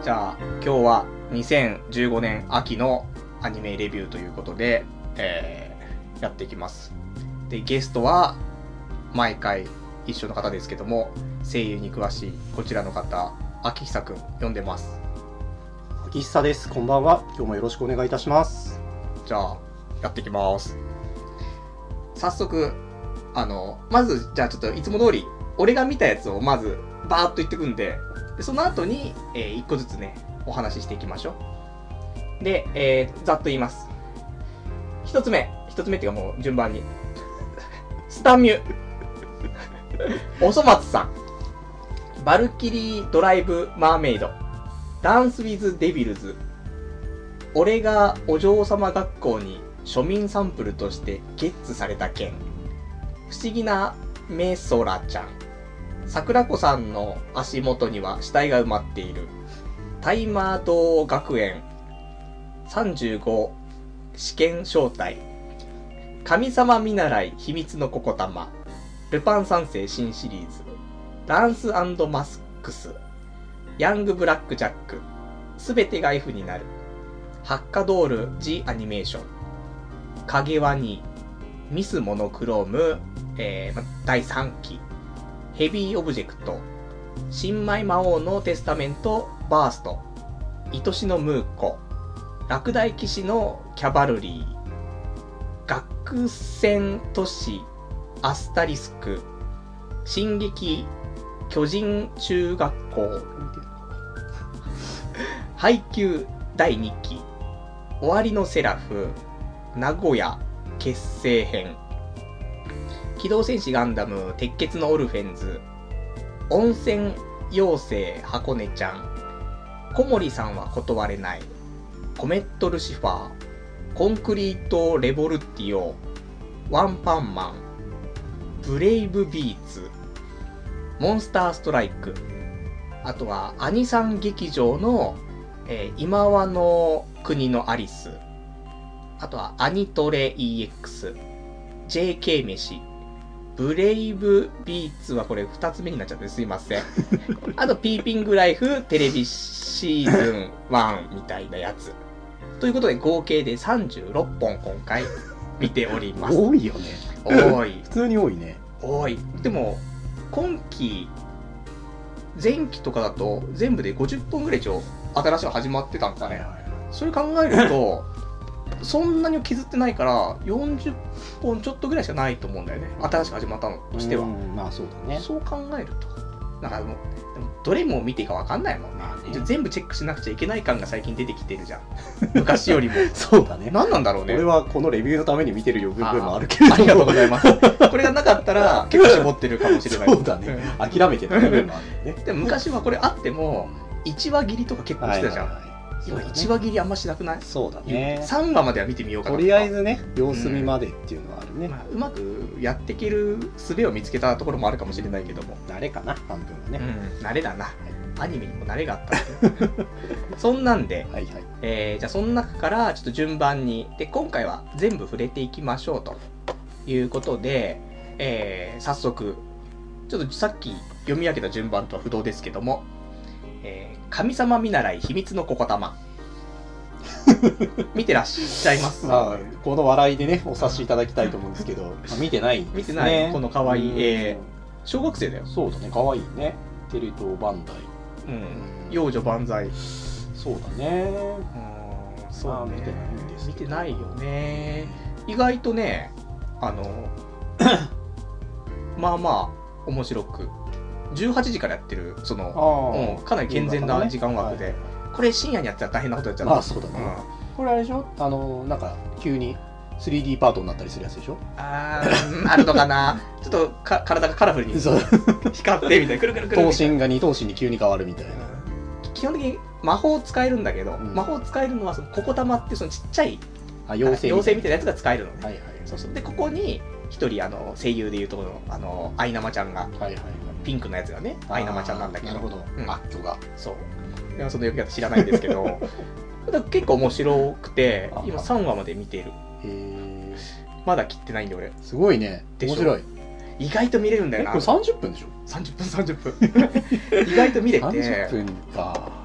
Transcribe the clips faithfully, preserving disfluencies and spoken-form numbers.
じゃあ今日はにせんじゅうごねん秋のアニメレビューということで、えー、やっていきます。で、ゲストは毎回一緒の方ですけども、声優に詳しいこちらの方、秋久くん呼んでます。 秋久です。こんばんは。今日もよろしくお願いいたします。 じゃあやっていきます。早速あのまずじゃあちょっといつも通り俺が見たやつをまずバーッと言ってくんで、でその後に、えー、いっこずつねお話ししていきましょう。で、えー、ざっと言います。一つ目一つ目っていうかもう順番にスタミュおそ松さん、バルキリードライブマーメイド、ダンスウィズデビルズ、俺がお嬢様学校に庶民サンプルとしてゲッツされた件、不思議なメソラちゃん、桜子さんの足元には死体が埋まっている、タイマー堂学園さんじゅうご試験招待、神様見習い秘密のココタマ、ルパン三世新シリーズ、ダンス&マスクス、ヤングブラックジャック、すべてが F になる、ハッカドール G アニメーション、影ワニ、ミスモノクローム、えー、だいさんき、ヘビーオブジェクト、新米魔王のテスタメントバースト、愛しのムーコ、落第騎士のキャバルリー、学戦都市アスタリスク、進撃巨人中学校、配給だいにき、終わりのセラフ、名古屋結成編、機動戦士ガンダム鉄血のオルフェンズ、温泉妖精箱根ちゃん、小森さんは断れない、コメットルシファー、コンクリートレボルティオ、ワンパンマン、ブレイブビーツ、モンスターストライク、あとはアニさん劇場の、えー、今和の国のアリス、あとはアニトレ イーエックス、ジェーケー 飯、ブレイブビーツはこれふたつめになっちゃってすいません。あとピーピングライフテレビシーズンワンみたいなやつ。ということで合計でさんじゅうろっぽん今回見ております。 多いよね。 多い。 普通に多いね。 多い。でも今期前期とかだと全部でごじゅっぽんぐらい一応新しいの始まってたんだね。はいはいはい、それ考えるとそんなに削ってないからよんじゅっぽんちょっとぐらいしかないと思うんだよね、新しく始まったのとしては。 まあそうだね。そう考えるとだからもうでもどれも見ていいか分かんないもんね。まあ、ね全部チェックしなくちゃいけない感が最近出てきてるじゃん昔よりも。 そうだね。 何なんだろうね。 俺はこのレビューのために見てる部分もあるけれども。 あ, ありがとうございますこれがなかったら結構絞ってるかもしれない。 そうだね、うん、諦めてる部分もあるよね。 でも昔はこれあってもいちわ切りとか結構してたじゃん、はいはいはい、今いちわ切りあんましなくない？ そうだね。 さんわまでは見てみようかな。 とりあえずね、様子見までっていうのはあるね。 うんまあ、うまくやっていける術を見つけたところもあるかもしれないけども。 慣れかな、半分はね。 うん、慣れだな。アニメにも慣れがあったそんなんで、はいはいえー、じゃあその中からちょっと順番にで今回は全部触れていきましょうということで、えー、早速ちょっとさっき読み上げた順番とは不同ですけども、えー、神様見習い秘密のココタマ見てらっしゃいます？ まあ、この笑いでねお察しいただきたいと思うんですけど、まあ、見てないんですね。 見てないこの可愛い、えー、小学生だよ。 そうだね、可愛いね。テレ東バンダイ、 うん、幼女万歳。 そうだね。 うん、そうね。 見てないんです。 見てないよね。意外とね、あのまあまあ面白くじゅうはちじからやってるその、うん、かなり健全な時間枠で、ねはい、これ深夜にやってたら大変なことやっちゃった。 ああそうだね、うん、これあれでしょ、あのなんか急に スリーディー パートになったりするやつでしょ。 あーあるのかなちょっとか体がカラフルに光ってみたいな、くるくるくる頭身が二頭身に急に変わるみたいな。 基本的に魔法使えるんだけど、うん、魔法使えるのはそのココタマっていうそのちっちゃいあ妖精妖精みたいなやつが使えるのね、 はいはい、 そうそう。でここに一人あの声優でいうところのあのアイナマちゃんが、はいはいはい、ピンクのやつがねアイナマちゃんなんだけど、 なるほど、うん、アッキョがそういやその呼び方知らないんですけど結構面白くて今さんわまで見てる。へまだ切ってないんで俺。 すごいね、面白い。 意外と見れるんだよな。 これさんじゅっぷんでしょ。 さんじゅっぷんさんじゅっぷん意外と見れてさんじゅっぷんか。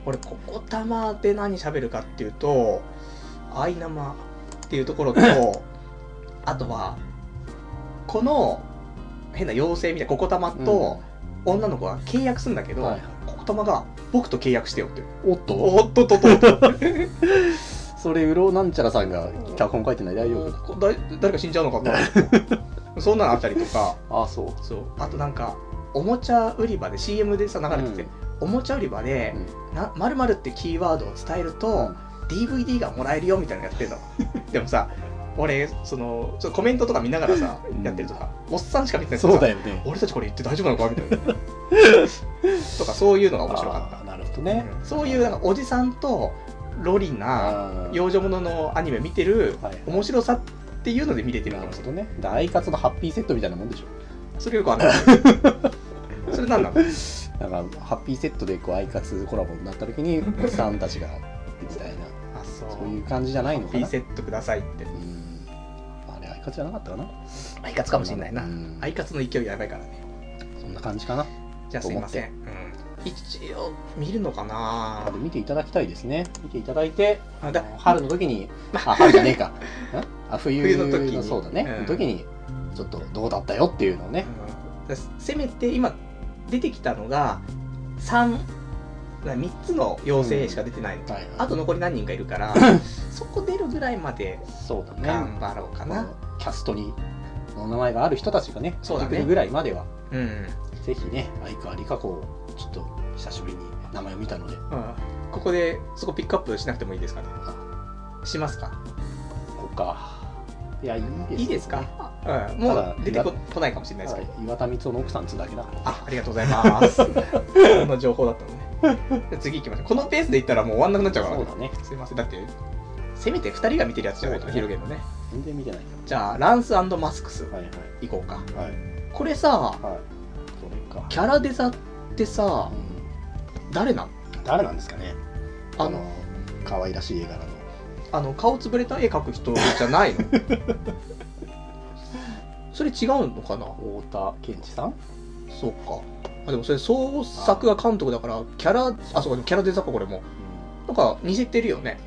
俺ここたまで何喋るかっていうとアイナマっていうところとあとはこの変な妖精みたいなココタマと女の子が契約するんだけど、うんはいはい、ココタマが僕と契約してよっておっとおっとっとっとっとそれうろなんちゃらさんが脚本書いてない大丈夫だ誰か死んじゃうのかなそんなのあったりとかあそうそうあとなんかおもちゃ売り場で シーエム でさ流れてて、うん、おもちゃ売り場で、うん、な〇〇ってキーワードを伝えると、うん、ディーブイディー がもらえるよみたいなのやってるのでもさ俺そのちょっとコメントとか見ながらさ、うん、やってるとかおっさんしか見てないそうだよね俺たちこれ言って大丈夫なのかみたいなとかそういうのが面白かったなるほどね、 うん、そういうなんかおじさんとロリな幼女もののアニメ見てる面白さっていうので見れてるかもしれない。 なるほどね。アイカツのハッピーセットみたいなもんでしょ。 それよくわかんないそれなんなの？なんかハッピーセットでこうアイカツコラボになった時におじさんたちがみたいなあそうそういう感じじゃないのかな。 ハッピーセットくださいってうんあれアイカツじゃなかったかな。 アイカツかもしれないな。アイカツの勢いやばいからね。 そんな感じかな。 じゃあすいません。うん一応見るのかな。 見ていただきたいですね。見ていただいて、あだ春の時に、あ春じゃねえか、あ冬 の, 冬の時にそうだね、うん、時にちょっとどうだったよっていうのをね。 うん、せめて今出てきたのが三みっつの妖精しか出てないの。うんはいはい、あと残り何人かいるからそこ出るぐらいまでそうだね頑張ろうかな。 キャストにの名前がある人たちがね、 そうだね出てくるぐらいまでは、 うん、 ぜひね相川理香子をちょっと久しぶりに名前を見たので、うん、 ここでそこピックアップしなくてもいいですかね。しますか。 ここか。いやいいですね。 いいですか。うん、もう出て こ, こないかもしれないですけど。 岩田光雄の奥さんつだけだから。 あ、ありがとうございます。こんな情報だったのね。じゃ次行きましょう。このペースでいったらもう終わんなくなっちゃうから。 そうだね。 すいません。だってせめてふたりが見てるやつじゃないとヒロゲのね。 全然見てないから。 じゃあランス&マスクス行こうか。 はいはい、 これさ、はい、 これかキャラデザってさ。うん誰なん誰なんですかね。あの可愛らしい絵柄のあの顔つぶれた絵描く人じゃないのそれ違うのかな。 太田健二さん。 そうか。あでもそれ創作が監督だからキャラあそうかキャラデザかこれも、うん、なんか似せてるよね。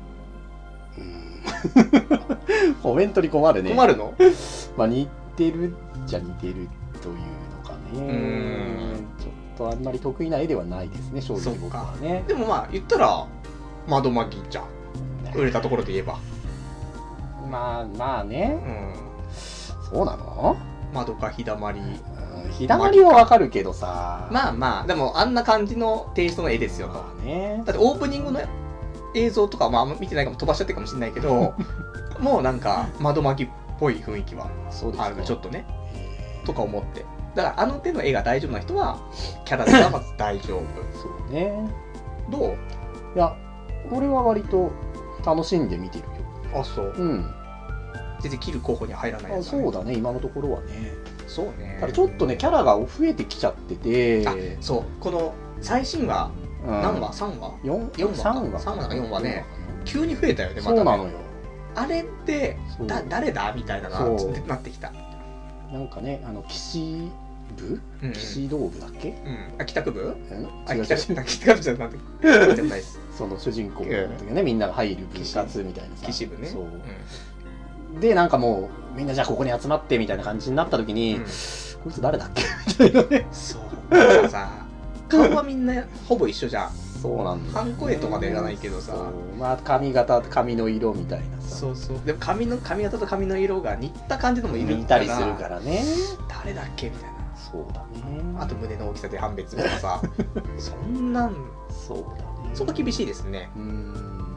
うんコメントに困るね。 困るのまあ似てるじゃ似てるというのかね。 うんあんまり得意な絵ではないですね、正直僕はね。 でもまあ言ったら窓巻きじゃん、売れたところで言えば。 まあまあね、うん、そうなの。 窓か日だまり、 うん、日だまりはわかるけどさ、 まあまあでもあんな感じのテイストの絵ですよと、 まあね、 だってオープニングの映像とかまあ見てないかも飛ばしちゃってるかもしれないけどもうなんか窓巻きっぽい雰囲気はあるちょっとねとか思って、だからあの手の絵が大丈夫な人はキャラデザはまず大丈夫そうね。 どう？ いや俺は割と楽しんで見てるよ。 あそう。 うん全然切る候補には入らないやつ、 ね、そうだね今のところはね。 そうね。 ただちょっとねキャラが増えてきちゃってて、 あそうこの最新話、うん、何話 ?さん 話 ?よん, よん話かさんわさんわかよんわね急に増えたよねまたね。 そうなのよ。 あれってだ誰だみたいなのがなってきた。 なんかねあの騎士部、うん、騎士道部だっけ？ うん。あ帰宅部？うん。あ帰宅部帰宅部じゃなくてじゃないです。 その主人公の時がねみんなが入る部活みたいなさ。 騎士部ね。 そう。うん、でなんかもうみんなじゃあここに集まってみたいな感じになった時に、うん、こいつ誰だっけみたいなね。 そう。だからさ顔はみんなほぼ一緒じゃん。 そうなんだ、ね。 ハンコ絵とかでやらないけどさ。 まあ髪型髪の色みたいなさ。 そうそう。でも髪の髪型と髪の色が似た感じのもいる似たりするからね。 誰だっけみたいな。 そうだね。 あと胸の大きさで判別とかさそんなんそうだね。 そこ厳しいですね。うん。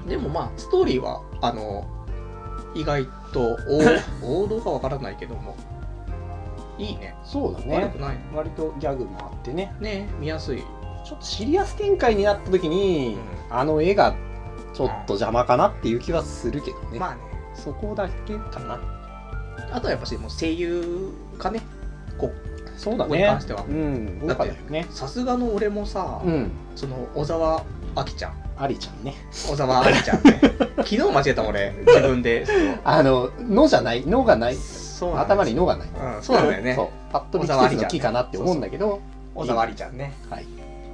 でもまあストーリーはあの意外と王, 王道かわからないけどもいいね。 そうだね。 悪くない。 割とギャグもあってね。 ね見やすい。 ちょっとシリアス展開になった時に、うん、あの絵がちょっと邪魔かなっていう気はするけどね。 まあね。 そこだけかな。 あとはやっぱしもう声優かね。こうそうだね。 ここに関しては。 うん。 だってね。さすがの俺もさ、うん、その小沢あきちゃん。 ありちゃんね。 小沢ありちゃんね。昨日間違えた俺自分で。 あののじゃないのがない。 そう頭にのがない。 うん、そうなんだよね。 そう。パッと見季節の木かなって思うんだけど。 小沢ありちゃんね。 はい。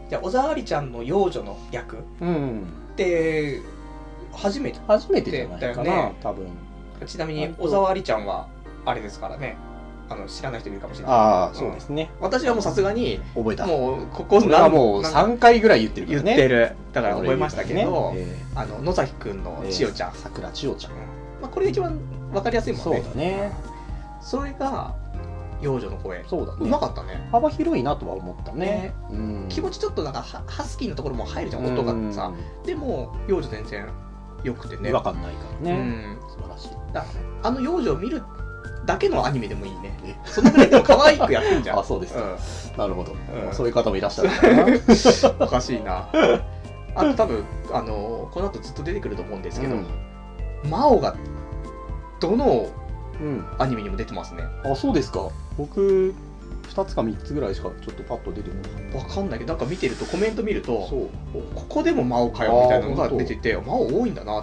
じゃあ小沢ありちゃんの幼女の役って初めて初めてじゃないかな、ね、多分。 ちなみに小沢ありちゃんはあれですからね、あの知らない人いるかもしれない。 ああ、そうですね。 私はもうさすがに覚えた。 もうここはもうさんかいぐらい言ってるからね。 言ってる。だから覚えましたけど、 ねえー、あの野崎くんの千代ちゃん、 さくら千代ちゃん、 まあこれが一番わかりやすいもんね。 そうだね。 それが幼女の声。 そうだね。 うまかったね。 幅広いなとは思ったね。 ね、 うん、 気持ちちょっとなんかハスキーなところも入るじゃん、音がさ。でも幼女全然良くてね。 違和感ないからね。うん、素晴らしい。 だあの幼女を見るだけのアニメでもいいね。そのぐらいでも可愛くやってんじゃん。 あ、そうですか、うん、なるほど、 うん、 そういう方もいらっしゃるかな。おかしいな。あと多分あのこの後ずっと出てくると思うんですけど、うん、真央がどのアニメにも出てますね。 うん、あ、そうですか。僕ふたつかみっつぐらいしかちょっとパッと出てない。 わかんないけど、なんか見てるとコメント見ると、そうここでも真央かよみたいなのが出てて、真央多いんだなって。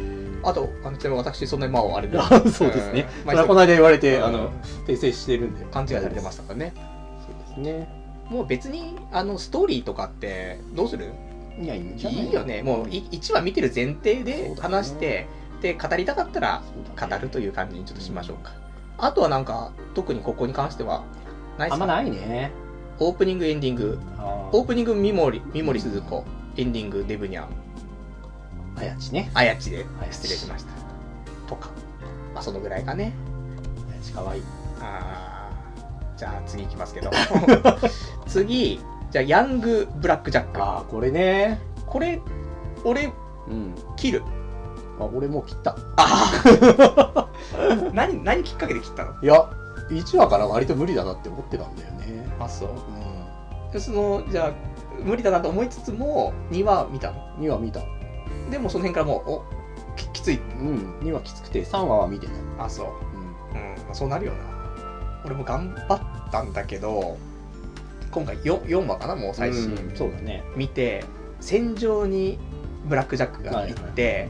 あと、あのちなみに私、そんなに真央あれで。 そうですね。うん、まあ、それはこの間言われて、うん、あの訂正してるんで。 勘違いされてましたからね。 そうですね。 もう別に、あの、ストーリーとかってどうする？ いや、いいんじゃない？ いいよね。もういいちわ見てる前提で話して、ね、で、語りたかったら語るという感じにちょっとしましょうか。うん、あとはなんか、特にここに関しては、ないですか？ あんまないね。 オープニング、エンディング。オープニング、三森、三森鈴子。エンディング、デブニャン。 あやちね。 あやちで失礼しました。とか。まあ、そのぐらいかね。 あやちかわいい。 あー、じゃあ次行きますけど。次、じゃあ、ヤングブラックジャック。 あー、これね。 これ、俺、うん、切る。 あ、俺もう切った。 ああ。何、何きっかけで切ったの？ いや、いちわから割と無理だなって思ってたんだよね。 あ、そう。うん。その、じゃあ、無理だなと思いつつも、にわ見たの？ に 話見た。 でもその辺からもう、お、き, きつい。 うん、にわきつくて、さんわは見てない。 あ、そう。うん。うん、まあ、そうなるよな。俺も頑張ったんだけど、今回 4, よんわかな、もう最新。 うん、そうだね。 見て、戦場にブラックジャックが行って、はいはい、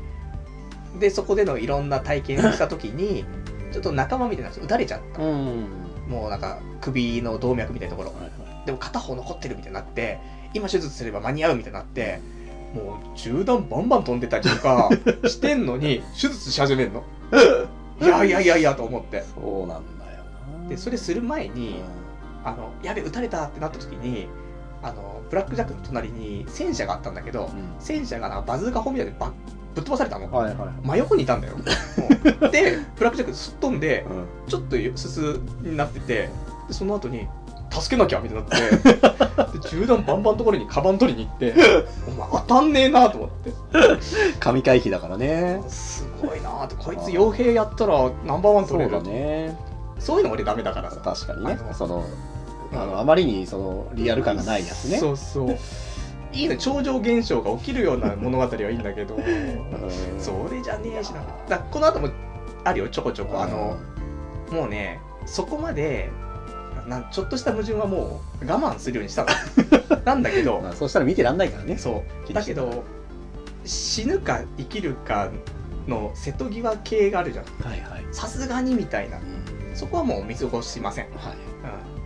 で、そこでのいろんな体験をしたときに、ちょっと仲間みたいな人撃たれちゃった。うん、もうなんか、首の動脈みたいなところ。はいはい、でも片方残ってるみたいになって、今手術すれば間に合うみたいになって、もう銃弾バンバン飛んでたりとかしてんのに手術し始めんの。いやいやいやいやと思って。 そうなんだよな。 でそれする前に、うん、あのやべ撃たれたってなった時に、あのブラックジャックの隣に戦車があったんだけど、うん、戦車がなんかバズーカ砲みたいでバぶっ飛ばされたの。はいはい、真横にいたんだよ。でブラックジャックすっ飛んで、うん、ちょっとすすになってて、でその後に助けなきゃみたいになってで銃弾バンバンのところにカバン取りに行ってお前当たんねえなと思って神回避だからね。 すごいなって、こいつ傭兵やったらナンバーワン取れる。 そうだね。 そういうの俺ダメだからさ。 確かにね、あのそのあのあまりにそのリアル感がないやつね。 そうそういいね、超常現象が起きるような物語はいいんだけどそれじゃねえしな。だこの後もあるよ、ちょこちょこ。あのもうね、そこまでなちょっとした矛盾はもう我慢するようにしたのなんだけど、 まあ、そうしたら見てらんないからね。 そうだけど死ぬか生きるかの瀬戸際系があるじゃん。さすがにみたいな、うん、そこはもう見過ごしません、はい、うん、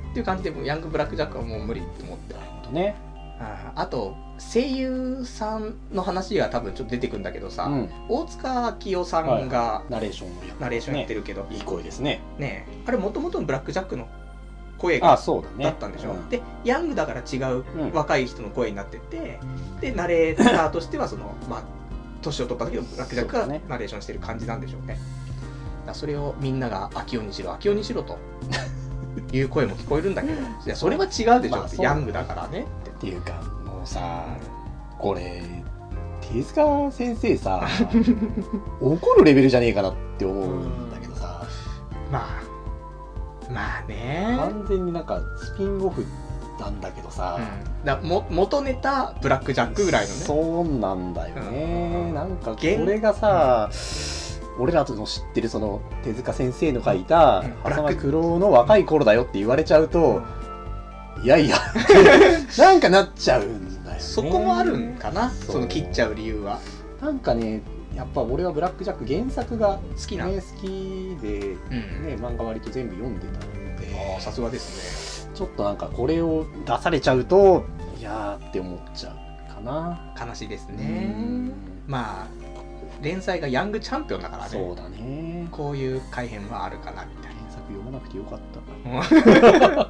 っていう感じでヤングブラックジャックはもう無理と思って。なるほどね。あ, あと声優さんの話が多分ちょっと出てくるんだけどさ、うん、大塚明夫さんが、はい、 ナレーションをやナレーションやってるけど、 ね、いい声ですね。 ねえ、あれもともとのブラックジャックの声があそうだ、ね、 だったんでしょ、うん、でヤングだから違う若い人の声になってて、うん、でナレーターとしてはそのまあ年を取った時のブラックジャックがナレーションしてる感じなんでしょうね。だそれをみんなが明夫にしろ明夫にしろという声も聞こえるんだけどいやそれは違うでしょ、まあ、ヤングだからねって。 っていうかもうさ、これ手塚先生さ怒るレベルじゃねえかなって思うんだけどさ、 まあまあね、 完全になんかスピンオフなんだけどさ、 うん、だも元ネタブラックジャックぐらいのね。 そうなんだよね、うん、なんかこれがさ、うん、俺らの知ってるその手塚先生の書いた狭間九郎の若い頃だよって言われちゃうと、うん、いやいやなんかなっちゃうんだよね。 そこもあるんかな、その切っちゃう理由は。 なんかね、やっぱ俺はブラックジャック原作が好きな、 ね、好きで、うんね、漫画割と全部読んでたので、 あさすがですね。 ちょっとなんかこれを出されちゃうと、いやーって思っちゃうかな。 悲しいですね。まあ連載がヤングチャンピオンだからね。 そうだね。 こういう改変はあるかなみたいな。 原作読まなくてよかった。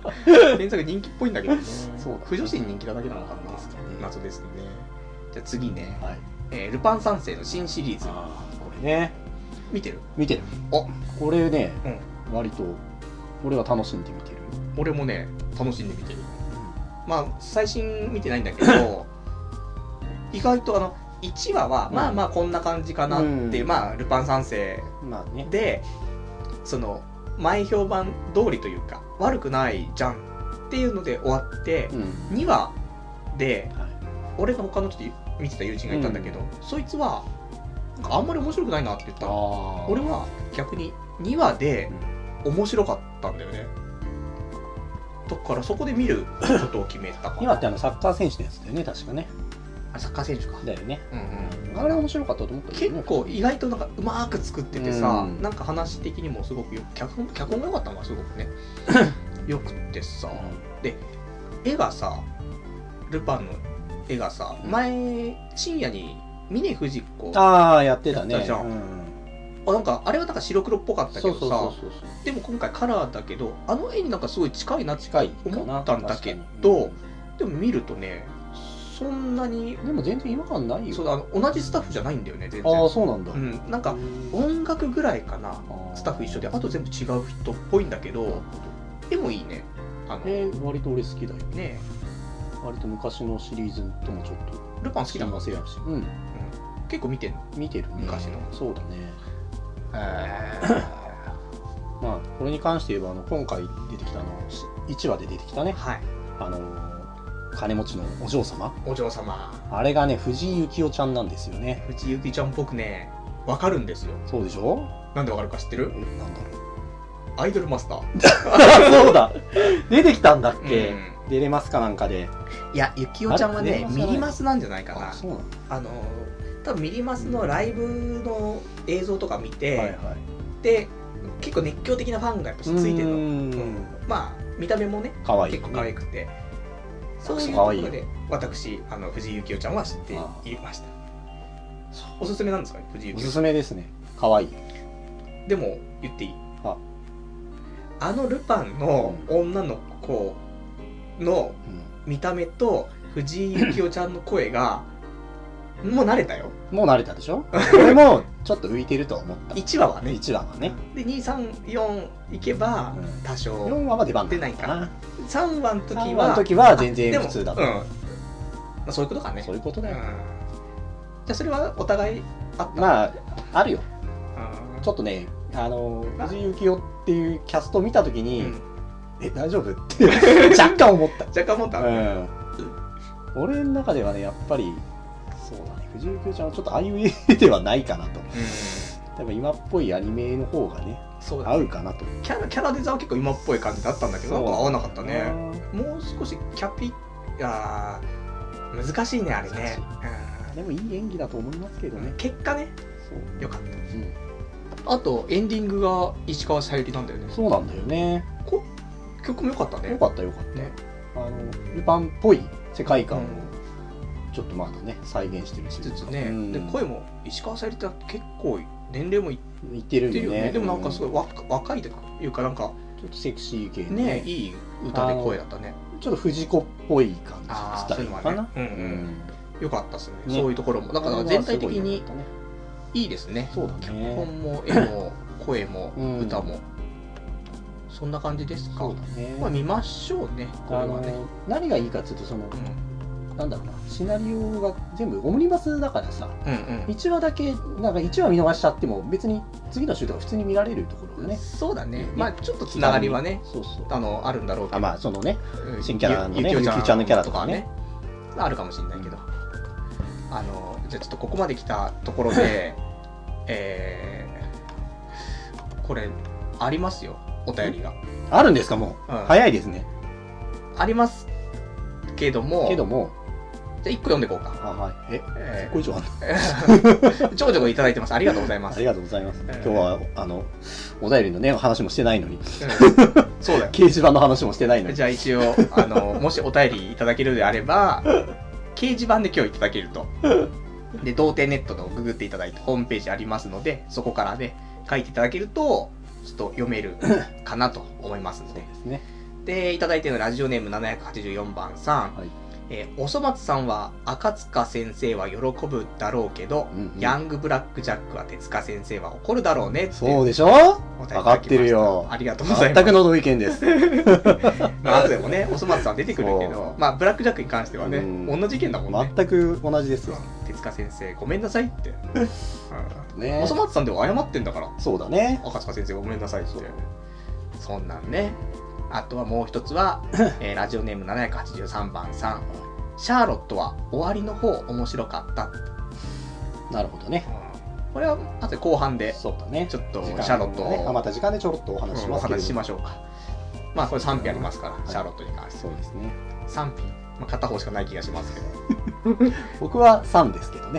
原作人気っぽいんだけどね。 そうだね。 不女子に人気なだけなのかな。 ですかね。 謎ですね。じゃあ次ね、 はい、 えー、ルパン三世の新シリーズ。 あこれね。 見てる？ 見てる。 あ、 これね、 うん、 割と俺は楽しんで見てる。 俺もね楽しんで見てる。まあ最新見てないんだけど意外とあのいちわはまあまあこんな感じかなっていう、うん、まあルパン三世で、まあね、その前評判通りというか悪くないじゃんっていうので終わって、うん、にわで、はい、俺が他のちょっと見てた友人がいたんだけど、うん、そいつはなんかあんまり面白くないなって言ったの。俺は逆ににわで面白かったんだよね。だからそこで見ることを決めたか。 にわってあのサッカー選手のやつだよね、確かね。 あ、サッカー選手か。 だよね。うんうん。あれ面白かったと思ったけどね。 結構意外となんかうまーく作っててさ、うん、なんか話的にもすごくよ脚本脚本が良かったのがすごくねよくってさ、うん、で絵がさルパンの絵がさ、前深夜に峰不二子ああやってたね。 じゃん。うん、あ、なんかあれはなんか白黒っぽかったけどさ、でも今回カラーだけどあの絵になんかすごい近いなって思ったんだけど、でも見るとねそんなにでも全然違和感ないよ。 そう、あの同じスタッフじゃないんだよね全然。 ああそうなんだ。 うん、なんか音楽ぐらいかな、スタッフ一緒で、あと全部違う人っぽいんだけど、絵もいいね。あのえー、割と俺好きだよね。 割と昔のシリーズともちょっとルパン好きなの？ せやし、うんうん、 結構見てんの？ 見てるね。 昔の。 そうだね。 えー、 まあこれに関して言えばあの今回出てきたのいちわで出てきたね、 はい、 あの金持ちのお嬢様お嬢様あれがね藤井幸雄ちゃんなんですよね。 藤井幸雄ちゃんっぽくねわかるんですよ。 そうでしょ。 なんでわかるか知ってる？ え、なんだろう。 アイドルマスターそうだ出てきたんだっけ、うん、出れますかなんかで。 いや幸雄ちゃんはねミリマスなんじゃないかな。 あ、そうなの。 あの多分ミリマスのライブの映像とか見て、 はいはい、 で結構熱狂的なファンがやっぱついてるの。うん、まあ見た目もねかわいい、 結構可愛くて、そういうところで私あの藤井幸雄ちゃんは知っていました。おすすめなんですかね藤井幸雄。 おすすめですね。可愛い。 でも言っていい？ あ、 あのルパンの女の子の見た目と藤井幸雄ちゃんの声がもう慣れたよ。 もう慣れたでしょ。俺もちょっと浮いてると思った。 いちわはね。 いちわはね。 でに、さん、よんいけば多少、うん、 よんわは出番出ないかな。さんわの時はさんわの時は全然普通だった。うん、 まあ、そういうことかね。 そういうことだよ。うん、 じゃあそれはお互いあった？ まああるよ。ちょっとねあの藤井幸雄っていうキャストを見た時に、うん、え大丈夫って若干思った。 若干思った。うん。 俺の中ではねやっぱりそうだね藤井幸雄ちゃんはちょっとあいうえではないかなと。うん、多分今っぽいアニメの方がねそうだね合うかなと。 キャラキャラデザは結構今っぽい感じだったんだけどなんか合わなかったね。もう少しキャピあ難しいねあれね。 うん、でもいい演技だと思いますけどね。 結果ねそうよかった。うん、あとエンディングが石川さゆりなんだよね。 そうなんだよね。 こ曲も良かったね。 良かった良かったね。あのルパンっぽい世界観をちょっとまだね再現してるしつつね、うん、で声も石川さゆりって結構年齢もいってるよ ね, ねでもなんかすごい若、うん、若いというかなんかちょっとセクシー系ねねいい歌で声だったね。 ちょっと藤子っぽい感じスタイルかな。 うんうん、よかったっすね。そういうところもだから全体的にいいですね。 そうだね。 脚本も絵も声も歌も、うん、そんな感じですか。 そうだね。 まあ見ましょうね。これはね。 何がいいかっていうとその、うん、なんだろうなシナリオが全部オムニバスだからさ、うんうん、いちわだけなんかいちわ見逃しちゃっても別に次の週とか普通に見られるところがね。 そうだね。まあちょっとつながりはね、 そうそうあのあるんだろうけど。 あまあそのね、うん、新キャラのねゆきちゃんのキャラとかねあるかもしれないけど、あのじゃあちょっとここまで来たところで。えー、これありますよお便りが。 あるんですかもう、うん、早いですね。 ありますけどもけどもじゃあいっこ読んでいこうか。 あ、はい。え、 えいっこ以上ある長々いただいてます。ありがとうございます。 ありがとうございます。 えー今日は、あの、お便りのね、話もしてないのに。 うん、そうだよ。 掲示板の話もしてないのに。 じゃあ一応、あの、もしお便りいただけるであれば、掲示板で今日いただけると。で、童貞ネットのググっていただいて、ホームページありますので、そこからね、書いていただけると、ちょっと読めるかなと思いますので。 ですね。 で、いただいているのラジオネームななひゃくはちじゅうよんばんさん。 はい。 えーおそ松さんは赤塚先生は喜ぶだろうけど、 うんうんヤングブラックジャックは手塚先生は怒るだろうねってそうでしょお便りいた分だきましたかってるよ。 ありがとうございます。 全くの同意見です。 まあ後でもね、おそ松さん出てくるけそど、まあブラックジャックに関してはね、 うん同じ意見だもんね。 全く同じですよ。 手塚先生ごめんなさいって。うんねおそ松さんでも謝ってんだから、 そうだね。 赤塚先生ごめんなさいってそう。 そんなんね。あとはもう一つは、えーラジオネームななひゃくはちじゅうさんばんさん。シャーロットは終わりの方面白かった。 なるほどね。 これは後で後半でそうだね。 ちょっとシ時間ャーロットねあ、 をまた時間でちょろっとお話ししおますけれども話ししましょうか。まあこれ賛否ありますから、 はいシャーロットに関してそうですね。 賛否、まあ、片方しかない気がしますけど僕はさんですけどね。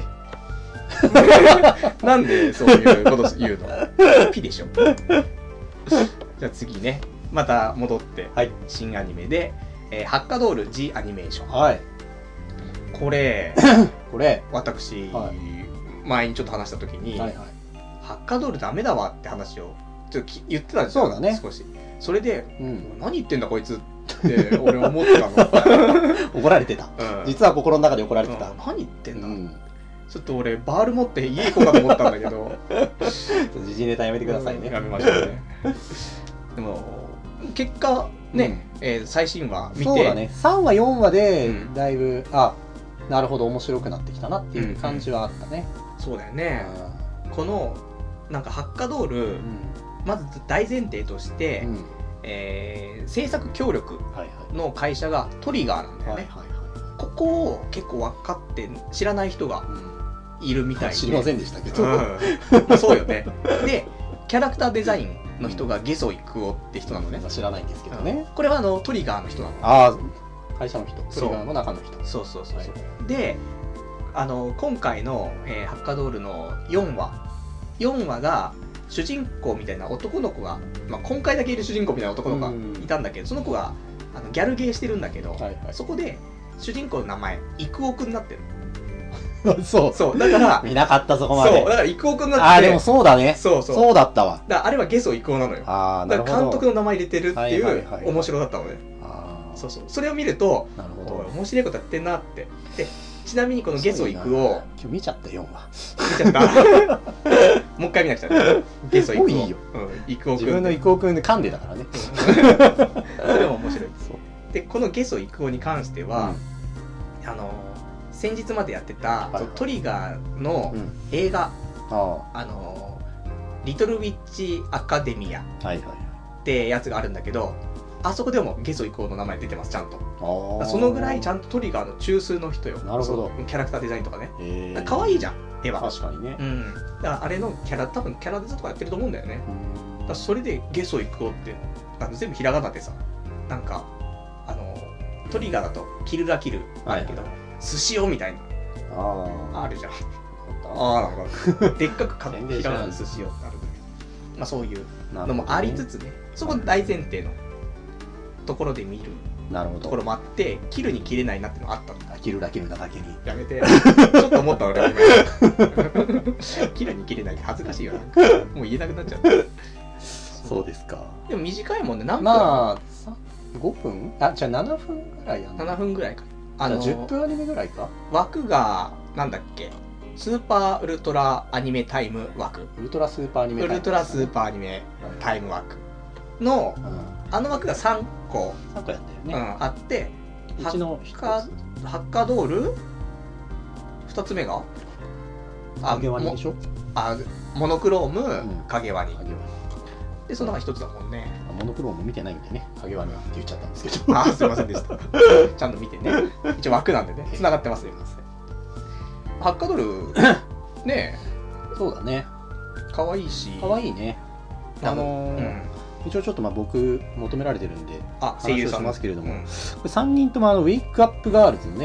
なんでそういうこと言うのピでしょ。じゃあ次ね、また戻ってはい。 新アニメで、えーハッカドール G アニメーション。 はい。 これこれ。 私、 は前にちょっと話した時に、 はいはい。 ハッカドールダメだわって話をちょっとき言ってたんですよ。 そうだね少し。それで、 うん。 何言ってんだこいつって俺思ってたの。 怒られてた。 うん実は心の中で怒られてたうん。何言ってだ、 うんん。 ちょっと俺バール持って家行こうかと思ったんだけど時事ネタやめてくださいね。 やめましょうね。でも結果ね、えー最新話見て、 そうだね。さんわよんわでうんだいぶ、あ、なるほど面白くなってきたなっていう感じはあったね。 そうだよね、このなんかハッカドール、 うん。 まず大前提として、 うん。 えー制作協力はいはい。 の会社がトリガーなんだよね、 はいはいはここを結構分かって知らない人がい。 いるみたいで、 知りませんでしたけど。 うんまあそうよね。でキャラクターデザインの人がゲソイクオって人なのね、 知らないんですけどね。 うんこれはあのトリガーの人なの。 ああ、会社の人。 そうトリガーの中の人。 そうそうそうそう、 はいであの今回の、えーハッカドールのよんわよんわが主人公みたいな男の子が、まあ、今回だけいる主人公みたいな男の子がいたんだけど、その子があのギャルゲーしてるんだけど、 はいはい。 そこで主人公の名前イクオくんになってる。 そう。 そうだから見なかったそこまそうで。 だからイクオくんになってて、 ああ、でもそうだね。 そうそうそうだったわ。 だからあれはゲソイクオなのよ。 ああ、なだるほど。 から監督の名前入れてるってはいはいいうはい面白だったのね。 ああ、 そうそう。それを見ると、 なるほおいど。 面白いことやってんなって。で、ちなみにこのゲソイクを今日見ちゃったよんわ。 見ちゃった。もう一回見なくちゃね。ゲソイクを。 もういいようん、イクオくんで。 自分の伊藤君で噛んでたからね。 それも面白い。 そう。 で、このゲソイクオに関しては、あの、先日までやってた、 はいトリガーのうん。 映画、 ああの、リトルウィッチアカデミアっあ、はいはいてやつがあるんだけど、あそこでもゲソイクオの名前出てます、ちゃんと。 はい。ああ。 そのぐらいちゃんとトリガーの中枢の人よ。 なるほどそうキャラクターデザインとかね。 ええ。 可愛いじゃん、絵は。 確かにねう。ん。だからあれのキャラ、多分キャラデザとかやってると思うんだよね。 うんだからそれでゲソ行こうって、あの全部ひらがなでさ、なんか、あの、トリガーだとキルラキルあるけど、 はい寿司をみたいな、 ああ。 あるじゃん。 あああ、なんか、でっかくか全然ひ知らないらがなで寿司をってあるんだけど、まあそういうあ。 のもありつつ。 つね、そこ大前提のところで見るなるほど。 ところもあって、キルに切れないなっていうのがあったの。 切るだけるだけに。 やめて。ちょっと思った俺は今。キルに切れないって恥ずかしいよなんか。もう言えなくなっちゃった。 そうですか。 でも短いもんね、何分、 まあ、さごふんあ、じゃあななふんぐらいやんのななふんぐらいか。ああの、 のじゅっぷんアニメぐらいか枠が、なんだっけ、スーパーウルトラアニメタイム枠。 ウルトラスーパーアニメウルトラスーーパーアニメタイム枠の、 うん。 あの枠がさんこ、 さんこやったよね。 うん、あって、 うちの一つ。 ハッカハッカドールふたつめが影割りでしょもあモノクローム、 ん影割り影割り。 でその中ひとつだもんね。 モノクローム見てないんでね、影割りって言っちゃったんですけど。 あすいませんでしたちゃんと見てね、一応枠なんでね繋がってますよ。ハッカドールねそうだね。 え可愛いしかわいいね。あのーうん、 一応ちょっとまあ僕求められてるんであ声優さん話をしますけれども、 うんこれさんにんともあのウェイクアップガールズのね、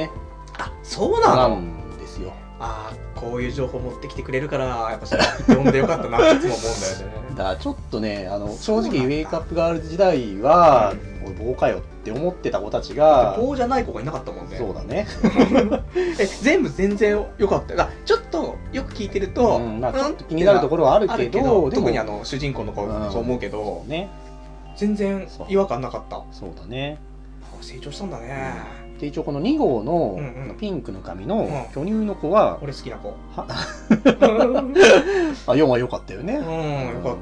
あ、そうなの？ なんですよ。 ああ、こういう情報持ってきてくれるからやっぱ読んでよかったなっていつも思うんだよね。 だからちょっとね、あの正直ウェイクアップガールズ時代は、うん、棒かよって思ってた子たちが、 棒じゃない子がいなかったもんね。 そうだね。 え、全部全然良かったよ。ちょっとよく聞いてると、 うん、まあ、ちょっと気になるところはあるけど、 けど特にあの主人公の子、うん、そう思うけど、 ね、 全然違和感なかった。 そうだね。 成長したんだね。 で一応このに号の、うんうん、ピンクの髪の巨乳の子は、 うん、俺好きな子。 あ、よんは良かったよね。 うん、よかった。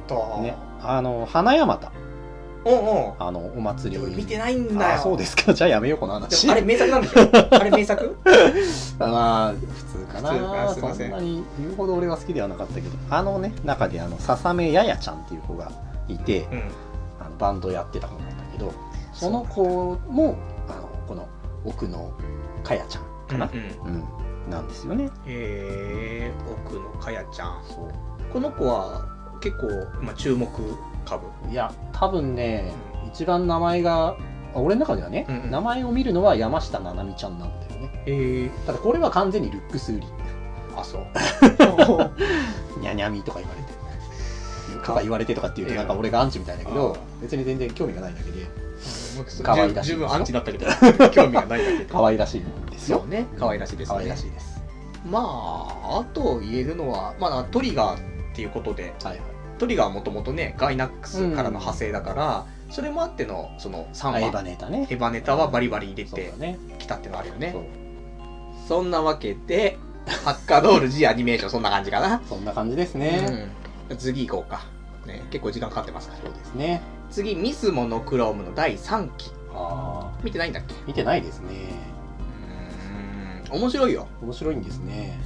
ね、あの花山田。 おお。 あのお祭りを見てないんだよ。 あ、そうですか。じゃあやめようこの話。 あれ名作なんでしょ？あれ名作？ まあ普通かな。 普通か、すいません。 そんなに言うほど俺は好きではなかったけど、あのね中であの笹目ややちゃんっていう子がいて、うん、あのバンドやってた子なんだけど、その子もあのこの奥のかやちゃんかな、うんうんうん、なんですよね。 へえ、奥のかやちゃん。そう。この子は結構、まあ、注目株。 いや多分ね、うん、一番名前が俺の中ではね、うんうん、名前を見るのは山下ななみちゃんなんだよね。へえ。ただこれは完全にルックス売り。 あ、そう。 にゃにゃみとか言われてとか言われてとかっていうとなんか俺がアンチみたいだけど、別に全然興味がないだけで。可愛らしい。 十分アンチだったけど興味がないだけで可愛らしいんですよ。 そうね、可愛らしいですね。 可愛らしいです。 まああと言えるのは、まあトリガーっていうことで、はいはい、トリガーはもともとねガイナックスからの派生だから、うん、それもあってのそのさんばんエヴァネタね。 エヴァネタはバリバリ入れてきたっていうのがあるよね。そ, そんなわけでハッカードール G アニメーションそんな感じかな。 そんな感じですね。 うん、次行こうか。ね、結構時間かかってますから。 そうですね。 次ミスモノクロームのだいさんき。あ見てないんだっけ？ 見てないですね。 うーん、面白いよ。 面白いんですね。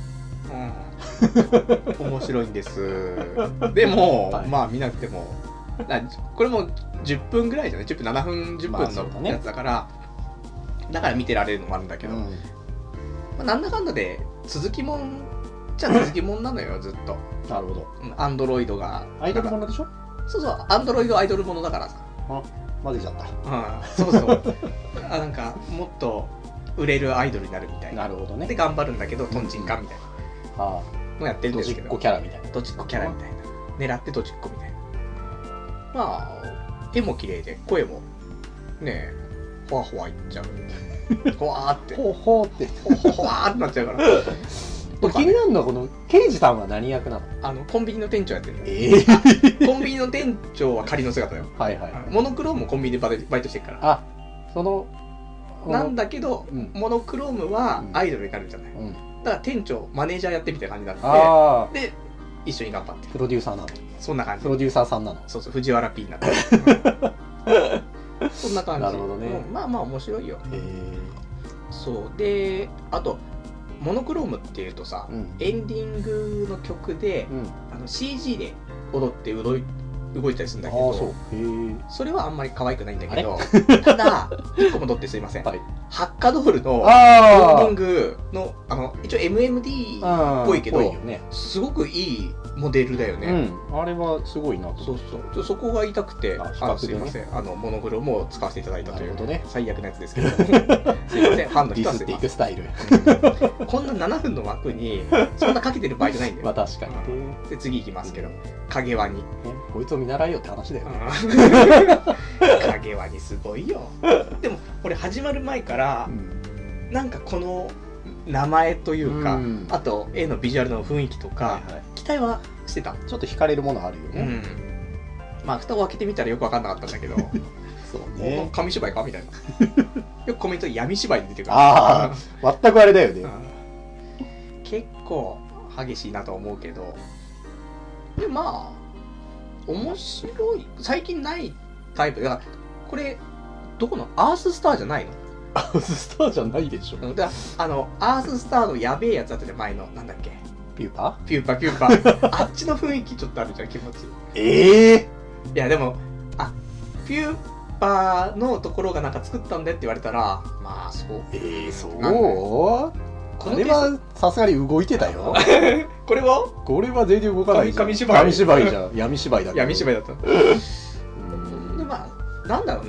うん、面白いんです。でも、はい、まあ見なくてもこれもじゅっぷんぐらいじゃない？じゅっぷんななふんじゅっぷんのやつだから、まあね、だから見てられるのもあるんだけど、うん、まあ、なんだかんだで続きもんじゃ続きもんなのよずっと。 なるほど。 アンドロイドがアイドルものでしょ？ そうそう、アンドロイドアイドルものだからさ。 あ、混ぜちゃった。 うん、そうそう。あ、なんかもっと売れるアイドルになるみたいな。 なるほどね。 で頑張るんだけどトンチンカンみたいなのやってるんですけど。 ドチッコキャラみたいな。 ドチッコキャラみたいな。狙ってドチッコみたいな。まあ絵も綺麗で声もねえほわほわいっちゃう。ほわーって。 ほうほうってほほほわーってなっちゃうから。 気になるのはこの刑事さんは何役なの？ あのコンビニの店長やってる。 えー、 コンビニの店長は仮の姿よ。 はいはい。 モノクロームもコンビニでバイトバイトしてるから。 あ、そのなんだけど、うん、モノクロームはアイドルになるじゃない。うん、だから店長マネージャーやってみたいな感じになって、で一緒に頑張って。 プロデューサーなの？ そんな感じ。 プロデューサーさんなの？ そうそう、藤原 P になって。そんな感じ。 なるほどね。 まあまあ面白いよ。 へえ。 そうで、あとモノクロームっていうとさ、うん、エンディングの曲で、うん、あの シージー で踊って動い動いたりするんだけど、 あ、そう。へそれはあんまり可愛くないんだけど、ただいっこ戻ってすいません、はい、ハッカドールのエンディングのあの一応 エムエムディー っぽいけど、ね、すごくいいモデルだよね。 うん、あれはすごいなと。 そうそう。そこが言いたくて、ああ、すいません、あのモノクロも使わせていただいたという、ね、最悪なやつですけど、すいません、ファンの人はすいません。ディスっていくスタイル。うん、こんなななふんの枠にそんなかけてる場合じゃないんだよ。 まあ確かに。 うん、で次行きますけど、影ワニ。 こいつを見習えよって話だよね。 影ワニすごいよ。でもこれ始まる前から、うん、なんかこの名前というか、うん、あと絵のビジュアルの雰囲気とか、はいはい、期待はしてた。 ちょっと惹かれるものあるよね。うん、 まあ蓋を開けてみたらよく分かんなかったんだけど、そうね、紙芝居かみたいな。よくコメントで闇芝居に出てくる。 ああ、全くあれだよね。うん、 結構激しいなと思うけど、でまあ面白い。最近ないタイプだから、これどこのアーススターじゃないの？ アーススターじゃないでしょ。 だあのアーススターのやべえやつあったじゃん、前のなんだっけ、 ピューパーピューパーピューパーあっちの雰囲気ちょっとあるじゃん、気持ち。 ええー、いやでもあピューパーのところがなんか作ったんだって言われたら、まあそう。 ええー、そう。これはさすがに動いてたよ。 これはこれは全然動かないじゃん。 紙芝居。 紙芝居じゃん。闇芝居だけど。 闇芝居だった。でまあなんだろうね、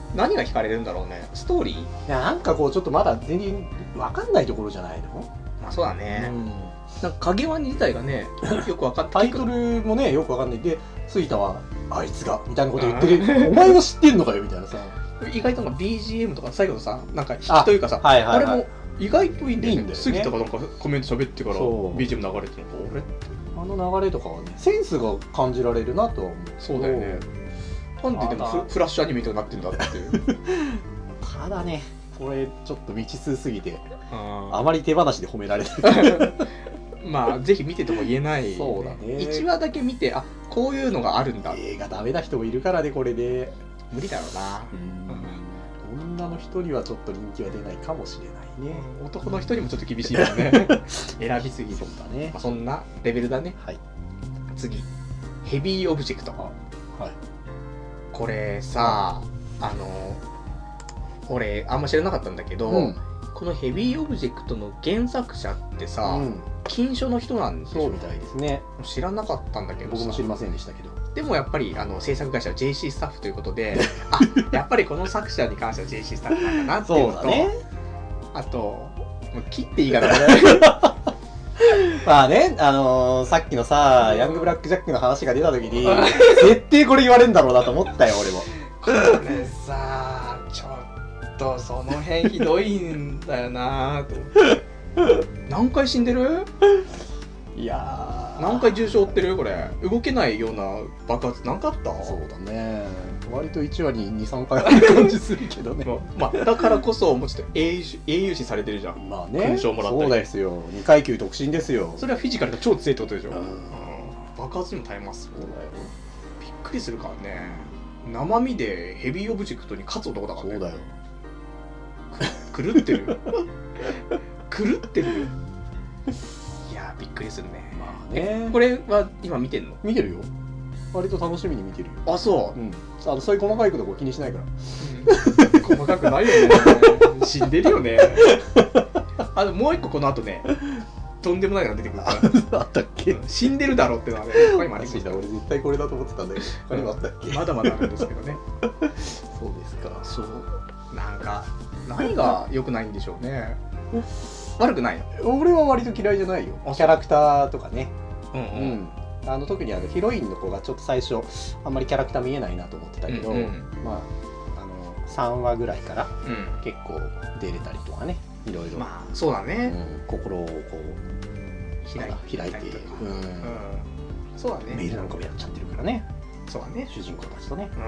何が惹かれるんだろうね。ストーリー？ いやなんかこうちょっとまだ全然分かんないところじゃないの。 まあそうだね、 うん、 なんか影ワニ自体がねよく分かってタイトルもねよく分かんないで杉田はあいつがみたいなこと言ってるお前は知ってんのかよみたいなさ意外となんか ビージーエム とか最後のさなんか引きというかさ あ,、 はいはいはい、 あれも意外といいんだよね。 いいんだよね杉田がなんかコメント喋ってから ビージーエム 流れてるのかあの流れとかはねセンスが感じられるなとは思う。 そうだよね。なんででも フ, フラッシュアニメとなってんだっていうただねこれちょっと未知数すぎてあ, あまり手放しで褒められないまあぜひ見てとも言えない、ね、 そうだね。 いちわだけ見てあこういうのがあるんだ。 映画ダメな人もいるからねこれで無理だろうな。 うん女の人にはちょっと人気は出ないかもしれないね。 男の人にもちょっと厳しいからね選びすぎる。 そうだね、 まあ、そんなレベルだね。 はい。 次ヘビーオブジェクト。 はい。 これさあの俺あんま知らなかったんだけど、うん、このヘビーオブジェクトの原作者ってさ、うん、金書の人なんでしょ。 そうみたいですね。 知らなかったんだけど僕も知りませんでしたけど。 でもやっぱりあの制作会社は ジェーシー スタッフということであやっぱりこの作者に関しては ジェーシー スタッフなんだなっていうのと、ね、あともう切っていいかなまあね、あのー、さっきのさヤングブラックジャックの話が出た時に絶対これ言われるんだろうなと思ったよ俺も。 これさちょっとその辺ひどいんだよなと思って何回死んでる？ いやー何回重傷負ってる？これ動けないような爆発何かあった？ そうだね割といちわに にさんかいある感じするけどねまあだからこそもうちょっと英雄視、英雄視されてるじゃん。 まあね勲章もらったり。 そうですよにかい級特進ですよ。 それはフィジカルが超強いってことでしょ、うんうん、爆発にも耐えます。 そうだよびっくりするからね。生身でヘビーオブジェクトに勝つ男だからね。 そうだよ狂ってる狂ってるよ。いやびっくりするね。 まあねこれは今見てんの？ 見てるよ割と楽しみに見てるよ。 あそう、 うん、あのそういう細かいことこう気にしないから、 うん、細かくないよね死んでるよねあのもう一個この後ねとんでもないのが出てくるからあったっけ、 うん、死んでるだろってのはね他にもありますから。 俺絶対これだと思ってたんだけど他にもあったっけ、 まだまだあるんですけどねそうですか。 そうなんか何が良くないんでしょうね悪くないの？ 俺は割と嫌いじゃないよキャラクターとかね。 うんうん、 うんあの特にあのヒロインの子がちょっと最初あんまりキャラクター見えないなと思ってたけど、うんうん、まあ、あのさんわぐらいから結構出れたりとかねいろいろ、 まあそうだね、 うん、心をこう開い開いて、うんうん、 そうだねメールなんかもやっちゃってるからね。 そうだね主人公たちとね、 うん、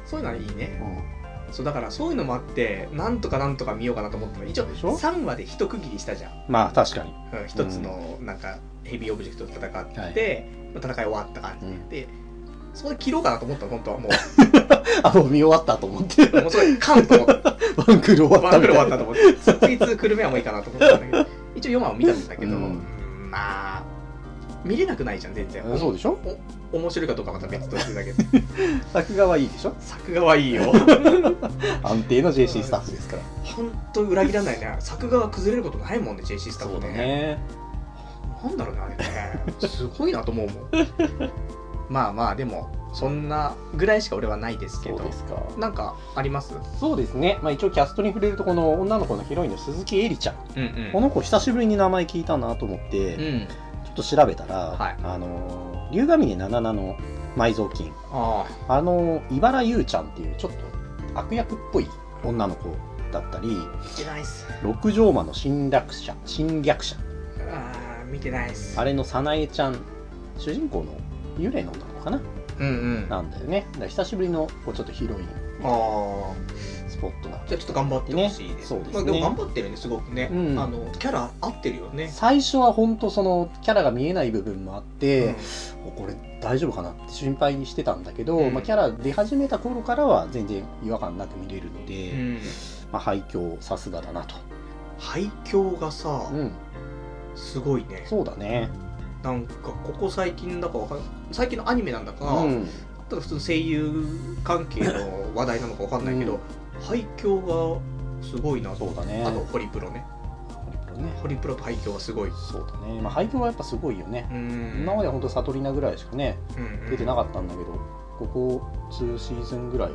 そういうのはいいね、うん、そうだからそういうのもあってなんとかなんとか見ようかなと思ったら一応さんわで一区切りしたじゃん。 まあ確かに、 うん、一つのなんか、うんヘビーオブジェクトと戦って、はい、戦い終わった感じ、うん、でそこで切ろうかなと思ったの本当はもうあもう見終わったと思ってもうそれカンと思ってワンクール終わったワンクール終わったと思って次々来る目はもういいかなと思ったんだけど一応よんわを見たんだけど、うん、まあ見れなくないじゃん全然。 そうでしょ。 お面白いかどうかまた別としてだけど作画はいいでしょ。 作画はいいよ安定の ジェーシー スタッフですから本当裏切らないね。作画が崩れることないもんね ジェーシー スタッフね。 そうだねなんだろうねあれねすごいなと思うもんまあまあでもそんなぐらいしか俺はないですけど。 そうですか。 なんかあります？ そうですね、まあ、一応キャストに触れるとこの女の子のヒロインの鈴木絵里ちゃん、 うんうん、 この子久しぶりに名前聞いたなと思って、うん、ちょっと調べたら、はい、あの龍ヶ峰七々の埋蔵金 あ, あの茨優ちゃんっていうちょっと悪役っぽい女の子だったり、六条馬の侵略者侵略者あ見てないっす。 あれの早苗ちゃん主人公の幽霊の女の子かな、 うんうん、 なんだよね。だから久しぶりのこうちょっとヒロインあスポットだ。 じゃあちょっと頑張ってほしいです。 そうですね。 まあ、でも頑張ってるねすごくね、うん、あのキャラ合ってるよね。 最初は本当そのキャラが見えない部分もあって、うん、これ大丈夫かなって心配にしてたんだけど、うんまあ、キャラ出始めた頃からは全然違和感なく見れるので、うんまあ、廃墟さすがだなと。 廃墟がさ、うん、すごいね。 そうだね。 なんかここ最近だかわかんない最近のアニメなんだか、うん、ただ普通の声優関係の話題なのかわかんないけど、うん、廃墟がすごいなと。 そうだね。 あとホリプロね。ホリプロね。ホリプロと廃墟はすごい。 そうだね。まあ廃墟はやっぱすごいよね。うん今までは本当サトリナぐらいしかね、うんうん、出てなかったんだけど、ここにシーズンぐらいは結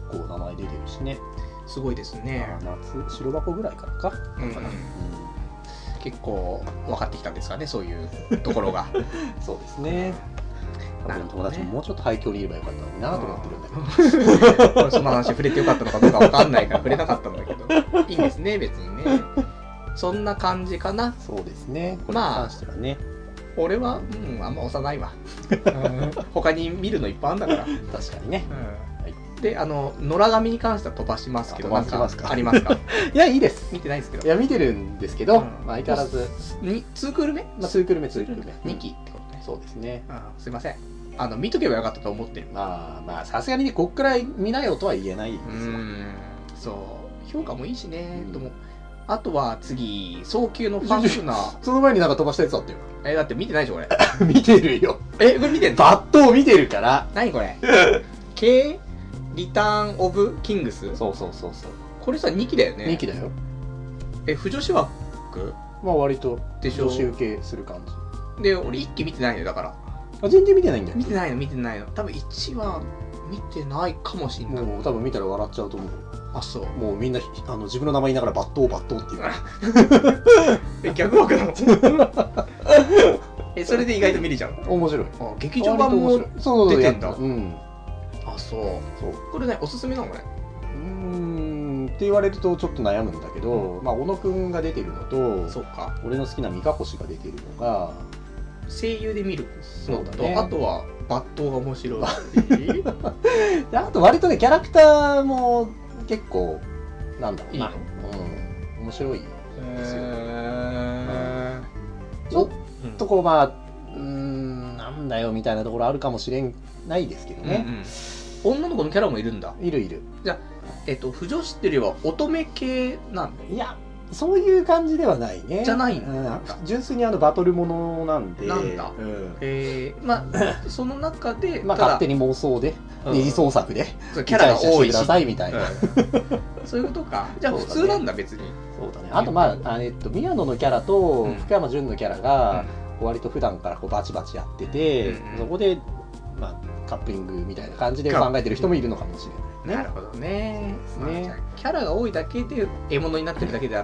構名前出てるしね。 すごいですね。 夏白箱ぐらいからか、 うんうん、結構分かってきたんですかね、そういうところが。 そうですね。多分友達ももうちょっと廃墟にいればよかったのになと思ってるんだけど、 その話触れてよかったのかどうか分かんないから触れなかったんだけど、いいんですね別にね。そんな感じかな。 そうですね。これに関してはね、まあ、俺はうんあんま押さないわ。他に見るのいっぱいあるんだから。 確かにね。 うん、はい。で、あの野良神に関しては飛ばしますけど、 飛ばしますか。 ありますか？ いや、いいです。 見てないですけど。 いや、見てるんですけど、うん、まあ相変わらずにツークール目？ まあツークール目ツークール目。 にきってことね。 そうですね。 あ、すいません。あの見とけばよかったと思ってる。 まあまあさすがにね、こっくらい見なよとは言えないですよ。 うん、そう評価もいいしね、うん、とも。あとは次早急のファンフナー。 その前になんか飛ばしたやつあったよ。 えだって見てないでしょ俺。 見てるよ。 えこれ見てんの？ バットを見てるから。 何これ？K リターンオブキングス？ そうそうそうそう。 これさにきだよね。 にきだよ。 え不女子枠？ まあ割とでしょ。 女子受けする感じ。で俺いっき見てないのよだから。 あ全然見てないんだよ。 見てないの見てないの。多分いちわ見てないかもしんない。 もう多分見たら笑っちゃうと思う。 あそう。 もうみんなあの自分の名前言いながらバットーバットーっていう。 え逆枠なの？えそれで意外と見れちゃう。 面白い。 あ劇場版も出てんだ。 うん。 あそう。そうこれねおすすめなのこれ。 うーんって言われるとちょっと悩むんだけど、うん、まあ小野くんが出てるのと、 そっか。 俺の好きな三ヶ星が出てるのが。 声優で見るのと、 ね、 あとは抜刀が面白い。 あと割とねキャラクターも結構なんだろうな、いいうん、面白いですよ。えー、ちょっとこうまあうーんなんだよみたいなところあるかもしれないですけどね。 うんうん、女の子のキャラもいるんだ。 いるいる。 じゃあえっと不女子っていうよりは乙女系なんだ。 いや。そういう感じではないね。 じゃないんだ。うん、純粋にあのバトルものなんで。 なんだ。うん、えー、まあその中でまあ勝手に妄想で、うん、二次創作でキャラが多いしくださいみたいな、うん。 そういうことか。じゃあ普通なんだ別に。 そうだね。あとまああえっと宮野のキャラと福山潤のキャラが割と普段からこうバチバチやってて、うん、そこでまあカップリングみたいな感じで考えてる人もいるのかもしれない。 ね、なるほどね。まあ、じゃあキャラが多いだけで獲物になってるだけであって、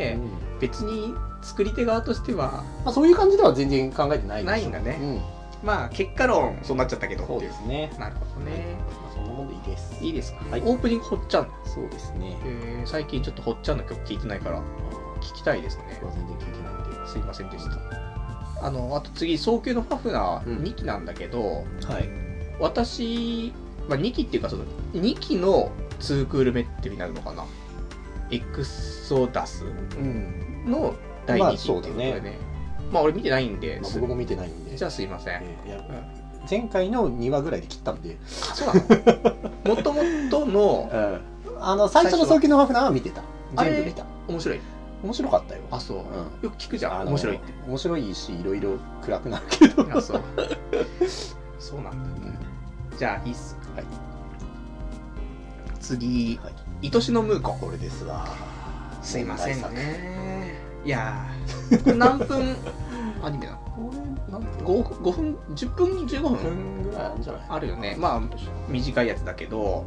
うん、別に作り手側としては、 まあ、そういう感じでは全然考えてないないんだね。うん、まあ結果論そうなっちゃったけど。 そうですね。 なるほどね。 まあ、そんなもんでいいです。 いいですか。 はい、 オープニングほっちゃん。 そうですね。 えー、最近ちょっとほっちゃんの曲聴いてないから聞きたいですね。 全然聞いてないんで。 すいませんでした。あのあと次早急のファフナーにきなんだけど、 うん、はい。 私まあ、にきっていうかそのにきのツークール目ってになるのかな。エクソダスのだいにきっていうことでね。まあ、ねまあ俺見てないんで、 まあ、僕も見てないんで。 じゃあすいません。 えーいやうん、前回のにわぐらいで切ったんで。 あ、そうなの？もともとの、 うん、あの最初の早期のハーフナーは見てた。全部見た。 面白い。面白かったよ。 あ、そう。うん、よく聞くじゃん。 あ面白いって。 面白いしいろいろ暗くなるけど。 あ、そう。そうなんだ。うん、じゃあいいっす。はい。次、はい、愛しのムーコ。 これですわ。 すいませんね。いやー、これ何分アニメなの？これ何分 ご, ごふん、じゅっぷん、じゅうごふんぐらいあるんじゃない？ あるよね。まあ短いやつだけど、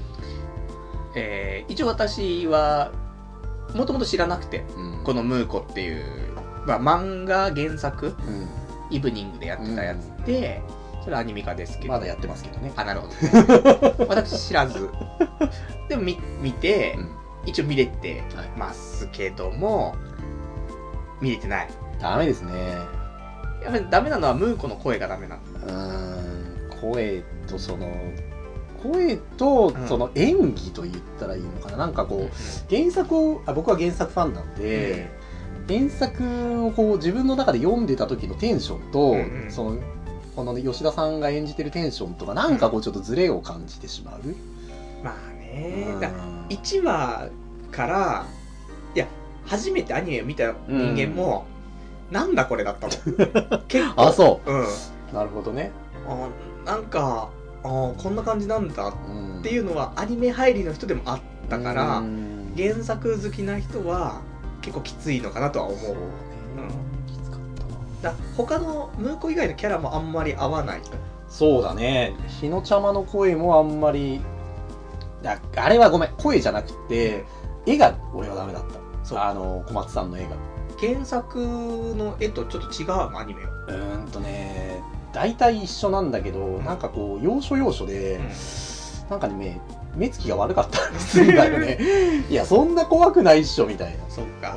えー、一応私はもともと知らなくて、うん、このムーコっていう、まあ、漫画原作、うん、イブニングでやってたやつで、うん、それはアニメ化ですけど、 まだやってますけどね。 あ、なるほど、ね、私知らずでも 見, 見て、うん、一応見れてますけども、はい、見れてない。 ダメですね。 やっぱりダメなのはムーコの声がダメなの。 うーん、声とその声とその演技と言ったらいいのかな、うん、なんかこう原作をあ僕は原作ファンなんで、うん、原作をこう自分の中で読んでた時のテンションと、うんうん、そのこの、ね、吉田さんが演じてるテンションとかなんかこうちょっとズレを感じてしまう。 まあね、だいちわからいや初めてアニメを見た人間も、うん、なんだこれだったの結構あそう、 うん、 なるほどね。 あなんかあこんな感じなんだっていうのはアニメ入りの人でもあったから、うん、原作好きな人は結構きついのかなとは思う。そうね、 うん、きつかったな。 だ他のムーコ以外のキャラもあんまり合わない。 そうだね。日の茶間の声もあんまりああれはごめん、声じゃなくて、絵が俺はダメだった。 そうあの、小松さんの絵が。 原作の絵とちょっと違うの、アニメは。 うーんとね、大体一緒なんだけど、なんかこう、要所要所で、うん、なんかね、目つきが悪かったりするんだよね。いや、そんな怖くないっしょ、みたいな。 そっか。 うん。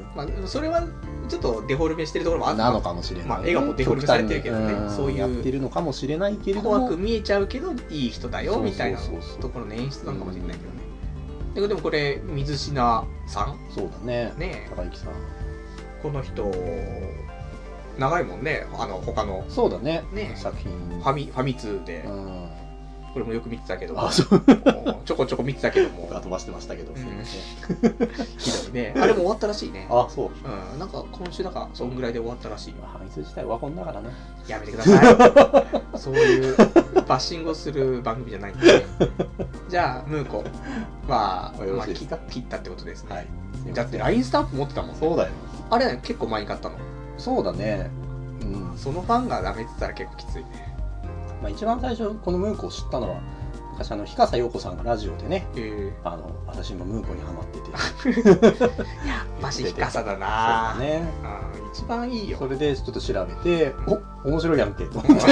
まあ、それは、ちょっとデフォルメしてるところもあるなのかもしれない。 まあ、絵がもうデフォルメされてるけどね、そういう。 やってるのかもしれないけれども。 怖く見えちゃうけど、いい人だよ、みたいなところの演出なのかもしれないけどね。うん、でもこれ、水品さんそうだね。 ね高之さん。 この人、長いもんね、あの、他の。 そうだね。 ね作品。 ファミ、ファミ通で。うんこれもよく見てたけどあそうちょこちょこ見てたけども飛ばしてましたけど、すみませんひどいね。あれも終わったらしいね。 あそう、 うん、なんか今週だからそんぐらいで終わったらしい。 ハミツ自体ワコンだからな。 やめてくださいそういうバッシングをする番組じゃないんでじゃあムーコは、まあ、切ったってことですね、はい、だって ライン スタンプ持ってたもんね。 そうだよ。 あれ、ね、結構前に買ったの。 そうだね。 うん、そのファンがダメって言ったら結構きついね。まあ、 一番最初このムーコを知ったのは昔あの日笠陽子さんがラジオでね、えー、あの私もムーコにハマっててやっぱし日笠だな。 そうだね。 あ一番いいよ。 それでちょっと調べて、うん、お面白いやんけと思って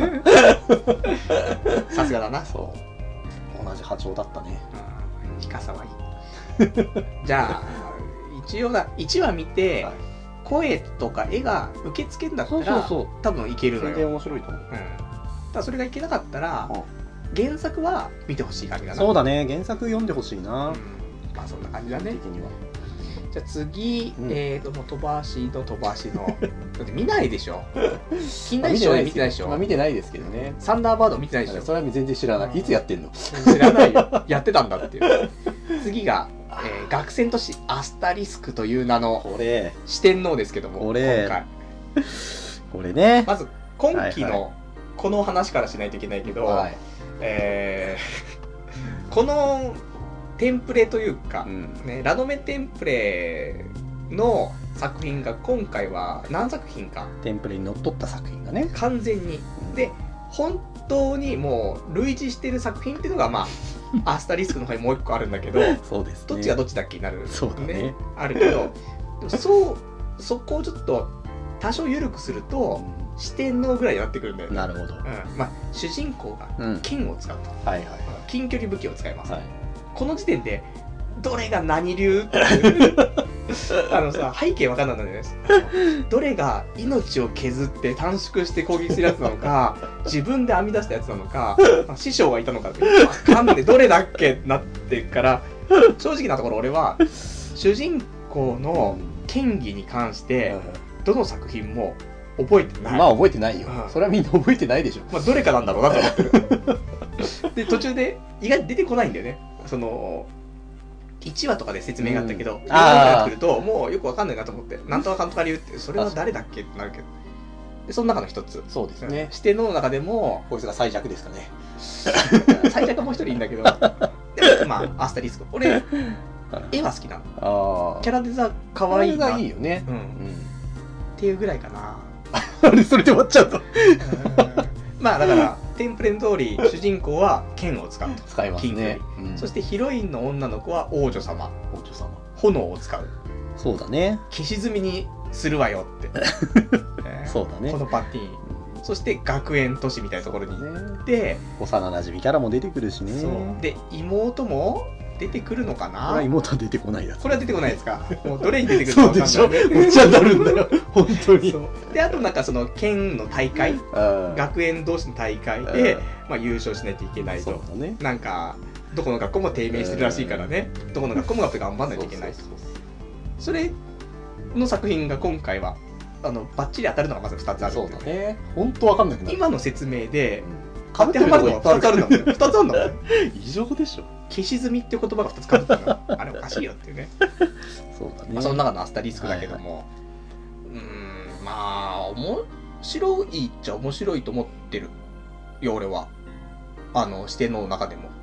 さすがだな。 そう同じ波長だったね。 うん、日笠はいいじゃあ一応だいちわ見て、はい、声とか絵が受け付けんだったらそうそうそう多分いけるのよ。 全然面白いと思う。 うんただそれがいけなかったら、うん、原作は見てほしい感じだな。 そうだね、原作読んでほしいな、うん、 まあそんな感じだね。 的には。 じゃあ次、うん、えーともう飛ばしの飛ばしのだって見ないでしょ近代史は見てないでしょ。 まあ見てないですけどね。 サンダーバード見てないでしょ。 それは全然知らない。いつやってんの知らないよやってたんだっていう次が、えー、学生都市アスタリスクという名の四天王ですけども、 これ今回これね、 まず今期の、はいはいこの話からしないといけないけど、はいえー、このテンプレというか、うんね、ラノベテンプレの作品が今回は何作品かテンプレにのっとった作品がね完全にで本当にもう類似してる作品っていうのがまあアスタリスクの方にもう一個あるんだけどそうです、ね、 どっちがどっちだっけになる、ね、 そうだねあるけどでもそうそこをちょっと多少緩くすると、うん四天王ぐらいになってくるんだよね。 なるほど。 うん、まあ主人公が剣を使うと、 うん、はいはい、 近距離武器を使います、 はい、 この時点でどれが何流っていうあのさ背景わかんないんだよね。どれが命を削って短縮して攻撃するやつなのか自分で編み出したやつなのか、まあ、師匠がいたのかってわかんないどれだっけってなってから正直なところ俺は主人公の剣技に関してどの作品も覚えてない。 まあ覚えてないよ、うん、それはみんな覚えてないでしょ。 まあどれかなんだろうなと思ってるで途中で意外に出てこないんだよね。そのいちわとかで説明があったけど、うん、あってくるともうよくわかんないなと思ってなんとかかんとか理由ってそれは誰だっけってなるけどでその中の一つそうですね、 四天王の中でもこいつが最弱ですかね最弱はもう一人いいんだけどでもまあアスタリスク俺絵は好きなの。あキャラデザ可愛いな。 キャラデザいいよね、 うんうん、っていうぐらいかなあれそれで終わっちゃうとまあだからテンプレの通り主人公は剣を使うと使いますね、 うん、そしてヒロインの女の子は王女様王女様炎を使う。 そうだね消し積みにするわよって、 えー、そうだねこのパティーン、うん、そして学園都市みたいなところに行って、ね、 幼馴染キャラも出てくるしね。 そうで妹も出てくるのかな。 これは妹は出てこないやつ。 これは出てこないですか。もうどれに出てくるのか分かんない。 そうでしょ。めっちゃなるんだよ。本当に。そうであとなんかその県の大会、学園同士の大会でまあ優勝しないといけないと。そうだね。なんかどこの学校も低迷してるらしいからね。どこの学校もやっぱり頑張らないといけないと。それの作品が今回はあのバッチリ当たるのがまずふたつある。 そうだね。本当わかんなくなる。 今の説明で。当てはまるのがふたつあるんだもん。ふたつあるんだもん。 異常でしょ。 消し積みって言葉がふたつかぶったの。あれおかしいよっていうね。 そうだね。 まあ、その中のアスタリスクだけども、はいはい、うーんまあ面白いっちゃ面白いと思ってるよ俺は。あの四天王の中でも。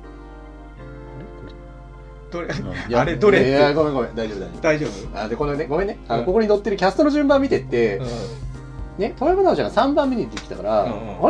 どれあれどれって。 いやごめんごめん大丈夫大丈夫。 大丈夫。 あでこのねごめんね。あの、うん、ここに載ってるキャストの順番見てって、うん、ね富山直ちゃんがさんばんめに出てきたから、うんうん、あれ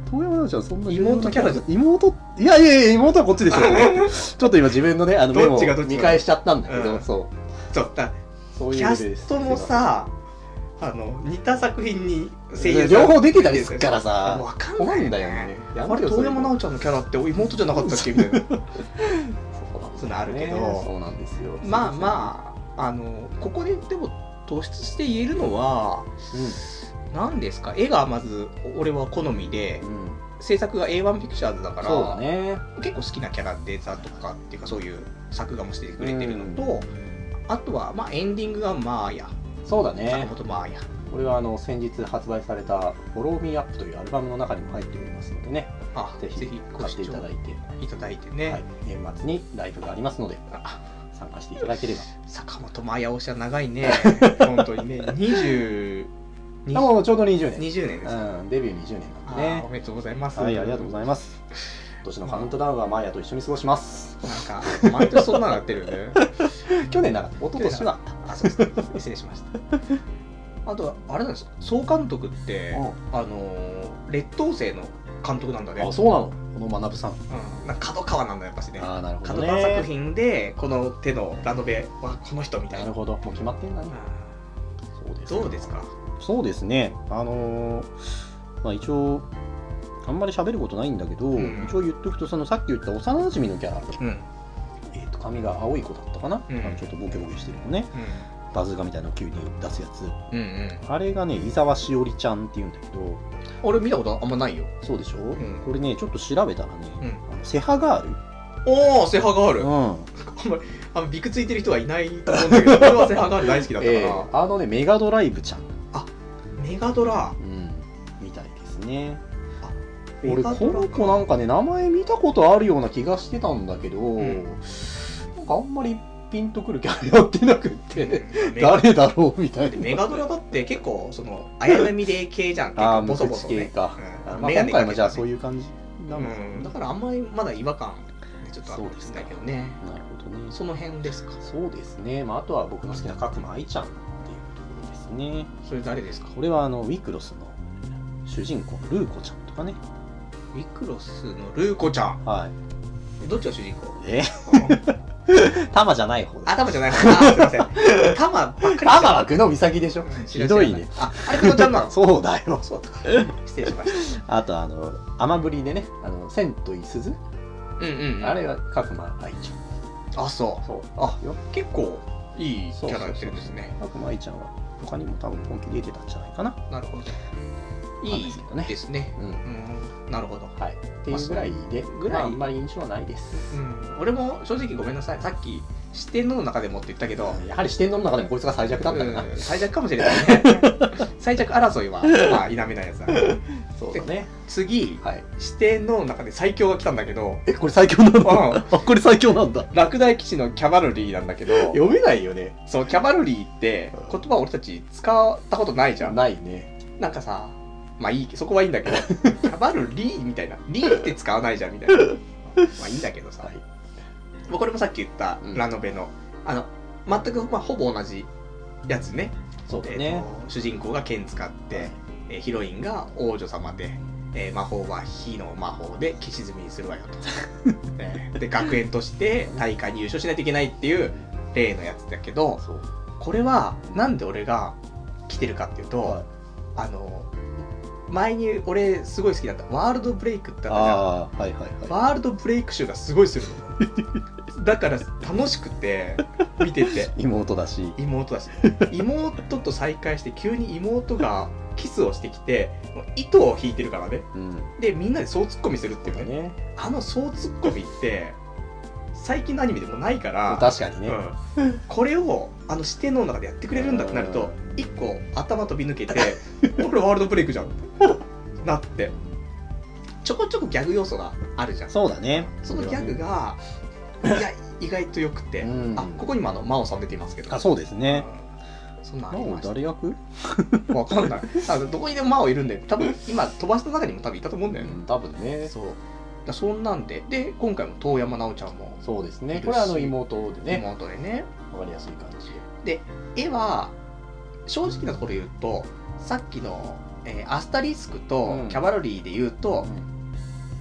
遠山奈緒ちゃんそんな妹キャラじゃ妹いやいやいや妹はこっちですよちょっと今自分のねあのメモをどっちがどっち見返しちゃったんだけど、 うんそうそうだそういうキャレベルですストもさあの似た作品に声優さん両方出てたりするからさわかん困るんないよねだよねあれ遠山奈緒ちゃんのキャラって妹じゃなかったっけみたいなそういうのあるけどそうなんですよまあまああのここででも突出して言えるのは何ですか絵がまず俺は好みで、 うん、うん制作が エーワン ピクチャーズだからそうだね結構好きなキャラデザとかっていうかそういう作画もしてくれてるのと、うん、あとはまあエンディングがマーヤそうだね坂本マーヤこれはあの先日発売された「Follow Me Up」というアルバムの中にも入っておりますのでねあぜひぜひ買っていただいていただいてね、 はい、年末にライブがありますので参加していただければ坂本マーヤ推しは長いね本当にねにじゅうあもうちょうどにじゅうねんにじゅうねんですか、 うん、デビューにじゅうねんなんでねおめでとうございますはいありがとうございます今年のカウントダウンはマーヤと一緒に過ごしますなんか毎年そんなのやってるよね去年なかった一昨年はあそうです失礼しましたあとはあれなんです総監督ってあの劣等生の監督なんだねあそうなのこの学さん、 うん、なんか角川なんだやっぱしねあなるほどね角川作品でこの手のラノベはこの人みたいななるほどもう決まってんだね、 うん、そうですどうですかそうですねあのー、まあ一応あんまり喋ることないんだけど、うん、一応言っとくとそのさっき言った幼馴染のキャラ、うん、えっ、ー、と髪が青い子だったかな、うん、あのちょっとボケボケしてるのね、うん、バズーカみたいなのを急に出すやつ、うんうん、あれがね伊沢しおりちゃんっていうんだけど俺見たことあんまないよそうでしょ、うん、これねちょっと調べたらね、うん、あのセハガールおおセハガール、うん、あんまりあのビクついてる人はいないと思うんだけど俺はセハガール大好きだったから、えー、 あのねメガドライブちゃんあメガドラうんみたいですねあ俺この子なんかね名前見たことあるような気がしてたんだけど、うん、なんかあんまりピンとくるキャラやってなくって誰だろうみたいなメガドラだって結構その綾波レイ系じゃん結構ボソボソねか、うんまあ、今回もじゃあそういう感じなの、 うん、だからあんまりまだ違和感ちょっとあるんですけどねなるほどねその辺ですかそうですね、まあ、あとは僕の好きな角間愛ちゃんっていうところですねそれ誰ですかこれはあのウィクロスの主人公のルーコちゃんとかねウィクロスのルーコちゃんはいどっちが主人公えタマじゃない方あ、タマじゃない方あ、すいませんタマばっかりタマは久野美咲でしょひどいねあ、あれ久野ちゃんなのそうだよそうだ失礼しましたあとあの雨降りでねあの千といすずうんうん、うん、 あれは角間愛ちゃんあ、そうそうあ、結構いいキャラやってるんですね角間愛ちゃんは他にも多分本気で出てたんじゃないかななるほどいいですね。うん、うん、なるほど。 はい。っていうぐらいで、ぐらい、まあ、あんまり印象はないです。 うん。俺も正直ごめんなさい。さっき四天王の中でもって言ったけど、 やはり四天王の中でもこいつが最弱だったかな。 うん、最弱かもしれないね。最弱争いはまあ否めないやつだ。 そうだね。 次、はい、四天王の中で最強が来たんだけど、 えこれ最強なんだ。あ、これ最強なんだ。 落第騎士のキャバルリーなんだけど、 読めないよね。 そうキャバルリーって言葉俺たち使ったことないじゃん。 ないね。 なんかさ。まあいいそこはいいんだけどキャバルリーみたいなリーって使わないじゃんみたいなまあいいんだけどさ、はい、もうこれもさっき言ったラノベの、うん、あの全く、まあ、ほぼ同じやつねそうだね、 えー、主人公が剣使って、はいえー、ヒロインが王女様で、えー、魔法は火の魔法で消し積みにするわよと、えー、で学園として大会に優勝しないといけないっていう例のやつだけどこれはなんで俺が来てるかっていうと、はい、あの前に俺すごい好きだったワールドブレイクってあったじゃん、 はいはいはい、 ワールドブレイク集がすごいするのだから楽しくて見てて妹だし妹だし妹と再会して急に妹がキスをしてきて糸を引いてるからね、うん、でみんなで総ツッコミするっていうね、あの総ツッコミって最近のアニメでもないから確かにね、 うん、これをあの四天王の中でやってくれるんだってなると一個頭飛び抜けてこれワールドブレイクじゃんなってちょこちょこギャグ要素があるじゃんそうだねそのギャグがいや意外とよくて、うん、あここにもあの真央さん出ていますけどあそうですね、 うん、そんなありました。 誰役わかんないあどこにでも真央いるんで多分今飛ばした中にも多分いたと思うんだよね、うん、 多分ねそうだそんなんでで今回も遠山奈緒ちゃんもそうですねこれはあの妹でね妹でねわかりやすい感じでで絵は正直なところ言うとさっきのえー、アスタリスクとキャバロリーで言うと、うん、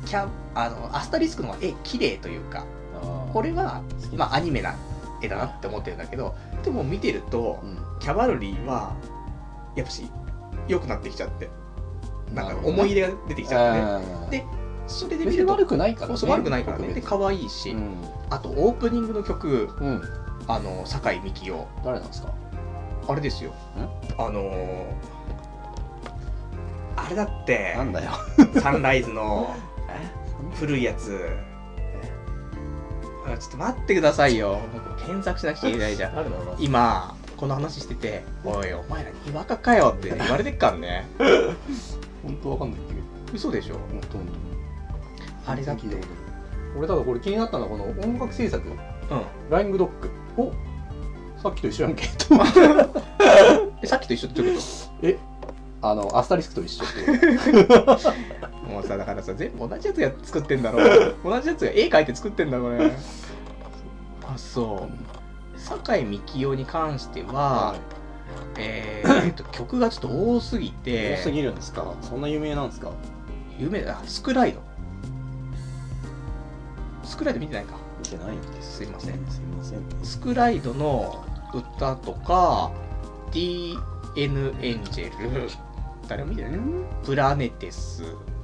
キャあのアスタリスクの方が絵綺麗というか、これは、まあ、アニメな絵だなって思ってるんだけど、でも見てると、うん、キャバロリーはやっぱし良くなってきちゃって、なんか思い入れが出てきちゃってね。でそれで見ると悪くないからね。 そう悪くないからね。で可愛いし、うん、あとオープニングの曲、うん、あの酒井美紀夫。 誰なんですか？ あれですよ。あのー、あれだって。 なんだよ。 サンライズの古いやつ。ちょっと待ってくださいよ。僕検索しなくちゃいけないじゃん。今この話してて、おいお前らにわかかよって言われてっからね。 本当わかんないけど。 嘘でしょ。本当に。あれだって。 俺ただこれ気になったのはこの音楽制作。うん。ライングドッグ。お。さっきと一緒やんけ。 え、さっきと一緒ってどういうこと？ え、あのアスタリスクと一緒って。 もうさ、だからさ、全部同じやつが作ってんだろ。同じやつが絵描いて作ってんだこれ。あ、そう。酒井美紀夫に関しては、はい、えーと曲がちょっと多すぎて。 多すぎるんですか？そんな有名なんですか？ 有名だ。スクライド。スクライド見てないか？ 見てないんです。 すいません。 すいません。 スクライドの歌とか、ディーエヌ エンジェル、誰も見てないね。プラネテス、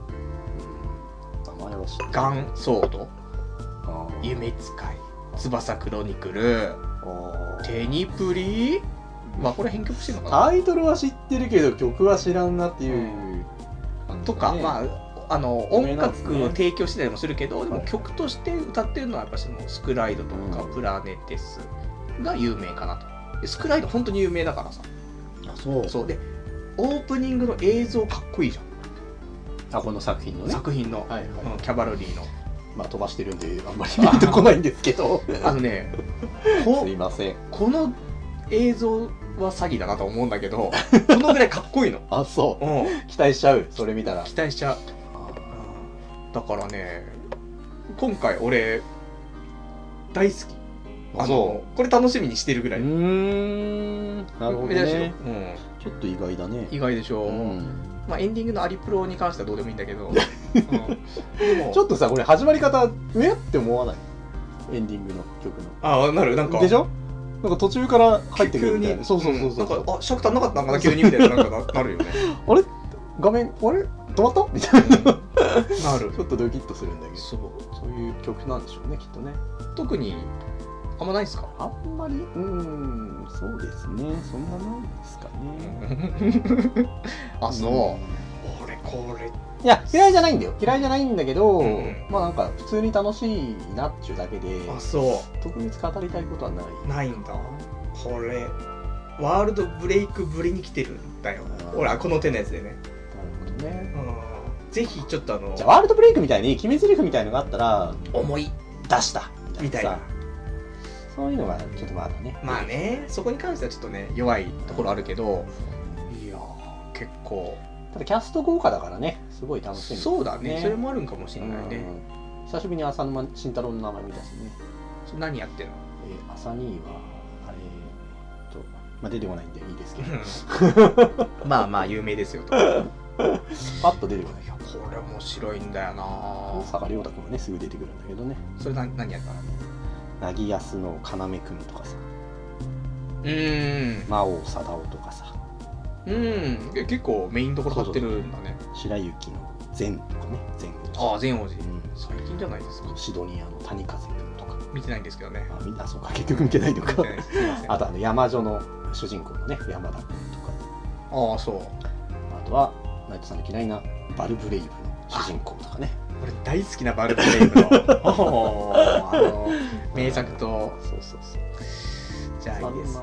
名前は知ってる。 ガンソード、夢使い、翼クロニクル、テニプリ、まあこれ編曲してるのかな。 タイトルは知ってるけど曲は知らんなっていう、 うん、とか、まああの音楽を提供してたりもするけど、でも曲として歌ってるのはやっぱそのスクライドとかプラネテスが有名かなと。スクライド本当に有名だからさ。 あ、そう。 そうで、オープニングの映像かっこいいじゃん。あ、この作品のね。 作品の、はいはい、うん、キャバロリーの。 まあ飛ばしてるんであんまり出てこないんですけど。 あのね、 すいません。 この映像は詐欺だなと思うんだけど、このぐらいかっこいいの。 あ、そう。うん、期待しちゃう。それ見たら。 期待しちゃう。だからね、今回俺大好き。あのこれ楽しみにしてるぐらい。うーん、なるほどね。うん、ちょっと意外だね。 意外でしょ。うん、まあエンディングのアリプロに関してはどうでもいいんだけど、うん、でもちょっとさ、これ始まり方えって思わない？エンディングの曲の。 ああ、なる、なんか。 でしょ？なんか途中から入ってくるみたいな。そうそうそうそう。 なんかあ、尺足んなかったんかな急にみたいななんかなるよね。 あれ？画面あれ？止まったみたいな、 なる。 ちょっとドキッとするんだけど、 そう、 そういう曲なんでしょうね、きっとね。 特にあんまないですか？ あんまり、うーん、そうですね、そんなないですかね。 あ、そう。俺これ、 いや嫌いじゃないんだよ。嫌いじゃないんだけど、うん、まあなんか普通に楽しいなっちゅうだけで、 あ、そう。 特別語りたいことはない。 ないんだ。これワールドブレイクぶりに来てるんだよ。俺はこの手のやつでね。 ね、 うん、ぜひちょっとあのじゃあワールドブレイクみたいに決め台詞みたいのがあったら思い出したみたいな、 そういうのがちょっとまだね、 まあね、そこに関してはちょっとね弱いところあるけど、いや結構ただキャスト豪華だからね、すごい楽しみ、ね、 そうだね、それもあるんかもしれないね。 久しぶりに浅沼慎太郎の名前見たしね。 それ何やってんの？ えー、朝兄はあれと、まあ、出てこないんでいいですけどまあまあ有名ですよとパッと出てこない。 いや、これ面白いんだよな。 大阪亮太君がねすぐ出てくるんだけどね。 それ何何やったの？凪安の要君とかさ、 うーん、 魔王貞夫とかさ、 うーん、結構メインどころ張ってるんだね。 白雪の善とかね、善王子。ああ、善王子、うん、最近じゃないですか。 シドニアの谷風君とか見てないんですけどね。 あ、みんなそうか、結局見てないのか。あとあの山女の主人公のね山田君とか。ああ、そう。 あとはナイトさんの嫌いなバルブレイブの主人公とかね。 俺大好きなバルブレイブのあの名作と。 そうそうそう。 じゃあいいです。ま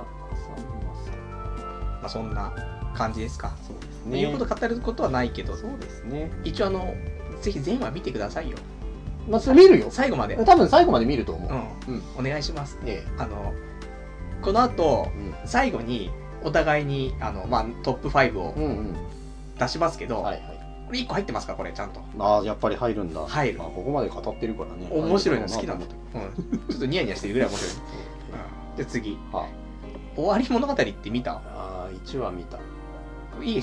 あそんな感じですか。 そうですね。 言うこと語ることはないけど、 そうですね。 一応あのぜひ全話見てくださいよ。 まあそれ見るよ。 最後まで。 多分最後まで見ると思う。 うん。うん、お願いします。ええ、あのこの後、うん、最後にお互いにあのまあトップファイブを出しますけど。うんうん、はいはい。これいっこ入ってますかこれちゃんと。 ああ、やっぱり入るんだ。 入る。 あ、ここまで語ってるからね。 面白いの好きなんだと。うん。ちょっとニヤニヤしてるぐらい面白い。じゃあ次。はあ、終わり物語って見た？ ああ、いちわ見た。 いい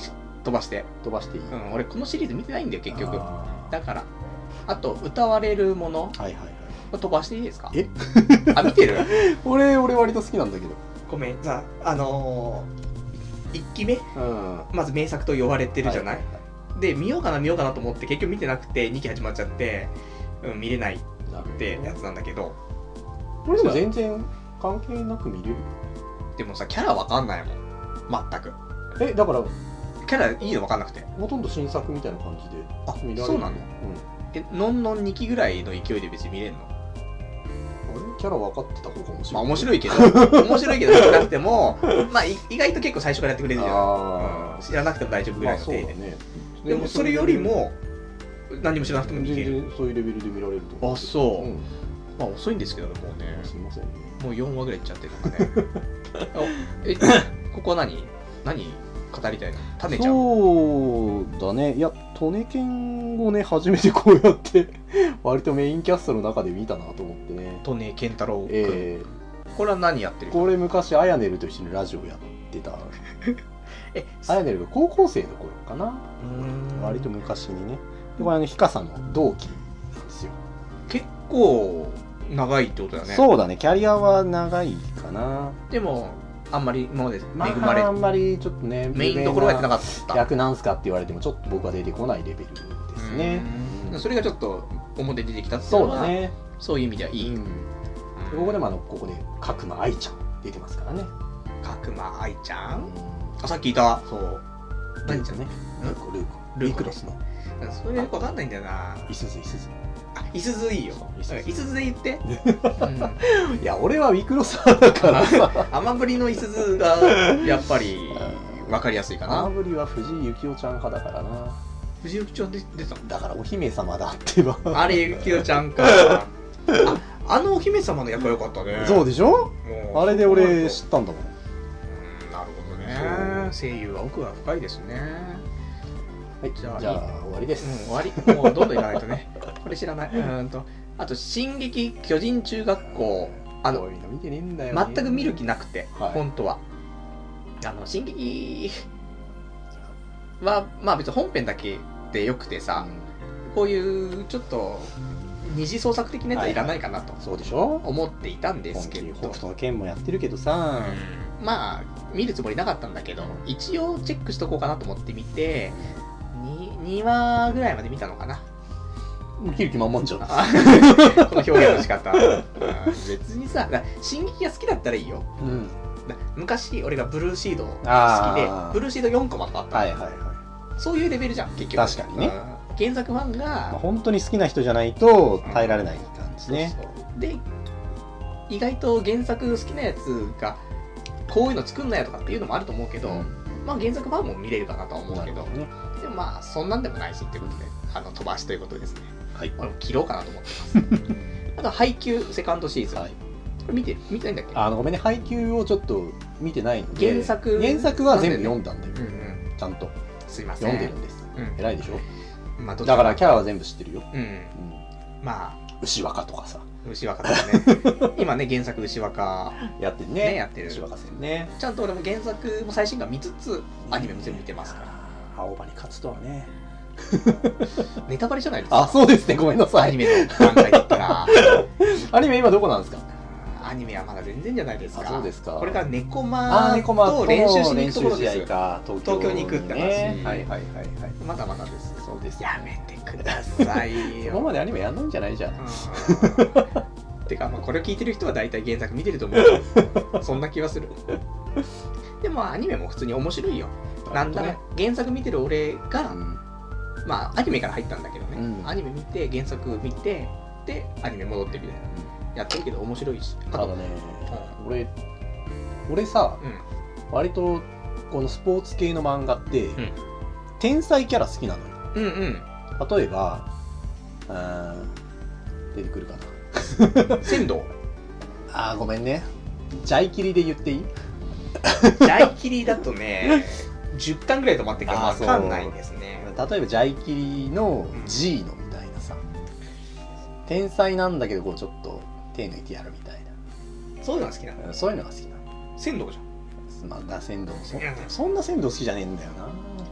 飛ばして飛ばしていい、 うん、俺このシリーズ見てないんだよ結局。 あだからあと歌われるもの、 はいはいはい、 飛ばしていいですか？ えあ、見てる？ 俺俺割と好きなんだけど。 ごめんさ、あのー、いっきめうんまず名作と呼ばれてるじゃない、 はいはいはい、 で見ようかな見ようかなと思って結局見てなくてにき始まっちゃって、うん、見れないってやつなんだけど、 これでも全然関係なく見れる。 でもさキャラわかんないもん全く。 えだからキャラいいのわかんなくて、 ほとんど新作みたいな感じであ見られる。 そうなの？ うん、 えのんのんにきぐらいの勢いで別に見れるの？ あれキャラ分かってた方が面白い。 まあ面白いけど面白いけど知らなくてもまあ意外と結構最初からやってくれるじゃん、 あ、 うん、知らなくても大丈夫ぐらいの程度、 まあそうだね、 でもそれよりも何も知らなくてもい全ける。 然そういうレベルで見られると思う。 あそう、 うん、 まあ遅いんですけどねもうね、 すいませんね。 もうよんわぐらいいっちゃってるのかねあえここは何何語りたいの？タネちゃん。 そうだね。いやトネケンをね初めてこうやって割とメインキャストの中で見たなと思ってね。 トネケンタロウ君、 えこれは何やってるー、これ昔アヤネルと一緒にラジオやってたえアヤネルが高校生の頃かな、 うーん割と昔にね。でこれあのヒカさんの同期なんですよ。 結構長いってことだね。 そうだね、キャリアは長いかな。 でもあんまり今まで恵ままれ、 ああんまりちょっとねメインどころはやってなかった。 役なんすかって言われてもちょっと僕は出てこないレベルですね。 うんそれがちょっと表に出てきたっていうのはそうだね。 そういう意味ではいい、 うん、でここでもあのここで角間愛ちゃん出てますからね。 角間愛ちゃん、 うんあさっきいた。 そう何ちゃんね。 うんルーコルーコルーコルークロスのそれよくわかんないんだよな。 いすずいすず。 あ、いすずいいよ。 そういすずいすずで言って。うんいや俺はウィクロス派だからさ。 甘ぶりのいすずがやっぱりわかりやすいかな。 甘ぶりは藤井幸雄ちゃん派だからな。 藤幸ちゃんで出たの？ だからお姫様だってば。 あれゆきおちゃんか。あ、あのお姫様の役は良かったね。 そうでしょ。 もうあれで俺知ったんだもん。 うんなるほどね。声優は奥が深いですね。 はい、 じゃあじゃあ終わりでうん、 す。 終わり。もうどんどんいかないとね。これ知らない。うーんと。あと、進撃巨人中学校。あのこう、いうの見てねえんだよね。 全く見る気なくて、 はい本当は。あの、進撃は、まあ別に本編だけでよくてさ、こういうちょっと二次創作的なやつはいらないかなとそうでしょ。 思っていたんですけど、 北斗の拳もやってるけどさ。 うんまあ見るつもりなかったんだけど、一応チェックしとこうかなと思って見て、にわぐらいまで見たのかな。 見る気満々じゃん。 あこの表現の仕方。うん別にさ、だ進撃が好きだったらいいよ。 うん。 だ昔俺がブルーシード好きであーブルーシードよんこまとあったの、 はいはいはい。 そういうレベルじゃん結局。 確かにねうん原作ファンが、 まあ、本当に好きな人じゃないと耐えられない感じですね。 そうそうで意外と原作好きなやつがこういうの作んなよとかっていうのもあると思うけど、 うんまあ原作ファンも見れるかなとは思うけど、 なるほどね。 でもまあそんなんでもないしってことで、あの飛ばしということですね。 はい。 俺も切ろうかなと思ってますあと配給セカンドシーズン、 はい。 これ見て見てないんだっけ？ あのごめんね、配給をちょっと見てないので。 原作原作は全部読んだんだよ。 うんうんちゃんとすいません読んでるんです。 うん偉いでしょ。 まあどっちだからキャラは全部知ってるよ。 うんうん。 まあ牛若とかさ。 牛若とかね今ね原作牛若やってるねね。 やってる牛若戦ね。 ちゃんと俺も原作も最新刊見つつアニメも全部見てますから青葉に勝つとはね。 ネタバレじゃないですか。 あ、そうですね。ごめんなさい。 アニメの段階だったらアニメ今どこなんですか。 アニメはまだ全然じゃないですか。 あ、そうですか。 これから猫あー、 マ猫マと練習しに行くところです練習試合か東東京に行くって話はいはいはいはい。 まだまだです。 そうです。 やめてくださいよそこまでアニメやんないんじゃないじゃん。 うんてか、まあ、これを聞いてる人は大体原作見てると思うそんな気はする。でもアニメも普通に面白いよ。なんだら原作見てる俺が、 うんまあアニメから入ったんだけどね、 うんアニメ見て原作見てでアニメ戻ってみたいなやってるけど面白いし、あとただね、俺俺さ、 うん割とこのスポーツ系の漫画って、 ん天才キャラ好きなのよ。 うんうん例えばあー出てくるかな仙道あーごめんね、ジャイキリで言っていい？ ジャイキリだとねじゅっかんぐらい止まってるからあー分かんないんですね。 例えばジャイキリの G のみたいなさ、天才なんだけどこうちょっと手抜いてやるみたいそういうのが好きなの。 な、そういうのが好きなの。 仙道じゃん。 まあ、仙道もそいやそんな仙道好きじゃねえんだよな。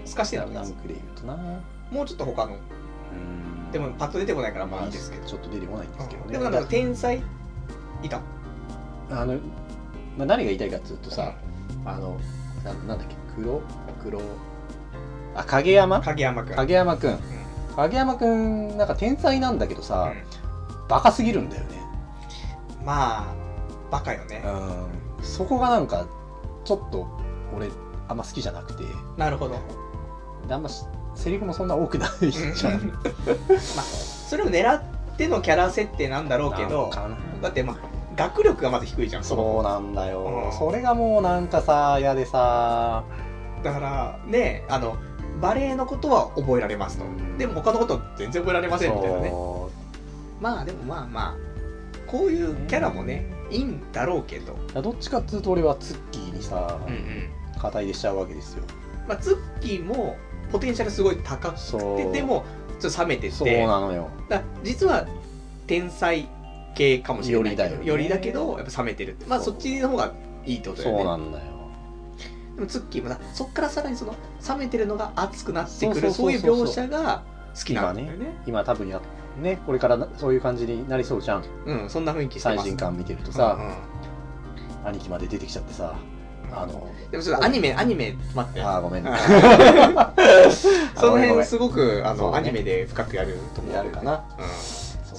透かしてるランクで言うとな、 もうちょっと他の、 うんでもパッと出てこないからまあいいですけど、 ちょっと出てこないんですけどね。 でもなんか天才いたあの、まあ、何が言いたいかっていうとさ、あの な, なんだっけ黒黒あ影山影山くん影山くん、 うん、 影山くんなんか天才なんだけどさ、 うん、 バカすぎるんだよね。 まあバカよね。 うん、そこがなんかちょっと俺あんま好きじゃなくて。 なるほど。 あんまセリフもそんな多くないじゃん。まあそれを狙ってのキャラ設定なんだろうけど、だってまあ学力がまず低いじゃん。 そうなんだよ、 うん、 それがもうなんかさ嫌でさ、 だからね、あのバレエのことは覚えられますと、うん、でも他のこと全然覚えられませんみたいなね。まあでもまあまあこういうキャラもね、うん、いいんだろうけど、 どっちかっていうと俺はツッキーにさ、うんうん、肩入れしちゃうわけですよ。 まあ、ツッキーもポテンシャルすごい高くて、でもちょっと冷めてて、 そうなのよ。 だ実は天才系かもしれないけど、 よりだよね、 よりだけどやっぱ冷めてるって、まあそっちの方がいいってことだよね。 そうなんだよ。 でもツッキーもさ、そっからさらにその冷めてるのが熱くなってくる、そういう描写が好きなんだよね。 今ね、今多分やね、これからそういう感じになりそうじゃん。 うん、そんな雰囲気してます。 最新刊見てるとさ、うんうん、兄貴まで出てきちゃってさ、あのでもちょっとアニメアニメ待って。 ああごめんね。 その辺すごくあの、ね、アニメで深くやると思う。 やるかな。 うん。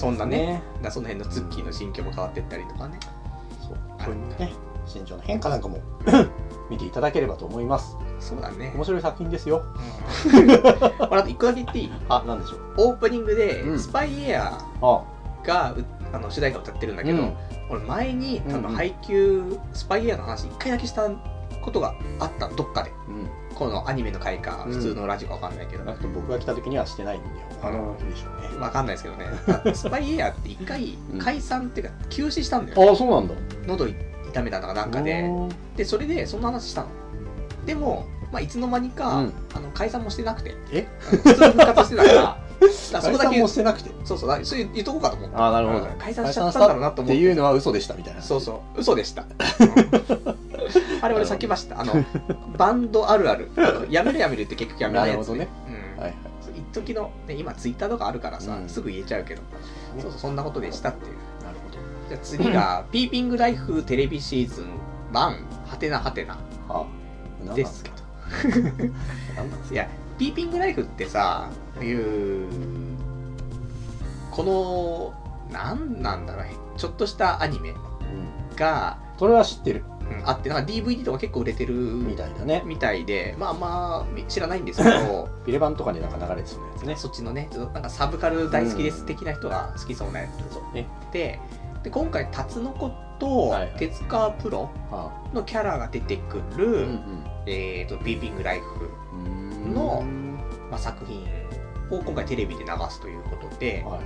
そんなね、だその辺のツッキーの心境も変わっていったりとかね。 そう。そういうね、心情の変化なんかも見ていただければと思います。 そうだね。 面白い作品ですよ。 うん、あと一個だけ言っていい？ あ、なんでしょう。 オープニングで、うん、スパイエアがあの主題歌を歌ってるんだけど、うん、俺前に多分配給スパイエアの話一回だけしたことがあったどっかで、うん、このアニメの回か普通のラジオかわかんないけど、 うん、僕が来た時にはしてないんだよ。あの日でしょうね。 わかんないですけどね。スパイエアって一回解散っていうか休止したんだよ、ね。 ああそうなんだ。 喉痛めたとかなんかで、でそれでそんな話したの。でもまあいつの間にか、うん、あの解散もしてなくて、 え、 普通に復活してたから。 だそこだけもしてなくて、 そうそう、そういう言っとこうかと思って。 ああなるほど、うん、 解散しちゃったんだろうなと思って。 っていうのは嘘でしたみたいな。 そうそう嘘でした。あれ俺先ました。あのバンドあるある、あのやめるやめるって結局やめないやつ、ね。なるほどね。うん、はいはい。一時のね今ツイッターとかあるからさ、うん、すぐ言えちゃうけど、うん、そうそうそんなことでしたっていう。 なるほど。 じゃあ次が、うん、ピーピングライフテレビシーズンワンはてなはてなですけど。いやピーピングライフってさいうこのなんなんだろうちょっとしたアニメが、 うん、それは知ってる、 うん、あってなんか ディーブイディー とか結構売れてるみたいだねみたいでまあまあ知らないんですけどビレバンとかになんか流れてそうなやつねそっちのねちょっとなんかサブカル大好きです的な人が好きそうなやつ、うんね、でで今回タツノコと手塚プロのキャラが出てくる、はいはいえーとピーピングライフの、まあ、作品を今回テレビで流すということで、はい、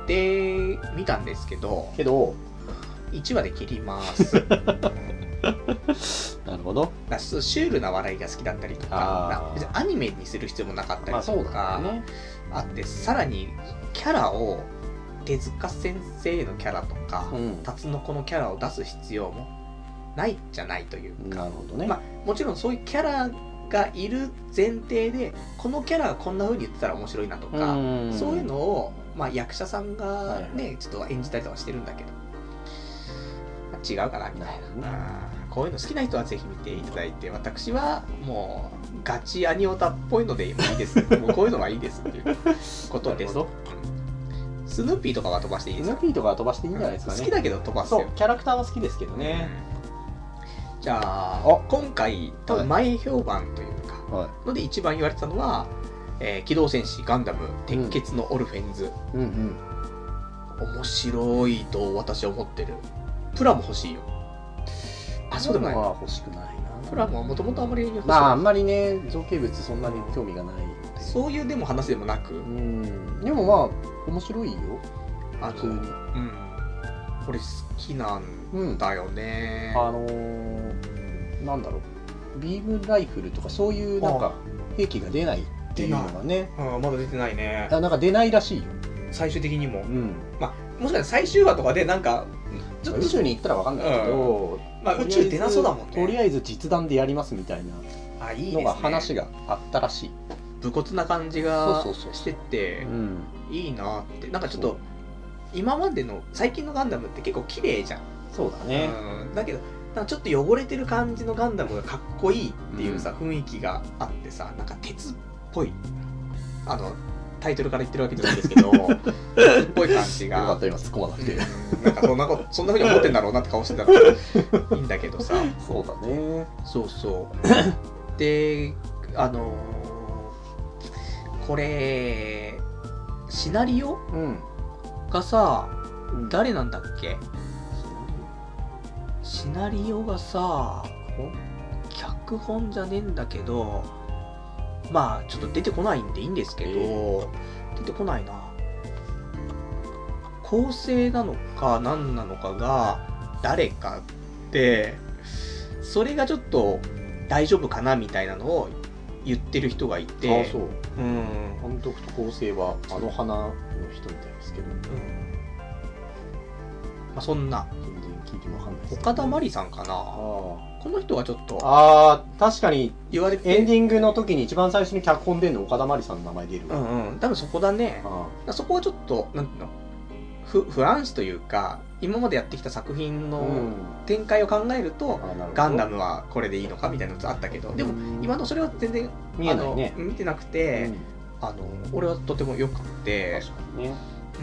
で見たんですけどけどいちわで切りますなるほどだシュールな笑いが好きだったりとか別にアニメにする必要もなかったりとか、まあね、あってさらにキャラを手塚先生のキャラとか、うん、タツノコのキャラを出す必要もないじゃないというかなるほどね、 まあ、もちろんそういうキャラがいる前提でこのキャラがこんな風に言ってたら面白いなとかそういうのを、まあ、役者さんがね、はい、ちょっと演じたりとかしてるんだけど、まあ、違うかなみたいな、ね、こういうの好きな人はぜひ見ていただいて私はもうガチアニオタっぽいのでいいですもうこういうのがいいですっていうことですスヌーピーとかは飛ばしていいですか？ スヌーピーとかは飛ばしていいんじゃないですかね。 好きだけど飛ばすよ。 そうキャラクターは好きですけどね、 うん、じゃあ今回多分前評判というか、はい、ので一番言われてたのは、えー、機動戦士ガンダム鉄血のオルフェンズ、うんうんうん、面白いと私は思ってる。プラも欲しいよ。あ、そうでもない。 欲しくないな。 プラももともとあまり欲しい。 まああんまりね造形物そんなに興味がないのでそういうでも話でもなく、 うん、でもまあ面白いよ普通に。うん。 これ好きなんだよね、 うん、あのー、なんだろうビームライフルとかそういうなんか兵器が出ないっていうのがねああまだ出てないね。 なんか出ないらしいよ最終的にも、うん、まあもしかしたら最終話とかでなんかちょっと宇宙に行ったら分かんないけど、 うん、まあ宇宙出なそうだもんね。 とりあえず実弾でやりますみたいなあ、いいですね。 のが話があったらしい。 武骨な感じがそうそうそうしてて、 うん、 いいなって。なんかちょっと今までの最近のガンダムって結構綺麗じゃん。 そうだね。 うん、だけどなんかちょっと汚れてる感じのガンダムがかっこいいっていうさ、うん、雰囲気があってさ、なんか鉄っぽい、あのタイトルから言ってるわけじゃないんですけど鉄っぽい感じが。 よかった今突っ込まなくて、 うん、なんかそんなことそんな風に思ってんだろうなって顔してたからいいんだけどさ。 そうだね。 そうそうで、あのー、これシナリオ、うん、がさ、うん、誰なんだっけ。シナリオがさ、脚本じゃねえんだけど、まあちょっと出てこないんでいいんですけど、えー、出てこないな。構成なのか何なのかが誰かで、それがちょっと大丈夫かなみたいなのを言ってる人がいて。 あ、そう。うん。監督と構成はあの花の人みたいですけど。うん。 まあそんな。 全然聞いてもわかんないです、ね。 岡田真理さんかな。あ、この人がちょっと。 ああ、確かに言われて。 エンディングの時に一番最初に脚本出るの岡田真理さんの名前出る。 うんうん。多分そこだね。あ、そこはちょっとなんていうの。フ, フランスというか今までやってきた作品の展開を考えると、うん、ガンダムはこれでいいのかみたいなのがあったけど、でも今のそれは全然見えないね。 見てなくて、うん、あの俺はとてもよくて、 確かにね。 うん。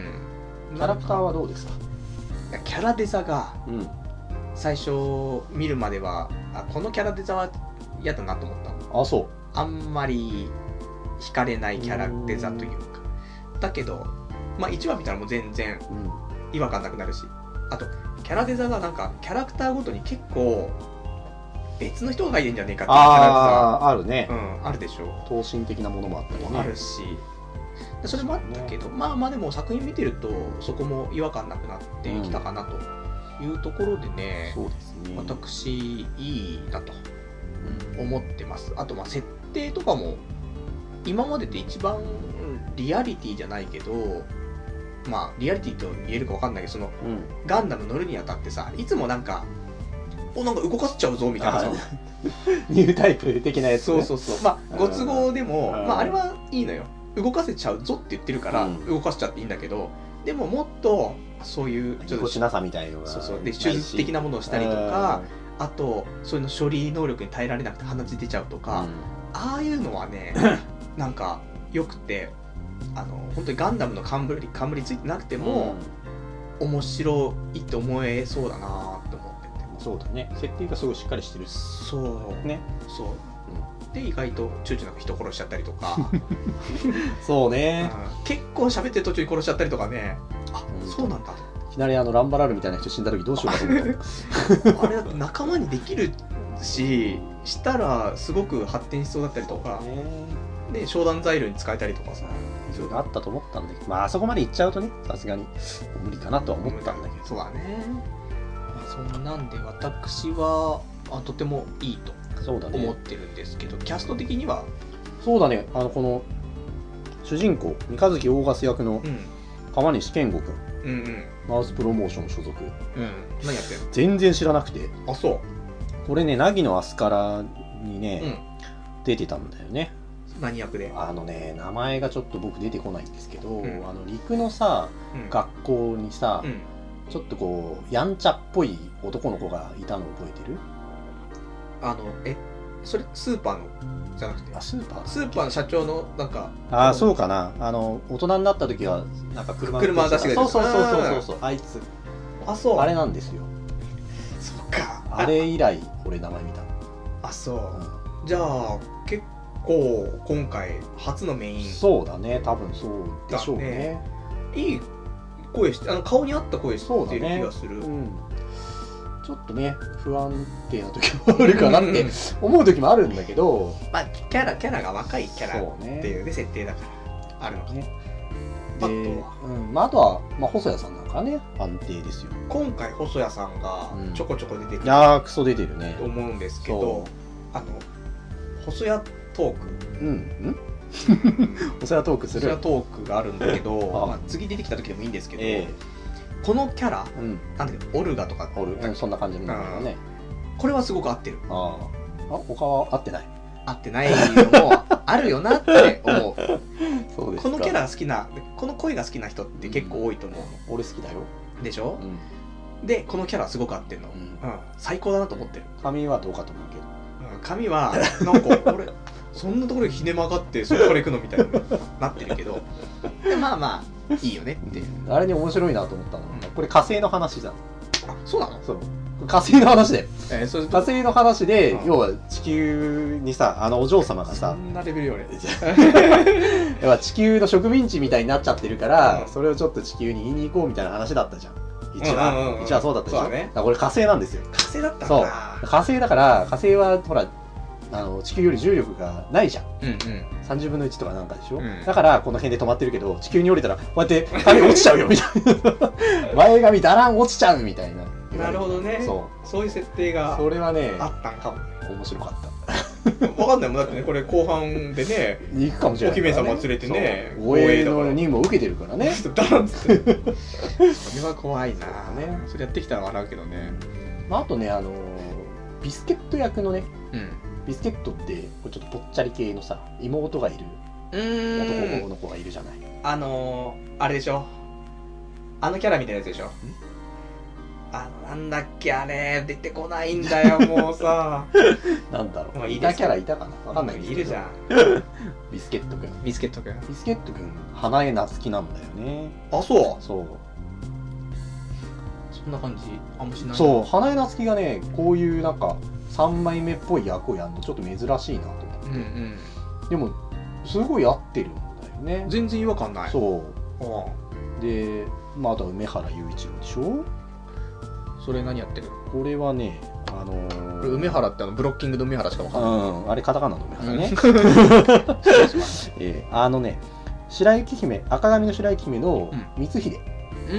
キャラクターはどうですか。 いやキャラデザが、うん、最初見るまではあこのキャラデザは嫌だなと思ったの。 あ、そう。 あんまり惹かれないキャラデザというか、だけどまあいちわ見たらもう全然違和感なくなるし、あとキャラデザがなんかキャラクターごとに結構別の人が描いてんじゃねえかっていうキャラデザ。 ああるね。 うん、あるでしょう。 等身的なものもあったりね。 あるし、それもあったけど、ね、まあまあでも作品見てるとそこも違和感なくなってきたかなというところでね、 うん、そうですね。 私いいなと思ってます。あとまあ設定とかも今までで一番リアリティじゃないけど。まあリアリティと言えるか分かんないけど、その、うん、ガンダム乗るにあたってさ、いつもなんかおなんか動かせちゃうぞみたいなさニュータイプ的なやつ、 ね、そうそうそう、まあご都合でも、まああれはいいのよ、動かせちゃうぞって言ってるから、うん、動かせちゃっていいんだけど、でももっとそういうちょっとしなさみたいのが、 そうそうで手術的なものをしたりとか、あとそういうの処理能力に耐えられなくて鼻血出ちゃうとか、うん、ああいうのはねなんかよくて、あの本当にガンダムの冠冠ついてなくても、うん、面白いって思えそうだなって思ってて。 そうだね、設定がすごいしっかりしてる。 そうね、そう、うん、で意外と躊躇なく人殺しちゃったりとかそうね、 うん、結構喋ってる途中に殺しちゃったりとかね。あ、うん、そうなんだと。 いきなりあのランバラルみたいな人死んだ時どうしようかと思ったあれだって仲間にできるし、したらすごく発展しそうだったりとか、で商談材料に使えたりとかさ、 いろいろあったと思ったんだけど、まああそこまで行っちゃうとね、さすがに無理かなとは思ったんだけど。 そうだね、まあ、そんなんで私はあとてもいいと思ってるんですけど、ね、キャスト的にはそうだね、あのこの主人公三日月大ガス役の川西健吾君、うんうん、マウスプロモーション所属、うん、 何やってるの？ 全然知らなくて。 あ、そう。 これね、凪のアスカラにね、うん、出てたんだよね。 何役で？ あのね、名前がちょっと僕出てこないんですけど、うん、あの陸のさ、うん、学校にさ、うん、ちょっとこうやんちゃっぽい男の子がいたの覚えてる？ あのえそれスーパーのじゃなくて、 あ、スーパースーパーの社長のなんか、 あ、そうかな、あの大人になった時はなんか車車出してくれる、 そうそうそうそうそう、あいつ、 あ、そう、 あれなんですよ。 そっか、 あれ以来俺名前見た。 あ、そう、うん、じゃあ結構今回初のメイン。 そうだね、多分そうでしょうね。ね、 いい声して、あの顔に合った声してる気がする。 うん、ちょっとね不安定な時もあるかなって思う時もあるんだけど、 まあキャラキャラが若いキャラっていうね、設定だからあるのね。 で、あとは、うん、まあ、あとは、まあ、細谷さんなんかね、安定ですよ。 今回細谷さんがちょこちょこ出てくる、うん、 いやークソ出てるねと思うんですけど、あの細谷トーク、 うんん細谷トークする細谷トークがあるんだけどあ、まあ、次出てきた時でもいいんですけど、えー、このキャラ、うん、なんだっけ、オルガとか、 オル、うん、そんな感じの名前だね、 これはすごく合ってる。 ああ、他は合ってない。 合ってないのもあるよなって思う。 そうですか。 このキャラ好きな、この声が好きな人って結構多いと思うの。 うん、俺好きだよ。 でしょ、 うん、 で、このキャラすごく合ってんの。 うんうん、最高だなと思ってる。 髪はどうかと思うけど。 うん、髪は、なんか、俺、そんなところにひね曲がってそこから行くのみたいになってるけど、でまあまあ、いいよねっていう。 あれに面白いなと思ったのが、 うん、 これ火星の話だ。 あ、そうなの？ そう。火星の話で、 えー、それ火星の話で、 うん、 要は地球にさ、あのお嬢様がさ、 そんなレベルよね。 要は地球の植民地みたいになっちゃってるから、 うん、 それをちょっと地球に言いに行こうみたいな話だったじゃん。一話、うんうんうん、一話そうだったでしょ。 そうだね。 だからこれ火星なんですよ。 火星だったんだ。 そう。火星だから、火星はほら、あの地球より重力がないじゃん。 うんうん。 さんじゅうぶんのいちとかなんかでしょ、うん、だからこの辺で止まってるけど、地球に降りたらこうやって髪落ちちゃうよみたいな。前髪だらん落ちちゃうみたいな。 なるほどね。そう。そういう設定がそれはね、 あったんかも。 面白かった。 わかんないもんだってね、これ後半でね、 行くかもしれない、 お姫様連れてね、 護衛の任務を受けてるからね。 ダンつって。それは怖いなね。それやってきたら笑うけどね。 まあ、あとね、あのビスケット役のね、 うん、 ビスケットってこれちょっとぽっちゃり系のさ、妹がいる男の子がいるじゃない。 あのー、あれでしょ、あのキャラみたいなやつでしょ。あのなんだっけあれ出てこないんだよもうさ。 なんだろう、 まあ、いたキャラいたかな、わかんないけど、 いるじゃん。 ビスケットくん。 ビスケットくん。 ビスケットくん、花江夏樹なんだよね。 あ、そう。 そう。 そんな感じあんましない。 そう、花江夏樹がね、こういうなんかさんまいめっぽい役をやるのちょっと珍しいなと思って。うんうん。でもすごい合ってるんだよね。 全然違和感ない。 そう。 ああで、まあ、あとは梅原裕一郎でしょ。 それ何やってる？これはね、あのー、 これ梅原ってあのブロッキングの梅原しかわかんない。 うん、あれカタカナの梅原ね。えー、あのね、白雪姫、赤髪の白雪姫の光秀、うん、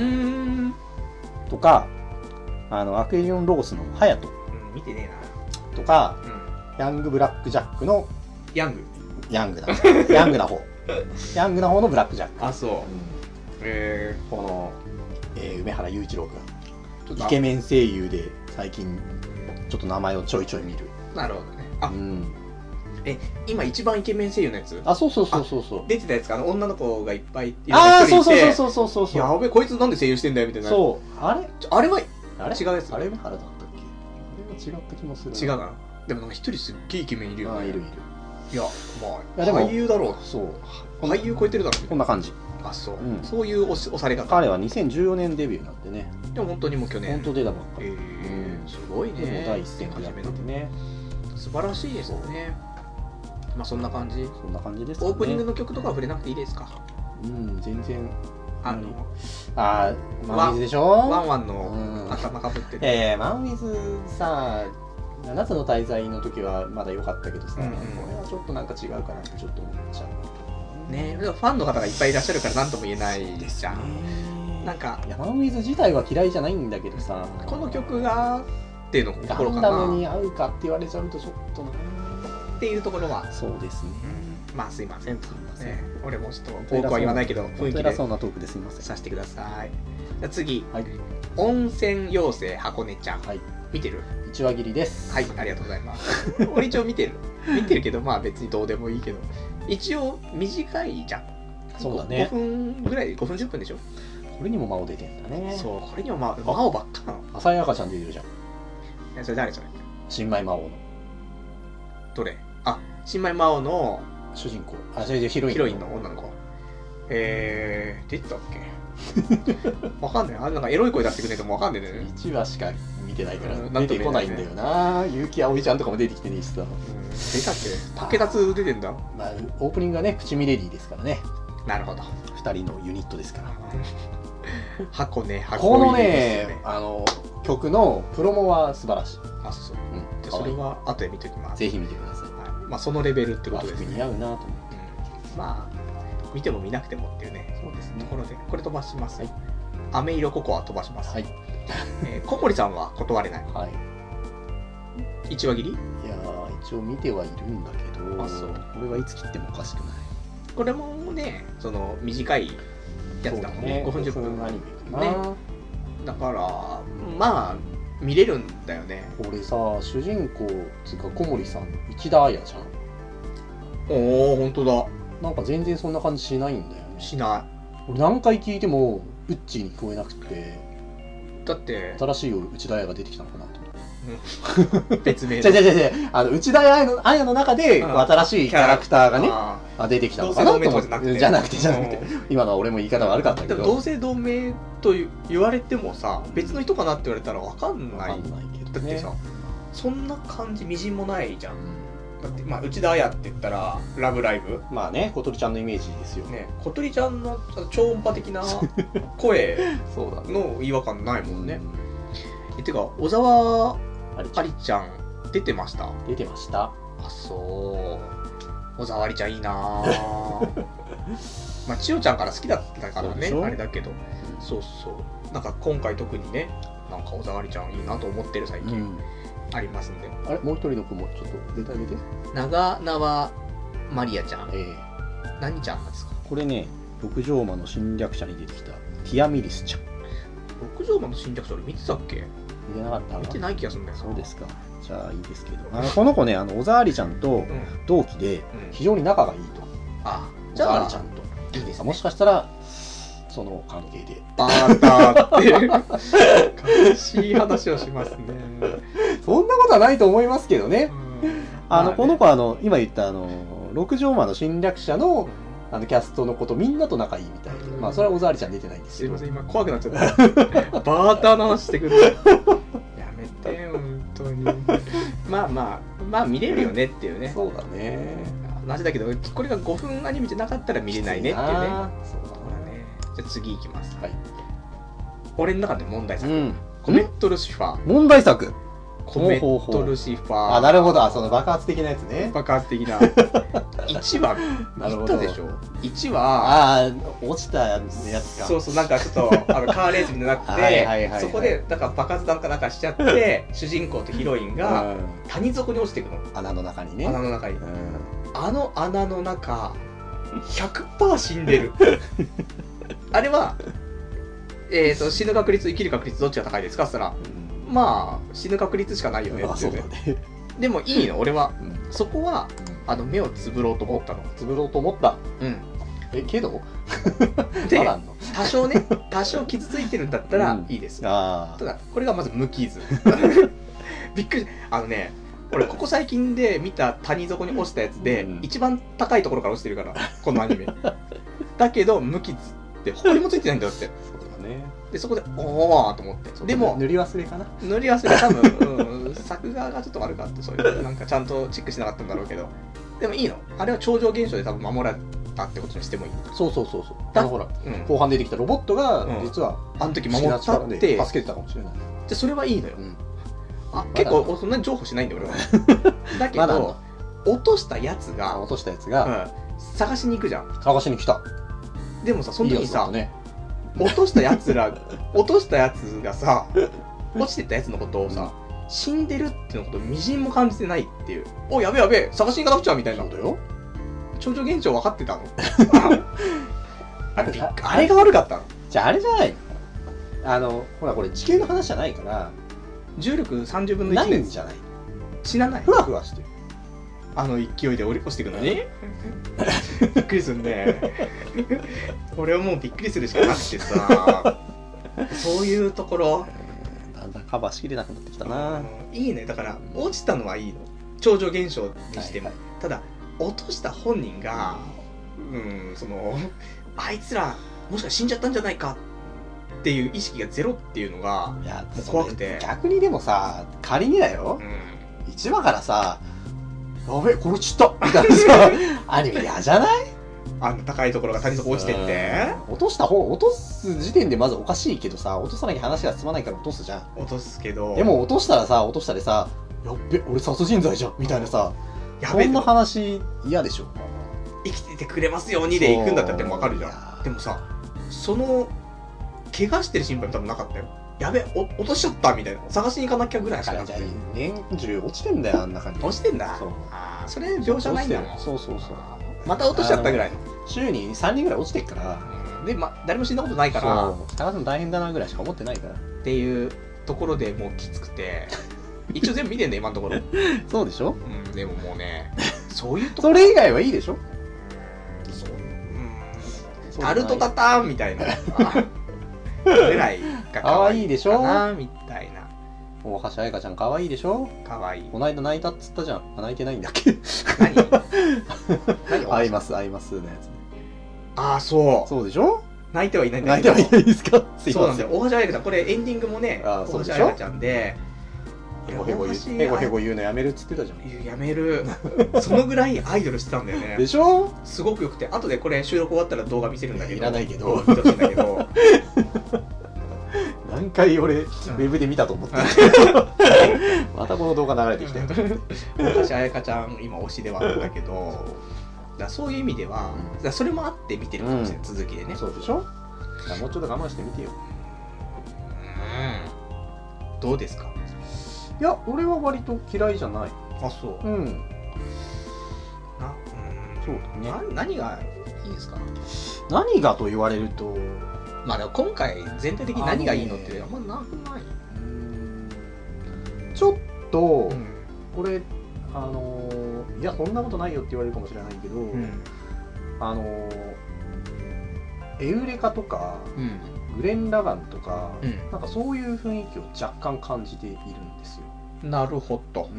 とか、あのアクエリオンロースの隼人、 うん、見てねえな。 とか、うん、ヤングブラックジャックのヤング、 ヤングだ、ヤングな方、ヤングな方のブラックジャック。 あ、そう。うん、 えー、この、えー、梅原裕一郎君。イケメン声優で最近ちょっと名前をちょいちょい見る。 なるほどね。あ、うん、え、今一番イケメン声優のやつ？ あ、そうそうそうそうそう。 出てたやつか、あの女の子がいっぱいいる。 ああ、そうそうそうそうそうそう。 やべ、こいつなんで声優してんだよみたいな。 そう。あれあれはあれ違うやつ。 あれ梅原だったっけ？あれは違った気もする。 違うかな。でもなんか一人すっげえイケメンいるよね。 あ、いるいる。 いや、まあ俳優だろう。 そう。 俳優超えてるだろう。 こんな感じ。 あ、そう、うん、そういう押され方。 彼はにせんじゅうよねんデビューなんでね。 でも本当にもう去年。 本当出たばっか。 えー、うん、すごいね。 でも第一線始めてね。 素晴らしいですね。まあそんな感じ。 そんな感じですかね。 オープニングの曲とかは触れなくていいですか？ うん、全然。 あの、 あー、マンウィズでしょ？ ワンワンの頭かぶってる。 ええ、マンウィズさ、ななつの大罪の時はまだ良かったけどさ、うんうん、これはちょっとなんか違うかなってちょっと思っちゃう。 ね、ファンの方がいっぱいいらっしゃるから何とも言えないですじゃん。なんかいや、マンウィズ自体は嫌いじゃないんだけどさ、 この曲がっていうのところかな。 ガンダムに合うかって言われちゃうとちょっとなっていうところは。 そうですね。 うん、まあすいません。すいません。ね、俺もちょっと多くは言わないけど雰囲気で偉そうなトークですいません。 させてください。じゃあ次、 はい、 温泉妖精箱根ちゃん。はい、見てる？ 一話切りです。 はい、ありがとうございます。俺一応見てる。見てるけどまあ別にどうでもいいけど、一応短いじゃん。 そうだね。 ごふんぐらい、ごふんじゅっぷんでしょ。 これにも魔王出てんだね。 そう、これにも魔王ばっかなの。 浅井赤ちゃん出てるじゃん。 え、それ誰それ？ 新米魔王の。 どれ？あ、新米魔王の主人公。あ、それでヒロイン。 ヒロインの女の子。えー、出てたっけ？わかんない。あれなんかエロい声出してくれてもわかんないね。 いちわしか見てないから出てこないんだよな。結城葵ちゃんとかも出てきてねえしさ。 出たっけ？武田つ出てんだ。 まあ、オープニングがね、口見レディーですからね。 なるほど。 ふたりのユニットですから。 箱根、箱根。 このね、あの、曲のプロモは素晴らしい。 あ、そう。うん。で、それは後で見ておきます。 ぜひ見てください。はい。 まあ、そのレベルってことですね。 似合うなと思って。 うん。まあ、見ても見なくてもっていうね。 そうですね。 ところで、これ飛ばします。 はい。 飴色ココア飛ばします。 はい。 えー、ココリさんは断れない。 はい。 一話切り？ いやー、一応見てはいるんだけど、 あ、そう。 これはいつ切ってもおかしくない。 これもね、その短いやつだもんね。ごふんじゅっぷんアニメかな。 ね。だから、まあ、 見れるんだよね。 俺さ、主人公つうか小森さん内田彩じゃん。 おお、本当だ。 なんか全然そんな感じしないんだよね。 しな俺何回聞いてもウッチーに聞こえなくて、 い。だって新しい内田彩が出てきたのかなと思って。 別名じゃじゃじゃじゃあの内田彩の彩の中でこう新しいキャラクターがねあ出てきたのかなと思って。じゃなくてじゃなくて今のは俺も言い方悪かったけど、 同姓同名と言われてもさ、別の人かなって言われたら分かんない。 分かんないけど、ね、 だってさ、そんな感じみじんもないじゃん。だってまあ内田彩って言ったらラブライブ、 まあね、小鳥ちゃんのイメージですよね。小鳥ちゃんの超音波的な声そうだの違和感ないもんね。えてか小沢ありちゃん出てました？ 出てました。 あ、そう小沢ありちゃんいいなぁまあ千代ちゃんから好きだったからね、あれだけど、そうそうなんか今回特にね、なんか小沢ありちゃんいいなと思ってる最近、うん、ありますんで。 あれもう一人の子もちょっと出てあげて。 長縄マリアちゃん、 ええ、 何ちゃんなんですかこれね。六条馬の侵略者に出てきたティアミリスちゃん。 六条馬の侵略者俺見てたっけ？ 見てなかった？ 見てない気がするんだよ。 そうですか。じゃあいいですけど、あのこの子ね、あの小沢ありちゃんと同期で非常に仲がいいと。うん、 あ、 小沢ありちゃんといいです、ね、もしかしたらその関係でバーターって悲しい話をしますね。 そんなことはないと思いますけどね。 うん、 あの、まあね、この子はあの今言ったあの六条馬の侵略者のあのキャストの子とみんなと仲いいみたいで、うん、まあそれは小沢ありちゃん出てないんですけど。 すいません、今怖くなっちゃったバーターの話してくるやめてよ本当にまあまあまあ見れるよねっていうね。 そうだね、 同じだけどこれがごふんアニメじゃなかったら見れないねっていうね。そうだね。じゃあ次いきます。はい、俺の中で問題作、うん、コメットルシファー。 問題作コメットルシファー。 あ、なるほど。その爆発的なやつね。 爆発的な。いちわ見たでしょ。いちわ。 ああ、落ちたやつか。 そうそう、なんかちょっとあのカーレースみたいになって、そこでなんか爆発弾かなんかしちゃって、主人公とヒロインが谷底に落ちていくの。 穴の中にね。 穴の中に。うん、あの穴の中、ひゃくパーセント 死んでる。あれは、えーと、死ぬ確率、生きる確率どっちが高いですかって言ったら、うん、まあ死ぬ確率しかないよねっていうね。でもいいの俺は、うん、そこは、うん、あの目をつぶろうと思ったの。 つぶろうと思った。 うん。 えけどで多少ね多少傷ついてるんだったらいいです。うん、あただこれがまず無傷。びっくり。あのね俺ここ最近で見た谷底に落ちたやつで、うん、一番高いところから落ちてるからこのアニメ。だけど無傷って埃もついてないんだって。そうだね。でそこでおおと思って。でも塗り忘れかな。 塗り忘れ多分、うん、作画がちょっと悪かったそういうなんかちゃんとチェックしなかったんだろうけど。でもいいの。あれは超常現象で多分守られたってことにしてもいい。 そうそうそうそう。あのほら、うん、後半出てきたロボットが、うん、実はあの時守ったって助けてたかもしれない。 じゃそれはいいのよ。うん、あ結構そんなに譲歩しないんだよ俺は。だけど落としたやつが落としたやつが、うん、 探しに行くじゃん。 探しに来た。 でもさその時にさ、ね、落としたやつら落としたやつがさ落ちてったやつのことをさ、うん、死んでるっていうことをみじんも感じてないっていう。おやべやべ探しに行かなくちゃみたいな。 そうだよ。 超常現象分かってたの。あれあれが悪かったの。 じゃああれじゃないの。あのほらこれ地球の話じゃないから重力さんじゅうぶんのいちないんじゃない。 死なない。 ふわふわしてる。 あの勢いで落ちてくのにびっくりするね。俺はもうびっくりするしかなくてさ。そういうところだんだんカバーしきれなくなってきたな。 いいね。だから落ちたのはいいの。超常現象にしても、はいはい、ただ落とした本人がうんそのあいつらもしか死んじゃったんじゃないかっていう意識がゼロっていうのがいや怖くて。 逆にでもさ仮にだよ、うん、いちわからさやべ殺しちゃったみたいなさアニメ嫌じゃない？ あの高いところが谷底落ちてって落とした方落とす時点でまずおかしいけどさ、落とさなきゃ話が進まないから落とすじゃん。 落とすけどでも落としたらさ落としたでさやっべ俺殺人罪じゃんみたいなさ、やべそんな話嫌でしょ。 生きててくれますようにで行くんだったらでも分かるじゃん。でもさその怪我してる心配も多分なかったよ。やべお落としちゃったみたいな探しに行かなきゃぐらいしかなくて。 年中落ちてんだよあんな感じ。 落ちてんだ。そうあそれ描写ないんだもん。 そうそうそう。 また落としちゃったぐらいの。 週にさんにんぐらい落ちてっから。 で、ま、誰も死んだことないから探すの大変だなぐらいしか思ってないからっていうところでもうきつくて一応全部見てんだよ今のところ。 そうでしょ。 うん、でももうねそういうとこそれ以外はいいでしょ。 そう、うん、タルトタターンみたいなぐらいが可愛いでしょかなみたいな。 大橋彩香ちゃん可愛いでしょ。 可愛い。 この間泣いたっつったじゃん。あ、泣いてないんだっけ。 何何アイマスアイマスのやつね。 ああそうそうでしょ。 泣いてはいないんだけど。泣いてはいないですか。 そうなんだよ。大橋彩香ちゃんこれエンディングもね、大橋彩香ちゃんでヘゴヘゴ言うヘゴヘゴ言うのやめるっつってたじゃん。 やめる。そのぐらいアイドルしてたんだよね。 でしょ。 すごくよくて、後でこれ収録終わったら動画見せるんだけど。 いらないけど。 見てほしいんだけど。 何回俺ウェブで見たと思って。またこの動画流れてきたよ。 大橋彩香ちゃん今推しではあるんだけど。だそういう意味では、うん、だそれもあって見てるかもしれない、うん、続きでね。 そうでしょ。もうちょっと我慢してみてよ。 うん。どうですか。 いや、俺は割と嫌いじゃない。 あ、そう。 うん。な、うん、 そうだね。な何がいいですか。 何がと言われると、 まあでも今回全体的に何がいいのってあんまなくない。 うん。ちょっと、うん、これあのー、いやそんなことないよって言われるかもしれないけど、うん、あのー、エウレカとか、うん、グレン・ラガンとか、うん、なんかそういう雰囲気を若干感じているんですよ。 なるほど。うん、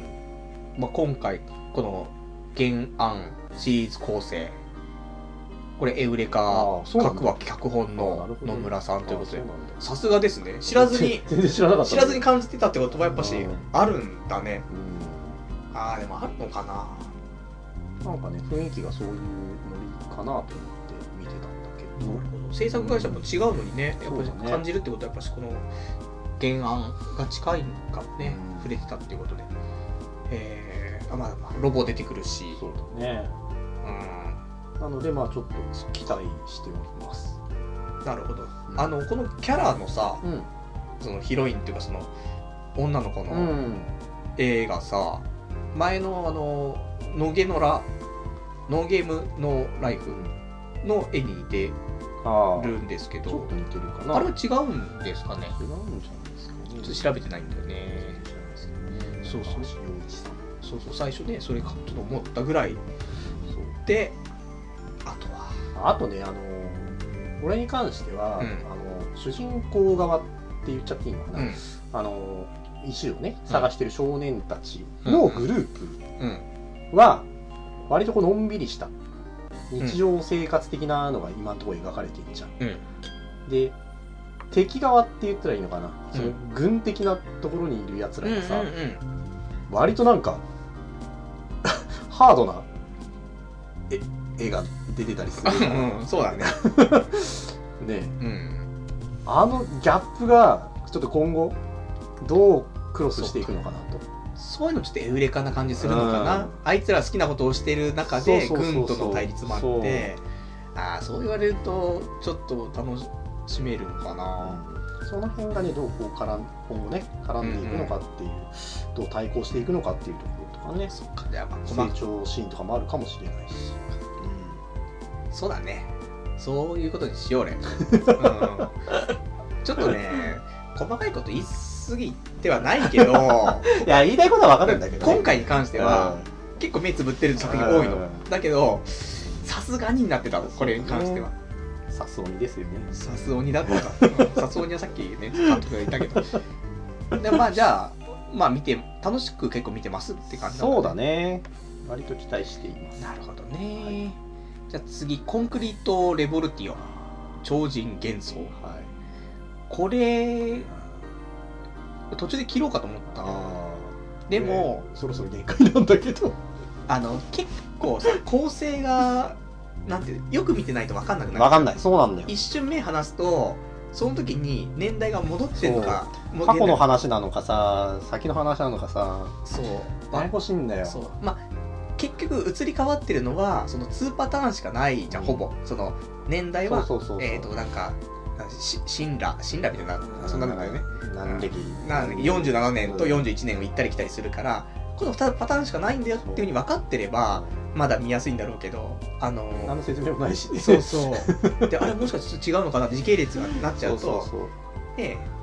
まあ、今回この原案シリーズ構成これエウレカ各話脚本の野村さんということで、さすがですね。知らずに全然知らなかった、 知らずに感じてたってことはやっぱしあるんだね。うん、ああでもあるのかな。 なんかね雰囲気がそういうノリかなと思って見てたんだけど。 なるほど。制作会社も違うのにね、やっぱり感じるってことはやっぱしこの原案が近いかね、うん、触れてたっていうことで、えー、あまあまあロボ出てくるし。 そうだね。うん。なのでまあちょっと期待しております。 なるほど。うん、あのこのキャラのさ、うん、そのヒロインっていうかその女の子の絵がさ、うん、前のあのノゲノラノーゲームノーライフの絵に似てるんですけど、 ちょっと似てるかな。 あれは違うんですかね。 違うんじゃないですかね。 ちょっと調べてないんだよね。そうそうそうそう、最初ねそれかちょっと思ったぐらいで、あとはあとね、あの俺に関しては、うん、あの主人公側って言っちゃっていいのかな、うん、あの石をね探してる少年たちのグループは割とこうのんびりした日常生活的なのが今のところ描かれているじゃん、うん、で敵側って言ったらいいのかな、うん、その軍的なところにいるやつらがさ、うんうんうん、割となんかハードな絵絵が出てたりするうん、そうだねね、うん、あのギャップがちょっと今後どうクロスしていくのかなと。 そういうのちょっとエウレカな感じするのかな、うん、あいつら好きなことをしてる中で軍との対立もあって、ああそう言われるとちょっと楽しめるのかな、 うん、その辺がねどうこう絡ん今後ね絡んでいくのかっていう、うんうん、どう対抗していくのかっていうところとかね、 そっか、じゃあまあ成長シーンとかもあるかもしれないし、 うん、そうだね、そういうことにしようね、うん、ちょっとね細かいこと言い過ぎてはないけどいや言いたいことは分かるんだけど、ね、 今回に関しては、うん、結構目つぶってる作品多いの、うん、だけどさすがになってたの、これに関しては。 さす鬼ですよね。 さす鬼だったさす鬼はさっきね監督が言ったけどでまあじゃあまあ見て楽しく結構見てますって感じなんだね。 そうだね、割と期待しています。 なるほどね、はい、じゃあ次コンクリートレボルティオ超人幻想、はい、これ途中で切ろうかと思ったでも、 ね、そろそろ限界なんだけどあの結構さ構成がなんてよく見てないと分かんなくなる。 分かんない。そうなんだよ。 一瞬目離すとその時に年代が戻ってるのか過去の話なのかさ先の話なのかさ、 そうややこしいんだよ。 そう、まあ、結局移り変わってるのはそのにパターンしかないじゃん、うん、ほぼその年代はえっとなんか神羅神羅みたいなそんなのだよね。 何歴何よんじゅうななねんとよんじゅういちねんを行ったり来たりするから、このにパターンしかないんだよっていう風に分かってればまだ見やすいんだろうけど、あのー、 何の説明もないしね。 そうそうであれもしかして違うのかなって時系列がなっちゃうとそうそうそう、ね、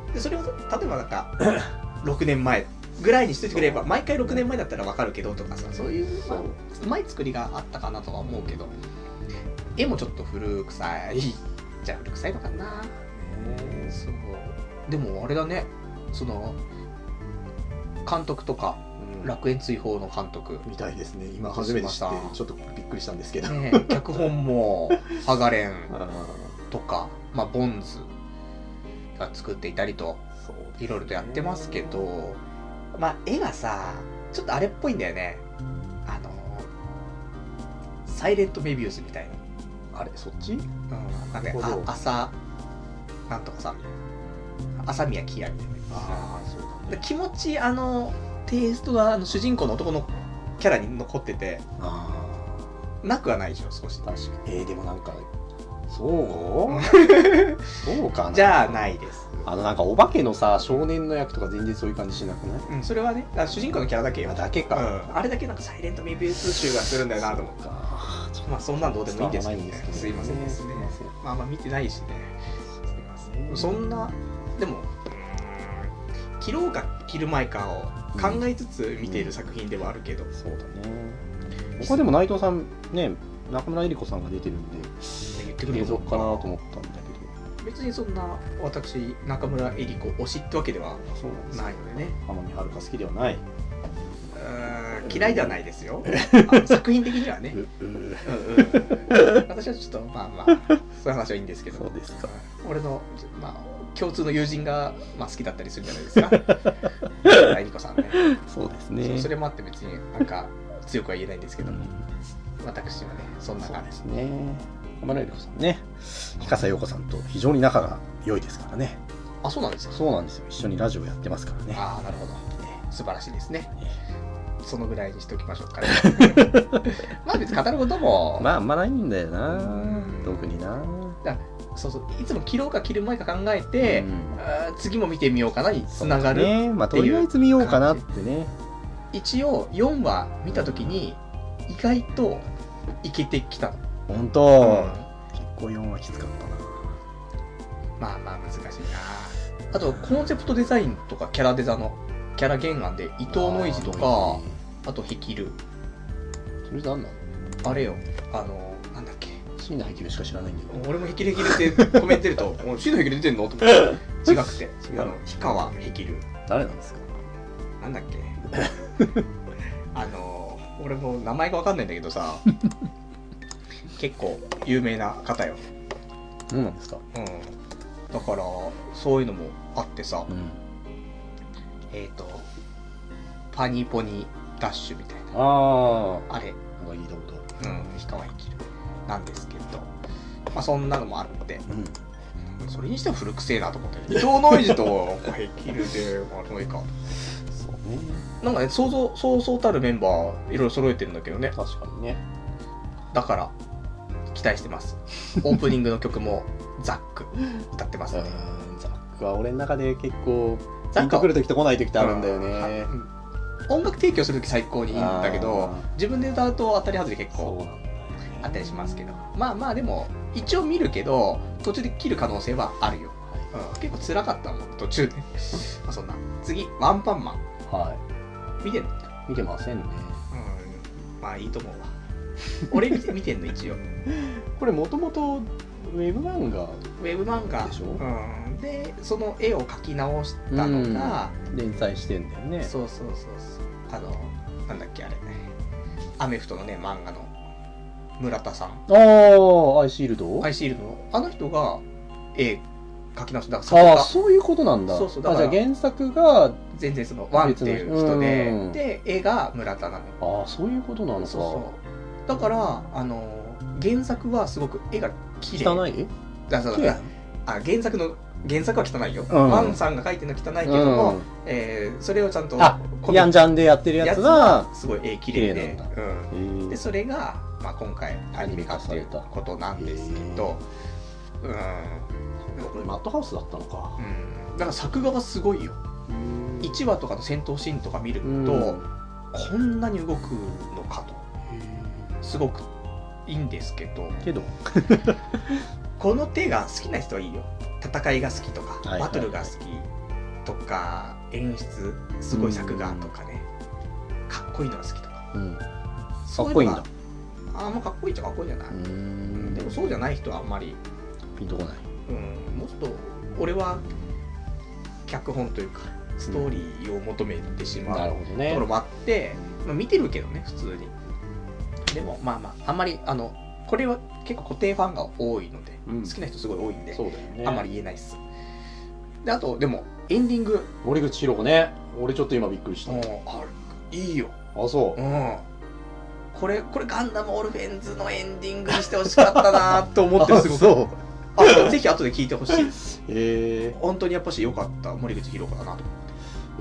でそれを例えばなんかろくねんまえぐらいにしといてくれれば、毎回ろくねんまえだったらわかるけどとかさ、そういう、まあ、うまい作りがあったかなとは思うけど、絵もちょっと古臭いじゃあ古臭いのかな。そうでもあれだね、その監督とか、うん、楽園追放の監督みたいですね。今初めて知ってちょっとびっくりしたんですけど、 ね、脚本もハガレンとか、まあ、ボンズが作っていたりといろいろとやってますけど、まあ絵がさちょっとあれっぽいんだよね。あのサイレントメビウスみたいな。 あれそっち？うん、 なんかあ朝なんとかさ朝宮キヤみたいな。ああそうだね。気持ちあのテイストがあの主人公の男のキャラに残ってて、あなくはないでしょ少し。 確かに。えー、でもなんかそうそうかな。 じゃあないです。 あのなんかお化けのさ少年の役とか全然そういう感じしなくない？ うん、それはね、主人公のキャラだけよ。 あだけか、 うん。あれだけなんかサイレントメビウス集がするんだよなと思った。まあそんなんどうでもいいんですけどね。すいませんですね。まあまあ見てないしね。すいません。そんなでも切ろうか切る前かを考えつつ見ている作品ではあるけど。うんうん、 そうだね。他でも内藤さんね、中村江里子さんが出てるんで言ってくれるのかなと思ったんだけど。 別にそんな私中村江里子推しってわけではないのでね。 天海遥好きではない。 うーん嫌いではないですよ。作品的にはね。ううう私はちょっとまあまあそういう話はいいんですけど。 そうですか。 俺のまあ共通の友人がまあ好きだったりするんじゃないですか。江里子さんね。 そうですね。 そ, それもあって別になんか強くは言えないんですけど、うん、私はねそんな感じですね。中村江里子さんね、日笠陽子さんと非常に仲が良いですからね。 あ、そうなんですか。 そうなんですよ。一緒にラジオやってますからね。 ああ、なるほど、ね。素晴らしいですね。そのぐらいにしておきましょうかね。まあ別に語ることもまああんまないんだよな。特にな。 だそうそう、いつも切ろうか切る前か考えて、うん、あ次も見てみようかなにつながるっていう。 ね、まあとりあえず見ようかなってね。 一応よんわ見たときに意外といけてきたの。 本当、うん、結構よんわきつかったな。 まあまあ難しいな。あとコンセプトデザインとかキャラデザのキャラ原案で伊藤ノイジとか あ, あとヘキル。 それなんなの？ あれよ、あのなんだっけ。 椎名ヘキルしか知らないんだけど。 俺もヘキルヘキルってコメントると椎名ヘキル出てんのと思って違くて違うの氷川ヘキル。 誰なんですか？ なんだっけ。あの俺も名前がわかんないんだけどさ。結構有名な方よ。 そうなんですか。 うん。だからそういうのもあってさ、うん、えっ、ー、とパニーポニーダッシュみたいな。ああ。あれ。 あ、いいだろうと。うん。氷川生きるなんですけど、まあそんなのもあって、うん、それにしても古くせえなと思って、伊藤ノイジとヘキルでまあもういいか。 そうね。 なんかね、想像そうそうたるメンバーいろいろ揃えてるんだけどね。 確かにね。 だから。期待してます。オープニングの曲もザック歌ってますね。 ザックは俺の中で結構ピンとくる時と来ない時ってあるんだよね。 音楽提供する時最高にいいんだけど、自分で歌うと当たり外れ結構あったりしますけど、まあまあでも一応見るけど途中で切る可能性はあるよ。うん、結構辛かったもん途中で。まあそんな次ワンパンマン。はい。見てんの？ 見てませんね。 うん。まあいいと思うわ。俺見て、見てんの一応。 これもともとウェブ漫画ウェブ漫画でしょ、 うん、でその絵を描き直したのが、 うん、連載してんだよね。 そうそうそうそう、あのなんだっけあれアメフトのね漫画の村田さん。 ああ、アイシールドアイシールドのあの人が絵描き直した。 ああ、そういうことなんだ。 そうそう、だからあ、じゃあ原作が全然そのワンっていう人で、うん、で絵が村田なの。 ああ、そういうことなのか。 そうそう、だからあの原作はすごく絵が綺麗。 汚い？ だそうだ。あ、原作の原作は汚いよ。うん、ワンさんが描いてるのは汚いけども、うん、えー、それをちゃんとあヤンジャンでやってるやつはすごい絵綺麗で、うん、でそれが、まあ、今回アニメ化っていうことなんですけど、うん、 これマッドハウスだったのか。 うん、だから作画はすごいよ。いちわとかの戦闘シーンとか見ると、うん、こんなに動くのかと。すごくいいんですけどけどこの手が好きな人はいいよ。戦いが好きとか、はいはいはい、バトルが好きとか演出すごい作画とかね、かっこいいのが好きとか、 うん、かそういうのがっこいいんだ。 あーまあかっこいいっちゃかっこいいんじゃない。 うーん、 でもそうじゃない人はあんまりピンとこない。 うん、もうちょっと俺は脚本というかストーリーを求めてしまう、 なるほどとねころもあって、まあ、見てるけどね普通に。でもまあまああんまりあのこれは結構固定ファンが多いので、 うん、 好きな人すごい多いんで、 そうだよね、 あんまり言えないっす。であとでもエンディング、 森口博子ね、俺ちょっと今びっくりした。 もうあいいよ。 あ、そう、 うん、これこれガンダムオルフェンズのエンディングにしてほしかったなと思ってる。すごくそうあそうぜひ後で聞いてほしい。 へえ。 本当にやっぱし良かった森口博子だなと思って。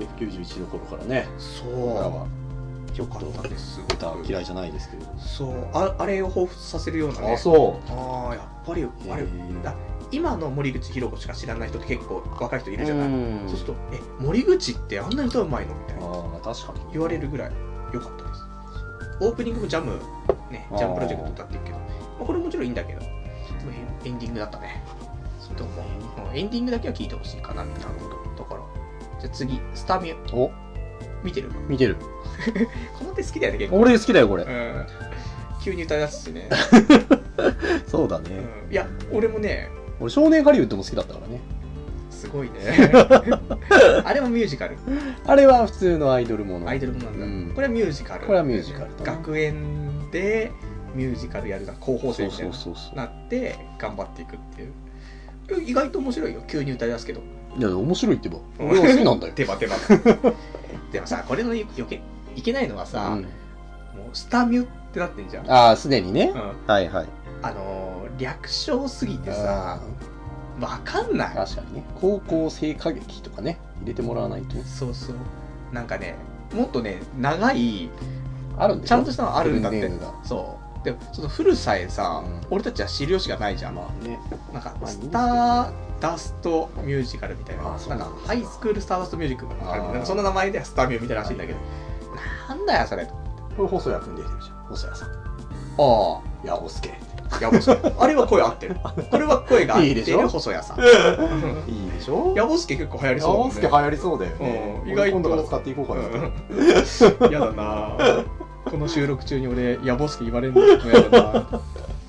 エフきゅうじゅういち の頃からね、 そう僕らは良かったです。すご歌く嫌いじゃないですけれども。 そう あ, あれを彷彿させるようなね。 あ、そああやっぱりあれへーだ今の森口博子しか知らない人って結構若い人いるじゃない。 うんそうするとえ森口ってあんなに歌うまいのみたいなああ、確かに言われるぐらい良かったです。オープニングもジャムね、ジャムプロジェクト歌ってるけど、まあ、これもちろんいいんだけど、でもエンディングだったね。と思う。エンディングだけは聞いてほしいかなみたいなところ。じゃあ次スタミュ。 お見てる？ 見てる。 この手好きだよね結構。 俺好きだよこれ。 うん。急に歌い出すしね。 そうだね、 うん。いや俺もね。 俺少年ハリウッドも好きだったからね。 すごいね。あれもミュージカル。 あれは普通のアイドルもの。 アイドルものなんだ、 うん。 これはミュージカル。 これはミュージカル。 学園でミュージカルやるな候補生みたいなそうそうそうそうなって頑張っていくっていう。意外と面白いよ。急に歌い出すけど。 いや面白いってば。俺は好きなんだよ。 手羽手羽。でもさこれの余計いけないのはさ、 うん、 もうスタミュってなってんじゃん。 ああすでにね、 うん、 はいはい。 あのー、略称すぎてさわかんない。 確かにね。高校生歌劇とかね入れてもらわないと。そうそう。なんかねもっとね長いあるんでしょ、 ちゃんとしたのあるんだって。 フルネームが。 そう。でもそのフルさえさ、うん、俺たちは知る由がないじゃん。 まあね。 なんかスターダストミュージカルみたいな、 あなんかハイスクールスターダストミュージックあるみたいな、そんな名前でスターミューみたいならしいんだけど、なんだよそれ。 これ細谷くんで出てるじゃん。細谷さん。ああ、 ヤボスケ。 ヤボスケ。あれは声合ってる。これは声が合ってる細谷さん。 いいでしょ。 ヤボスケ結構流行りそうだもんね。 ヤボスケ流行りそうだよね。 意外と今度から使っていこうかなと。 やだな。この収録中に俺ヤボスケ言われるのやだな。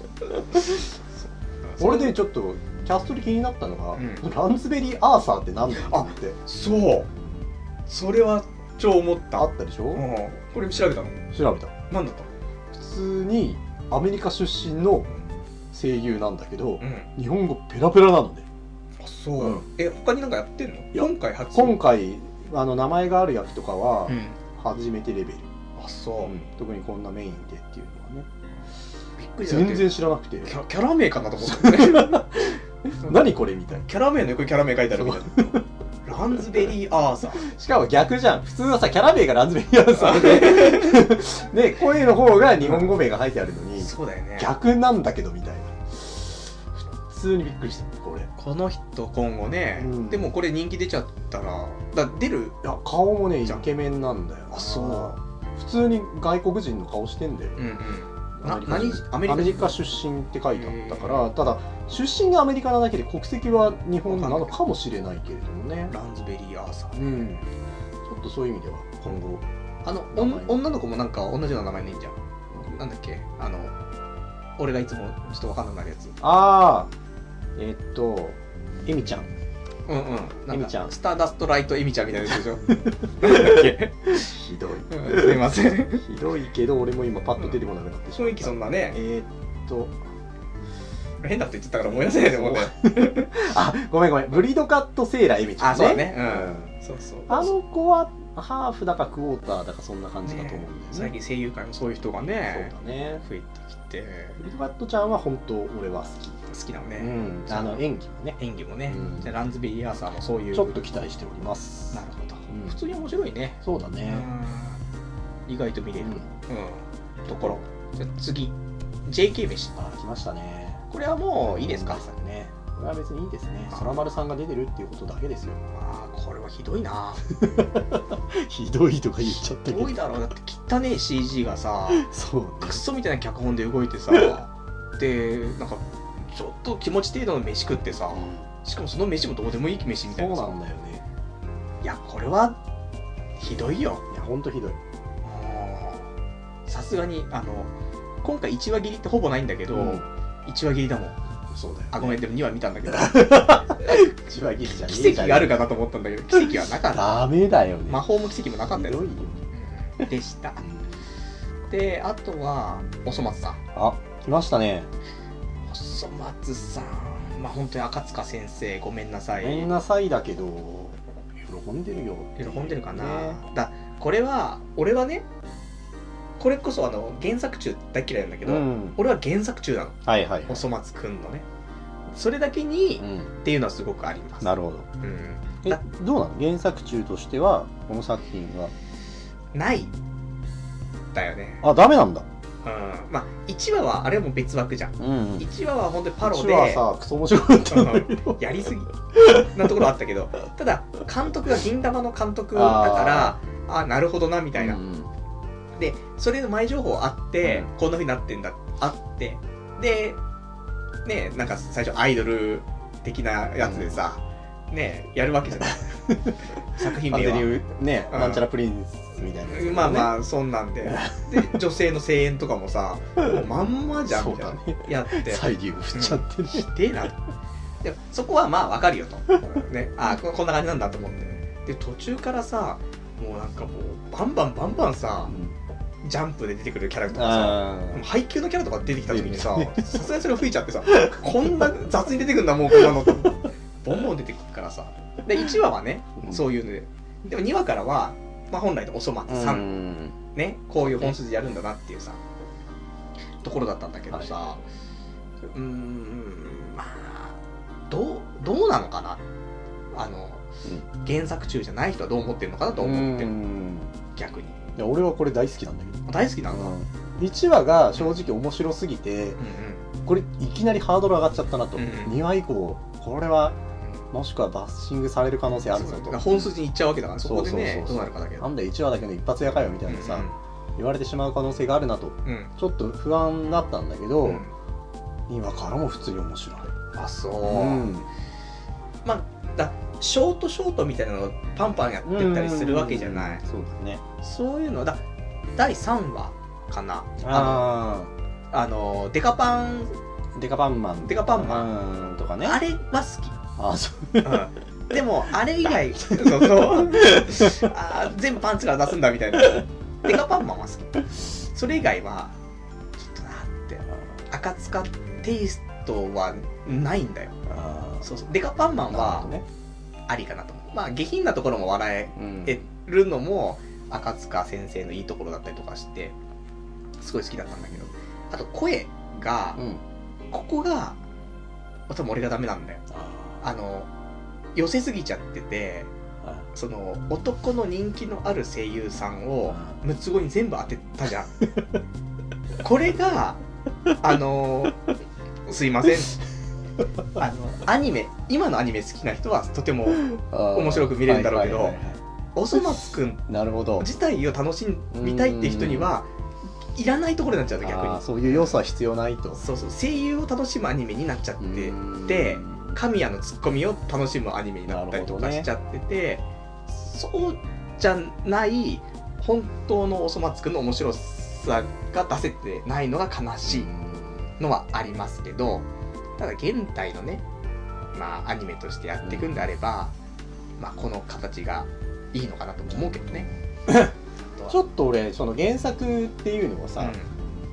俺でちょっとキャストで気になったのが、 うん、 ランズベリーアーサーって何だろうと思って。 そうそれは超思った。 あったでしょ、うん、 これ調べたの？ 調べた。 何だったの？普通にアメリカ出身の声優なんだけど、うん、日本語ペラペラなので。 あ、そう、うん、え、他になんかやってんの？今回初。 今回あの名前がある役とかは初めてレベル、 うん、あ、そう、うん、 特にこんなメインでっていうのはねびっくりだ。 全然知らなくてキャ、キャラ名かなと思ったね。 何これみたいな。 キャラ名の横にキャラ名書いてあるみたいな。ランズベリーアーサー。 しかも逆じゃん。普通はさ、キャラ名がランズベリーアーサーでで、声の方が日本語名が書いてあるのに、 そうだよね。 逆なんだけどみたいな。普通にびっくりした、これ。 この人今後ね、うん、でもこれ人気出ちゃったら、だ出る？ いや、顔もね、イケメンなんだよな。 あ、そう。 普通に外国人の顔してんだよ。うんうん。 な何アメリカ、アメリカ出身って書いてあったから、ただ出身がアメリカなだけで国籍は日本なのかもしれないけれどもね。 ランズベリーアーサー、 うん、ちょっとそういう意味では今後あのお女の子もなんか同じような名前でいいんじゃん。なんだっけ、あの俺がいつもちょっと分かんなくなるやつ。 ああえー、っとエミちゃん。 うんうん。 エミちゃん。 スターダストライトエミちゃんみたいなやつでしょ。なんだっけ。 ひどい、 うん。すいません。 ひどいけど俺も今パッと出てこなくなってしまった。 雰囲気そんなね。 えー、っと変だって言ってたから思い出せないで思ってあ、ごめんごめん。ブリードカットセーラーエミちゃんね。 あ、そうだね。うん。そうそう。 あの子はハーフだかクォーターだかそんな感じだと思うんだよね。 最近声優界もそういう人がね、 そうだね、 増えてきて。 ブリードカットちゃんは本当俺は好き。 好きなのね。 うん。あの演技もね。 演技もね。じゃあランズベリーアーサーもそういう。 ちょっと期待しております。 なるほど。普通に面白いね。そうだね。意外と見れる。うん。ところ。じゃあ次 ジェイケー 飯。 あ、来ましたね。 これはもういいですか？ ね。これは別にいいですね。空丸さんが出てるっていうことだけですよ。 ああ、これはひどいな。 ひどいとか言っちゃったけど。 ひどいだろう。だって汚ねえ シージー がさ、 そう、ね、 クソみたいな脚本で動いてさ、でなんかちょっと気持ち程度の飯食ってさ、うん、しかもその飯もどうでもいい飯みたいな。 そうなんだよね。 いやこれはひどいよ。 いやほんとひどい。 さすがにあの今回いちわ切りってほぼないんだけど、うん、いちわ切りだもん。 そうだよ、ね、 あごめんでもにわ見たんだけどいちわ切りじゃねえ奇跡があるかなと思ったんだけど奇跡はなかった。 ダメだよね。 魔法も奇跡もなかったよ。 ひどいよでした。であとはおそ松さん。 あ来ましたね。 おそ松さんまあ本当に赤塚先生ごめんなさい。 ごめんなさいだけど喜んでるよ。 喜んでるかな、ね、だこれは俺はねこれこそあの原作中大嫌いなんだけど、うん、俺は原作中なの、 はいはいはい、 おそ松くんのねそれだけに、うん、っていうのはすごくあります。 なるほど、うん、えどうなの原作中としてはこの作品はないだよね。 あダメなんだ。 うん、まあいちわはあれも別枠じゃん、うんうん、いちわは本当にパロでいちわはさクソ面白かったんだけどやりすぎなところあったけどただ監督が銀玉の監督だからああなるほどなみたいな、うん、でそれの前情報あって、うん、こんな風になってんだあってでねなんか最初アイドル的なやつでさ、うん、ねやるわけじゃない作品名はね、うん、なんちゃらプリンスみたいな、ね、 まあまあそんなんでで女性の声援とかもさもうまんまじゃんみたいな、ね、やってサイリウム振っちゃってね、 ひでえなでもそこはまあわかるよと、ね、あここんな感じなんだと思ってで途中からさもうなんかもうバンバンバンバンさ、うん、ジャンプで出てくるキャラとかさ配給のキャラとか出てきた時にささすがにそれを吹いちゃってさこんな雑に出てくるんだもうこんなのってボンボン出てくるからさでいちわはね、うん、そういうのででもにわからは、まあ、本来のおそ松さんねこういう本筋やるんだなっていうさところだったんだけどさ、はい、うーんまあどうどうなのかなあの、うん、原作中じゃない人はどう思ってるのかなと思ってる逆に。 いや俺はこれ大好きなんだけど。 大好きなんだ、 うん、いちわが正直面白すぎて、うんうん、これいきなりハードル上がっちゃったなと、うんうん、にわ以降これはもしくはバッシングされる可能性あるぞと。 本筋に行っちゃうわけだから、そこでね、どうなるかだけど。 なんでいちわだけの一発屋かよみたいなさ、うんうん、言われてしまう可能性があるなと、うん、ちょっと不安だったんだけど、うん、にわからも普通に面白い。 あ、そう。うん、まあ、だショートショートみたいなのをパンパンやってたりするわけじゃない。うんうんうん、 そうだね。 そういうのだ、だいさんわかな。あの、あのデカパン、 デカパンマン、 デカパンマンとかね。 あれは好き。 あそう、うん、 でもあれ以外そうそうあ全部パンツから出すんだみたいなデカパンマンは好き。それ以外はちょっとなって赤塚テイストはないんだよ。あそうそうデカパンマンはありかなと思う。まあ下品なところも笑えるのも赤塚先生のいいところだったりとかしてすごい好きだったんだけど、あと声が、うん、ここが多分俺がダメなんだよ。あの寄せすぎちゃってて、その男の人気のある声優さんをムツゴに全部当てたじゃんこれがあのすいませんあのアニメ今のアニメ好きな人はとても面白く見れるんだろうけど、おそ松くん自体を楽しみたいって人にはいらないところになっちゃうと逆に。 そういう要素は必要ないと。 そうそう声優を楽しむアニメになっちゃってて、神谷のツッコミを楽しむアニメになったりとかしちゃってて、ね、そうじゃない本当のおそ松くんの面白さが出せてないのが悲しいのはありますけど、ただ現代のね、まあアニメとしてやっていくんであれば、まあこの形がいいのかなとも思うけどねちょっと俺その原作っていうのはさ、うん、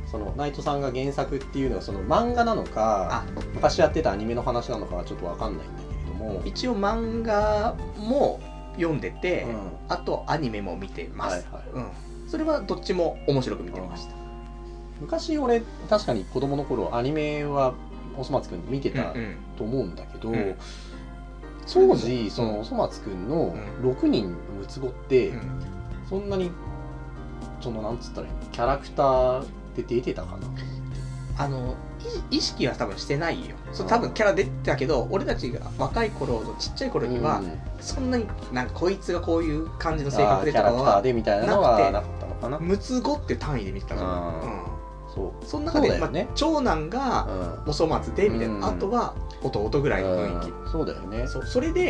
そのナイトさんが原作っていうのはその漫画なのか昔やってたアニメの話なのかはちょっと分かんないんだけれども、 一応漫画も読んでて、うん、あとアニメも見てます、はいはいうん、それはどっちも面白く見てました。 昔俺確かに子供の頃アニメはおそ松くん見てたと思うんだけど、うんうん、当時そのおそ松くんのろくにんのムツゴって、うん、そんなにそのなんつったらいいのキャラクターで出てたかな。 あの意識は多分してないよ。そう多分キャラ出てたけど、俺たちが若い頃のちっちゃい頃には、うん、そんなになんかこいつがこういう感じの性格でとかはキャラクターでみたいなのはなかったのかな。 ムツゴって単位で見てたから、うん、そう。その中で、 ねまあ、 長男がおそ松でみたいな、うん、あとは弟ぐらいの雰囲気、 うん、そうだよね。 そうそれで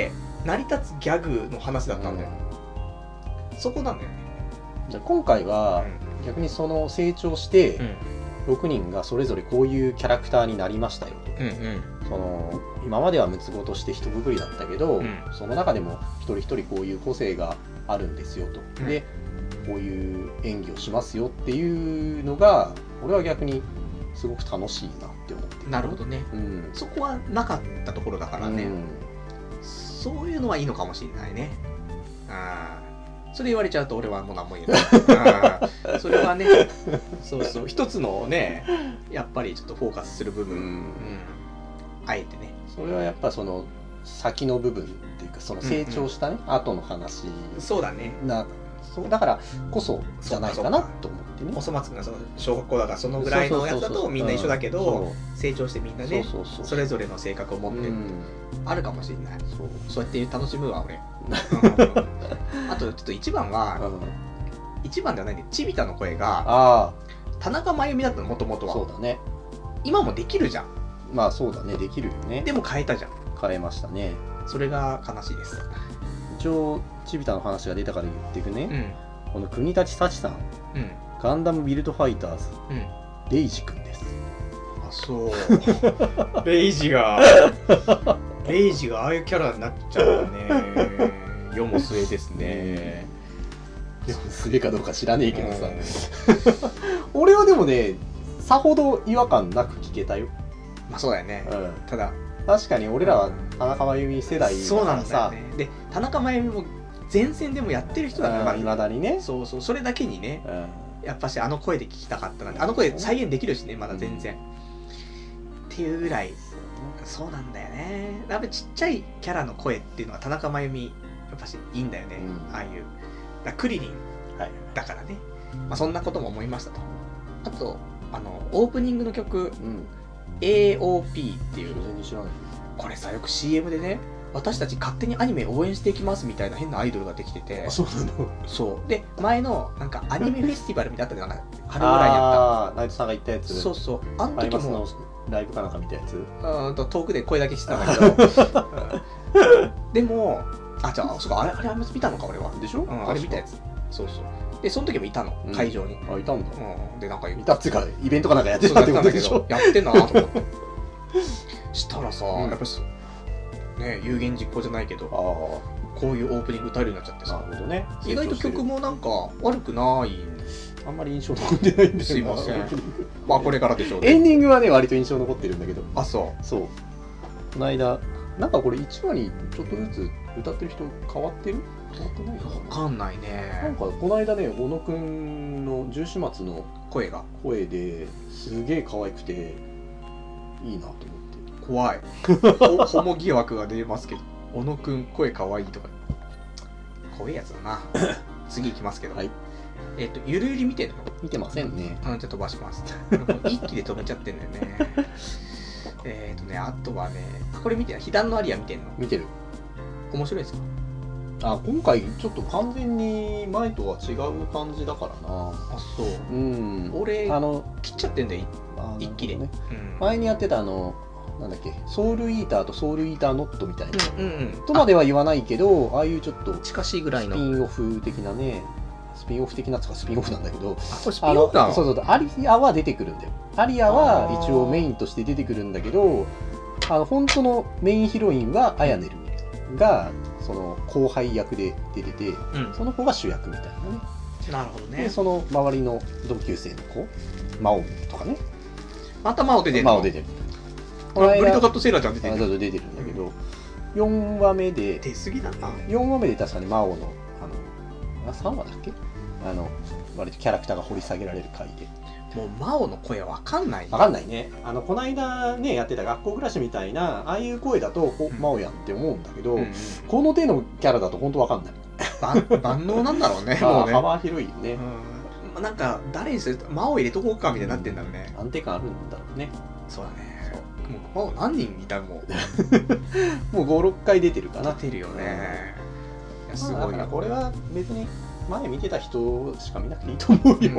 成り立つギャグの話だったんだよ、うん、そこなんだよね。 じゃあ今回は、うん、逆にその成長して、うん、ろくにんがそれぞれこういうキャラクターになりましたよと、うんうん、その今までは六つ子として一括りだったけど、うん、その中でも一人一人こういう個性があるんですよと、うん、でこういう演技をしますよっていうのが俺は逆にすごく楽しいなって思って。 なるほどね、うん、そこはなかったところだからね、うん、そういうのはいいのかもしれないね。あそれ言われちゃうと俺はもう何も言えないあそれはね、そうそう一つのねやっぱりちょっとフォーカスする部分、うんうん、あえてねそれはやっぱその先の部分っていうかその成長したね、うんうん、後の話そうだねなそうだからこそじゃないかなと思ってね。 おそ松君がその小学校だからそのぐらいのやつだとみんな一緒だけど成長してみんなねそうそうそうそれぞれの性格を持ってるって、うん、あるかもしれない。そうそうやって楽しむわ俺あとちょっと一番は、うん、一番ではないねちびたの声があ田中真由美だったのもともとは。 そうだね今もできるじゃん。 まあそうだねできるよね。 でも変えたじゃん。 変えましたね。それが悲しいです。 一応ちびたの話が出たから言っていくね、うん、この国立幸さん、うん、ガンダムビルドファイターズ、うん、レイジ君です。 あそうレイジがレイジがああいうキャラになっちゃうね世も末ですね。 世も末かどうか知らねえけどさ、うん、俺はでもねさほど違和感なく聞けたよ。 まあそうだよね、うん、ただ確かに俺らは田中真由美世代だからさ、そうなんだよね。 で田中真由美も前線でもやってる人だからいまだにね。 そうそうそれだけにね、うん、やっぱしあの声で聞きたかったな。あの声再現できるしねまだ全然、うん、っていうぐらいそうなんだよね。やっぱちっちゃいキャラの声っていうのは田中真由美やっぱしいいんだよね、うん、ああいうだクリリンだからね、はいまあ、そんなことも思いましたと。あとあのオープニングの曲、うん、エーオーピー っていうこれさよく シーエム でね私たち勝手にアニメ応援していきますみたいな変なアイドルができてて。 あそうなの。 そうで前のなんかアニメフェスティバルみたいなのあったじゃん春ぐらいにやったああナイトさんが言ったやつ。 そうそうあの時もライブかなんか見たやつうんと遠くで声だけしてたんだけど、うん、でもあじゃあそうかあれあれ見たのか俺はでしょ、 うん、あれ見たやつそうそうでその時もいたの会場に、 うん、あいたんだ、 うん、でなんかいたっていうかイベントかなんかやってたってことでしょ。 やってんなと思ってしたらさ、うん、やっぱりね有言実行じゃないけどあこういうオープニング歌えるようになっちゃってさ。 なるほどね。 意外と曲もなんか悪くないあんまり印象残ってないんだよな。 すいませんまあこれからでしょうね。エンディングはね割と印象残ってるんだけど。 あそうそうこの間なんかこれいちわにちょっとずつ歌ってる人変わってる変わってないかな。 わかんないね。 なんかこの間ね小野くんの十四松の声が声ですげえ可愛くていいなと思って。 怖いホモ疑惑が出ますけど小野くん声可愛いとか怖いやつだな次行きますけど、はい、えっ、ー、とゆるゆり見てるの？ 見てませんね。 うん、じゃあ飛ばします一気で止めちゃってんだよねえっとねあとはねこれ見てる？被弾のアリア見てんの？ 見てる。 面白いですか？ あ今回ちょっと完全に前とは違う感じだからな。 あそううん俺あの切っちゃってんだよ一気で、ねうん、前にやってたあのなんだっけソウルイーターとソウルイーターノットみたいな、うんうんうん、とまでは言わないけど あ, ああいうちょっと近しいぐらいのスピンオフ的なねスピンオフ的なつかスピンオフなんだけどあこれスピンオフなの？ そうそうアリアは出てくるんだよ。アリアは一応メインとして出てくるんだけどあの本当のメインヒロインはアヤネルがその後輩役で出てて、うん、その子が主役みたいなね。 なるほどね。 でその周りの同級生の子マオとかねまたマオ出てるの？ マオ出てる。 ブリトカットセーラーちゃん出てるの？出てるんだけど、うん、よんわめで出過ぎだな。 よんわめで確かにマオのあのさんわだっけあの割とキャラクターが掘り下げられる回でもうマオの声わかんない、ね、 わかんないね。あのこの間ねやってた学校暮らしみたいなああいう声だと、うん、マオやんって思うんだけど、うんうん、この手のキャラだと本当わかんない万能なんだろうねもうね幅広いよね、 うん、なんか誰にするとマオ入れとこうかみたいになってんだろうね、 うん、安定感あるんだろうね。 そうだね。もう何人いたもうもうご、ろっかい出てるかな。 出てるよね、うん、いやすごいよ、まあ、だからこれは別に前見てた人しか見なくていいと思うよ、うん、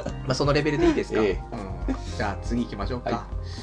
まあそのレベルでいいですか、ええうん、 じゃあ次行きましょうか、は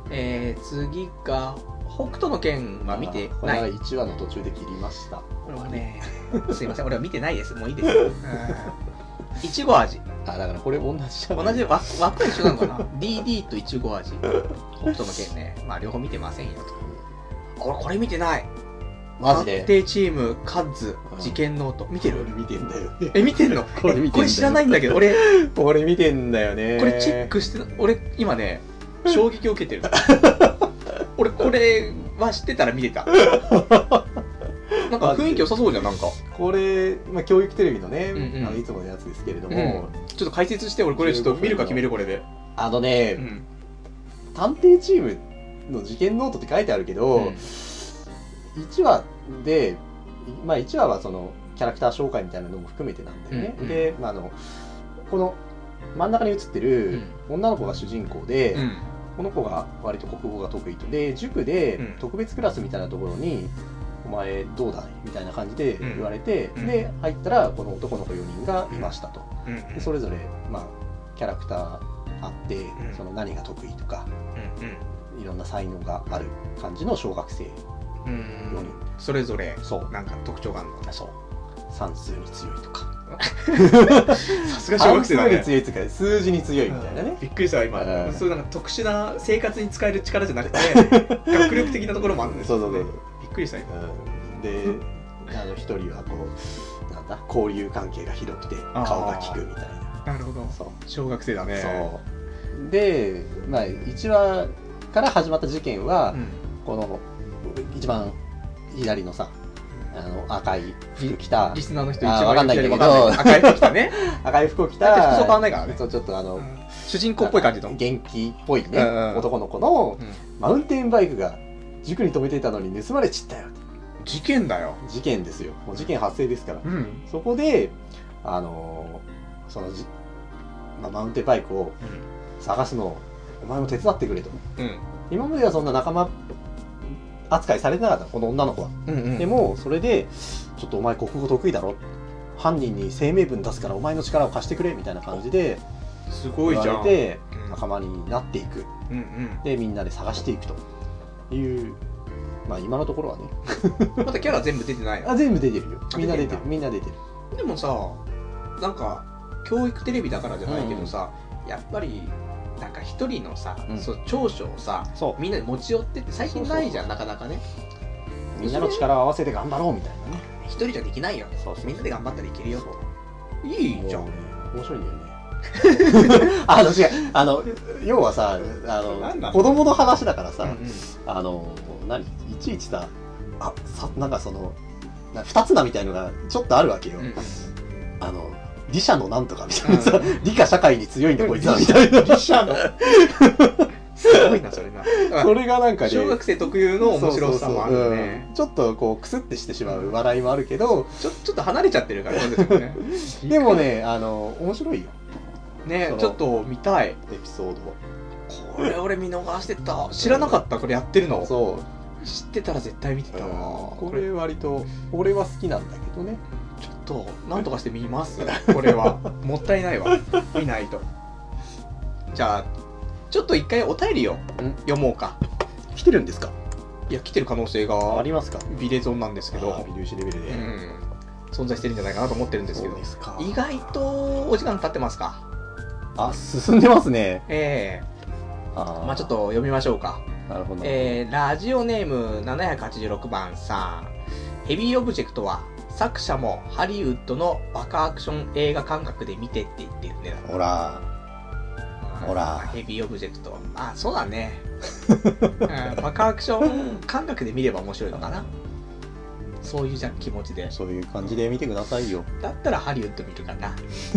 えー、次が北斗の拳は見てこれはない。 いちわの途中で切りました。 これはね、すいません、俺は見てないです。もういいです。いちご味。 あ、だからこれ同じじゃない。 同じ枠枠は一緒なのかな。 ディーディー といちご味。北斗の拳ね。まあ両方見てませんよと。俺これ見てない。 マジで探偵チームカッズ事件ノート見てる？ 見てんだよね。 え見てんの？ これ見てんだよ。 これ知らないんだけど俺俺見てんだよね。 これチェックして俺今ね衝撃を受けてる。俺これは知ってたら見てた。なんか雰囲気良さそうじゃん。なんかこれ、まあ、教育テレビのね、 うんうん、 あのいつものやつですけれども、 うん、ちょっと解説して。俺これちょっと見るか決める。これであのね、 うん、 探偵チームの事件ノートって書いてあるけど、うん、いちわで、まあ、いちわはそのキャラクター紹介みたいなのも含めてなんだよね、うんうん、で、まあ、あのこの真ん中に写ってる女の子が主人公で、うん、この子が割と国語が得意とで、塾で特別クラスみたいなところに、お前どうだいみたいな感じで言われて、うん、で入ったらこの男の子よにんがいましたと、うん、でそれぞれ、まあ、キャラクターあって、うん、その何が得意とか、うん、いろんな才能がある感じの小学生よにん、うん、 それぞれなんか特徴があるの。 そう算数に強いとかさすが小学生だね。 算数に強いとか数字に強いみたいなね。 びっくりした今。そういうなんか特殊な生活に使える力じゃなくて学力的なところもあるんですよね。そうそうそう、びっくりした今。 で、あの一人はこうなんだ交流関係が広くて顔が利くみたいな。 なるほど。そう小学生だね。 そうで、まあいちわから始まった事件は、うん、この一番左のさ。あの赤い服着たリスナーの人一番わかんないんだけど赤い服着たね赤い服を着た服装変わんないからね。 ちょっとあの、うん、 主人公っぽい感じの元気っぽいね、うんうん、男の子の、うん、マウンテンバイクが塾に止めていたのに盗まれちったよ。 事件だよ。 事件ですよ。もう事件発生ですから、 うん、 そこであのー、そのじ、まあ、マウンテンバイクを探すのをお前も手伝ってくれと、うん、今まではそんな仲間扱いされてなかったこの女の子は、うんうん、でもそれでちょっとお前国語得意だろ、犯人に声明文出すからお前の力を貸してくれみたいな感じですごいじゃん。 言われて仲間になっていく、うんうん、でみんなで探していくという、まあ今のところはねまだキャラ全部出てないの？ あ全部出てるよ。みんな出てるみんな出てる。 でもさなんか教育テレビだからじゃないけどさ、うん、やっぱりなんか一人のさ、うん、そう長所をさみんなで持ち寄ってって最近ないじゃん。なかなかねみんなの力を合わせて頑張ろうみたいなね。 一人じゃできないよ。そうそうみんなで頑張ったらいけるよ。いいじゃん。 面白いんだよねあの違うあの要はさあの子供の話だからさ、うんうん、あの何いちいちさあさなんかその二つ名みたいのがちょっとあるわけよ、うん、あの理社のなんとかみたいなさ、うん、理科社会に強いんだこいつはみたいな。 理社のすごいなそれな。 それがなんかね小学生特有の面白さもあるね。 うん、ちょっとこうクスってしてしまう笑いもあるけど、 ちょちょっと離れちゃってるからね。 でもねあの面白いよ。 ねちょっと見たいエピソード。 これ俺見逃してた。知らなかったこれやってるの。 そう知ってたら絶対見てたわ。 これ割と俺は好きなんだけどね。 ちょっとなんとかして見ますこれはもったいないわ見ないと。じゃあちょっと一回お便りを読もうか。 来てるんですか？ いや来てる可能性がありますか？ ビレゾンなんですけどビ粒子レベルで、うん、 存在してるんじゃないかなと思ってるんですけど。意外とお時間経ってますか？ あ進んでますね。 ええー、あまあちょっと読みましょうか。 なるほど。 えー、ラジオネームななひゃくはちじゅうろくばんさん。ヘビーオブジェクトは作者もハリウッドのバカアクション映画感覚で見てって言ってるね。 ほらほらヘビーオブジェクトあそうだね、うん、バカアクション感覚で見れば面白いのかな。そういうじゃん気持ちでそういう感じで見てくださいよ。 だったらハリウッド見るかな、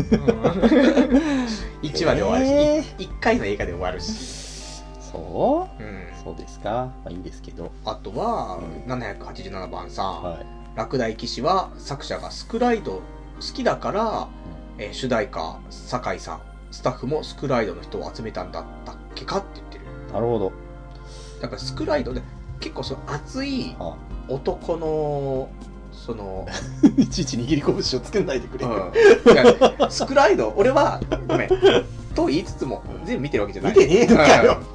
うん、いちわで終わるし、えー、いっかいの映画で終わるし。 そう、うん、そうですか。まあいいんですけど。 あとは、うん、ななひゃくはちじゅうななばんさん、はい、落第騎士は作者がスクライド好きだから、うんえー、主題歌酒井さんスタッフもスクライドの人を集めたんだったっけかって言ってる。 なるほど。 だからスクライドで結構その熱い男のそのいちいち握り拳を作んないでくれ、うん、 スクライド俺はごめんと言いつつも全部見てるわけじゃない。 見てねえのかよ、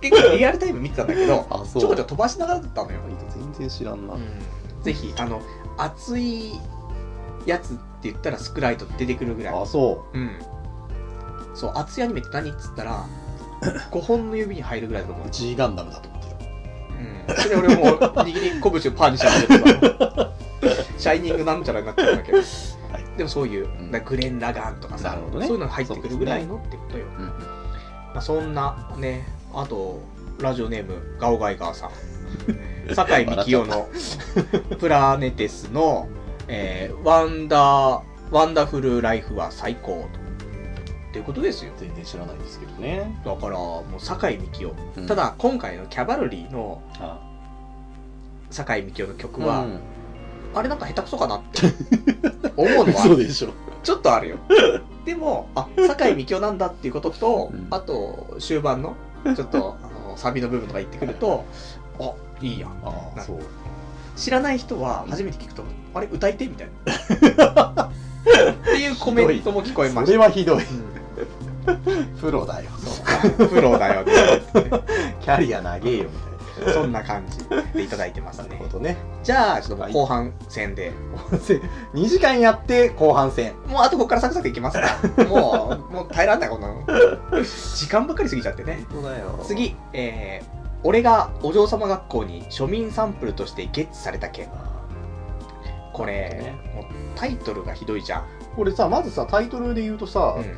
結構リアルタイム見てたんだけど、 あ、そうちょこちょこ飛ばしながらだったのよ。 全然知らんな。 うん、ぜひ、あの、熱いやつって言ったらスクライト出てくるぐらい。 あ、そう。うん。そう、熱いアニメって何っつったら、ごほんの指に入るぐらいだと思う。 G ガンダムだと思ってる。 うん。それ俺も握り拳をパーにしちゃってた。シャイニングなんちゃらになってるんだけど。はい、でもそういう、うん、グレン・ラガンとかさ、ね、そういうのが入ってくるぐらいのってことよ。うん、まあ、そんなね、あと、ラジオネーム、ガオガイガーさん。酒井美紀夫のプラネテスの、えー、ワンダー、ワンダフルライフは最高と。っていうことですよ。 全然知らないですけどね。 だから、もう酒井美紀夫。うん、ただ、今回のキャバルリーの酒井美紀夫の曲は、うん、あれなんか下手くそかなって思うのは、 そうでしょ。 ちょっとあるよ。でも、あ、酒井美紀夫なんだっていうことと、うん、あと、終盤の、ちょっと、あの、サビの部分とか言ってくると、あ、いいやん。あ、そう。知らない人は初めて聞くと、あれ歌いてみたいな。っていうコメントも聞こえました。 それはひどい。プロだよ。 プロだよって。 キャリア長えよみたいな。 そんな感じでいただいてますね。 なるほどね。 じゃあ、ちょっと後半戦で。 にじかんやって後半戦。 もうあとここからサクサクいきますか。もう、もう耐えらんない、こんなの。時間ばっかり過ぎちゃってね。 本当だよ。 次、えー、俺がお嬢様学校に庶民サンプルとしてゲッツされた件。これ、ね、もうタイトルがひどいじゃん。 これさ、まずさ、タイトルで言うとさ、うん、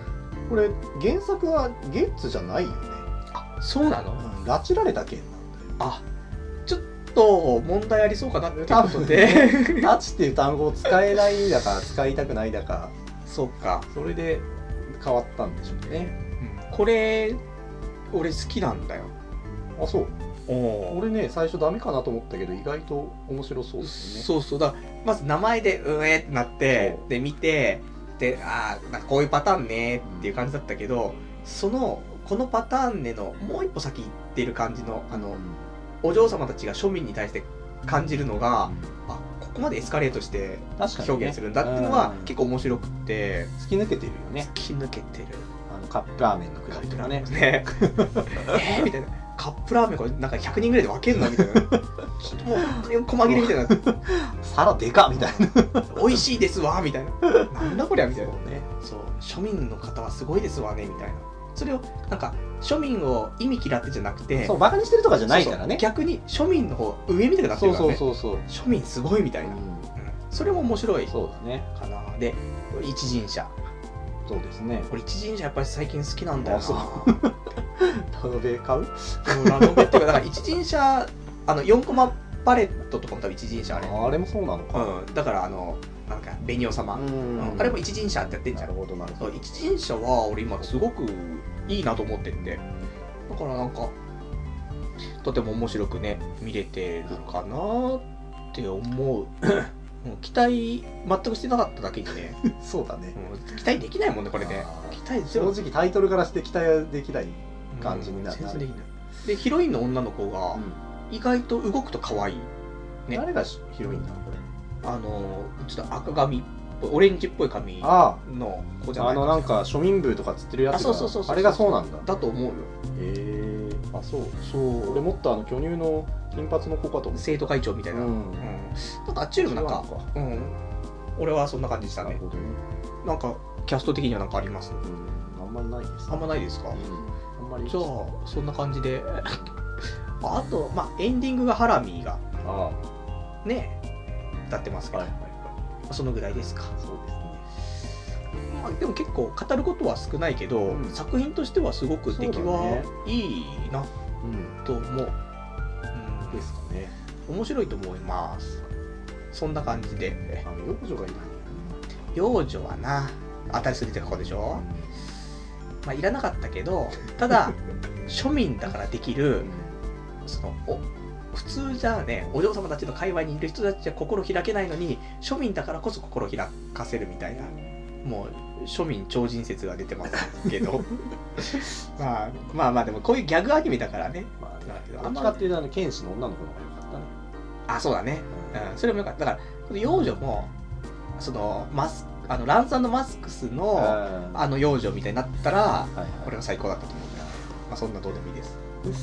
これ原作はゲッツじゃないよね。 あ、そうなの？ うん、拉致られた件なんだよ。 あ、ちょっと問題ありそうかなってことで。 拉致っていう単語を使えないだか、使いたくないだか。 そうか。 それで変わったんでしょうね。 うん、これ、俺好きなんだよ。 あ、そう。俺ね、最初ダメかなと思ったけど意外と面白そうですね。 そうそうだ。まず名前でうえーってなってで見てで、ああ、なんかこういうパターンねっていう感じだったけど、うん、そのこのパターンねのもう一歩先行っている感じのあの、うん、お嬢様たちが庶民に対して感じるのが、うん、あ、ここまでエスカレートして表現するんだっていうのは、ね、結構面白くて突き抜けてるよね。 突き抜けてる。 あのカップラーメンのくだりとかね。 ねえーみたいな。カップラーメンこれなんかひゃくにんぐらいで分けんのみたいな。もう本当に細切れみたいな。 皿でかみたいな。 美味しいですわみたいな。なんだこりゃみたいな。そうね。そう。庶民の方はすごいですわねみたいな。それをなんか庶民を意味嫌ってじゃなくて、 そうバカにしてるとかじゃないからね。 そうそう逆に庶民の方上みたいになってるからね。 そうそうそうそう。庶民すごいみたいな。うんうん、それも面白い。 そうだね。 かな。で一人者。 そうですね。 これ一人者やっぱり最近好きなんだよな。 ラノベ買う？ ラノベっていうかだから一人者あのよんコマパレットとかも多分一人者あれ。 あれもそうなのか。 うん。だからあのなんか紅王様、うん、あれも一人者ってやってんじゃん。 なるほどなるほど。 一人者は俺今すごくいいなと思ってて、だからなんかとても面白くね見れてるかなって思う。もう期待全くしてなかっただけにね。 そうだね、 うん。期待できないもんねこれね。期待正直タイトルからして期待はできない感じになる。 全然できない。でヒロインの女の子が意外と動くと可愛い。 ね。誰がヒロインなのこれ？ あのちょっと赤髪っぽいオレンジっぽい髪の子じゃないあのなんか庶民部とかつってるやつが。あ、そうそうそうそう。あれがそうなんだ。 だと思うよ。 へえ。あ、そう。そう。俺もっとあの巨乳の金髪の子かと思う。 生徒会長みたいな。うん。うん、なんかあっちよりもなんか、うん。俺はそんな感じでしたね。なるほどね。なんかキャスト的にはなんかあります？ うん。あんまりないです、ね。 あんまないですか？うん。あんまり。じゃあそんな感じで。あとまあエンディングがハラミーがああね歌ってますけど、はいはいはい、そのぐらいですか。 そうですね。 まあでも結構語ることは少ないけど、うん、作品としてはすごく出来はいいなと思う。うん、 ですかね。 面白いと思います。そんな感じで。 あの幼女がいない。 幼女はな、当たりすぎてる子でしょ。まあいらなかったけど、ただ庶民だからできる、そのお普通じゃあね、お嬢様たちの界隈にいる人たちは心開けないのに、庶民だからこそ心開かせるみたいな、もう庶民超人説が出てますけどまあまあまあでもこういうギャグアニメだからね。まあ、 だけどあんまっていうあの剣士の女の子の方が良かったね。 あ、そうだね。うん、それも良かった。だからこの幼女もそのマスあのランサンドマスクスのあの幼女みたいになったら、はいはい、これは最高だったと思う。まあそんなどうでもいいです。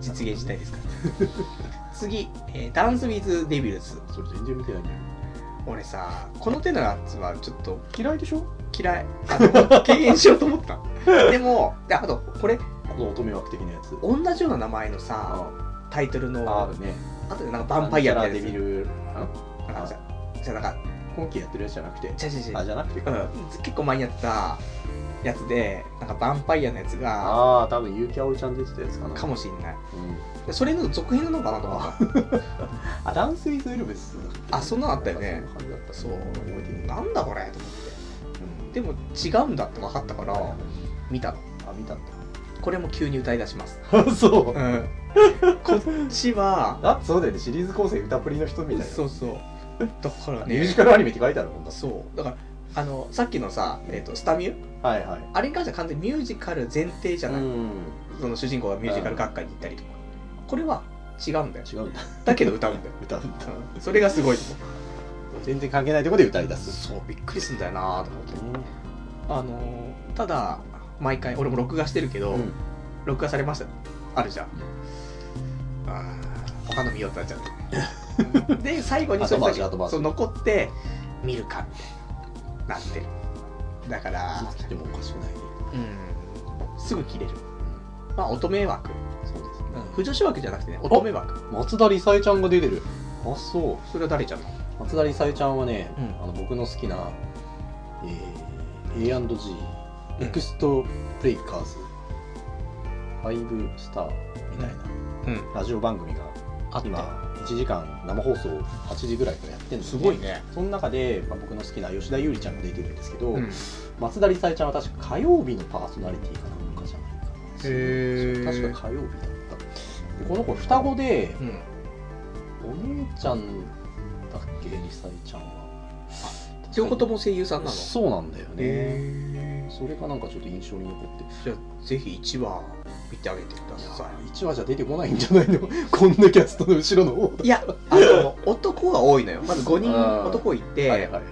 実現したいですから次、えー、ダンスウィズデビルズ。 それ全然見てないんだよ。 俺さこの手のやつはちょっと嫌いでしょ。 嫌い。あの敬遠しようと思ったでもであとこれこの乙女枠的なやつ。 同じような名前のさタイトルのあるね。 あとでなんかヴァンパイアみたいなやつデビルなんかじゃなんか今期やってるやつじゃなくてじゃじゃじゃあじゃなくてか、 うん、結構前にやったやつでなんかヴァンパイアのやつがああ多分結城葵ちゃん出てたやつかなかもしんない、 うん、 でそれの続編なのかなと思ったあダンスイズエルベスあそんなのあったよね。 そんな感じだったそう覚えてね。 なんだこれと思って、 うん、 でも違うんだって分かったから見たの。 あ見たんこれも急に歌い出しますだそう、 うん、こっちはあそうだよねシリーズ構成歌プリの人みたいな。 そうそうだからねミュージカルアニメって書いてあるもんだ。 そうだからあのさっきのさ、えーと、スタミュはいはい。 あれに関しては完全にミュージカル前提じゃない、 うん、 その主人公がミュージカル学科に行ったりとか、これは違うんだよ。 違うんだ。 だけど歌うんだよ歌うんだ。 うん、それがすごいと思う。 全然関係ないところで歌い出す。 そうびっくりするんだよなと思って、あのー、ただ毎回俺も録画してるけど、うん、録画されましたあるじゃん。あ他の見ようってなっちゃってで最後にその時そう残って見るかってなってる。だからいつ切ってもおかしくないね。 うんすぐ切れる、うん、まあ乙女枠。 そうですね、 うん、不女子枠じゃなくてね乙女枠。 松田理沙ちゃんが出てる。あそうそれは誰ちゃんの。 松田理沙ちゃんはね、 うん、 あの僕の好きな、えー、エーアンドジー エクストブレイカーズファイブスターみたいな、うん、ラジオ番組が今いちじかん生放送はちじぐらいからやってるんです、ね、 すごいね。 その中で、まあ、僕の好きな吉田優里ちゃんが出てるんですけど、うん、松田理沙ちゃんは確か火曜日のパーソナリティかなんかじゃないかな。 へー確か火曜日だったでこの子双子で、うん、お姉ちゃんだっけ理沙ちゃんは。 両方とも声優さんなの。 そうなんだよね。それがなんかちょっと印象に残って。 じゃあぜひいちわ見てあげてください。 いちわじゃ出てこないんじゃないのこんなキャストの後ろの方。 いやあの男が多いのよ。まずごにん男いて、はいはいはい、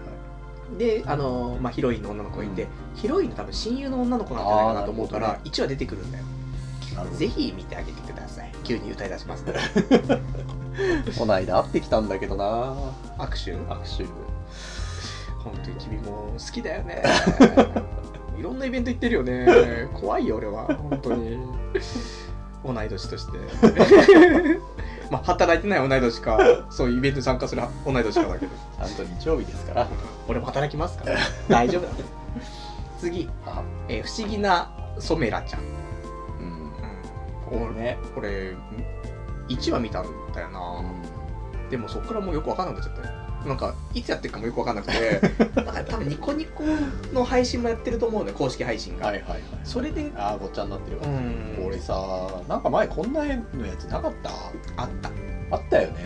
であの、まあ、ヒロインの女の子いて、うん、ヒロインの多分親友の女の子なんじゃないかなと思うから、ね、いちわ出てくるんだよ。ぜひ見てあげてください。急に歌い出しますこの間会ってきたんだけどな。 握手握手本当に君も好きだよねいろんなイベント行ってるよね。怖いよ俺は本当に同い年としてまあ働いてない同い年かそういうイベントに参加する同い年かだけどちゃんと日曜日ですから俺も働きますから大丈夫だ次、えー、不思議なソメラちゃん。うん、うん、俺ねこれいちわ見たんだよな、うん、でもそっからもうよく分かんなくなっちゃってなんかいつやってるかもよく分かんなくてだから多分ニコニコの配信もやってると思うね公式配信が。はいはいはい。それでああごっちゃになってるわ。うん俺さなんか前こんな絵のやつなかった？ あったあったよね。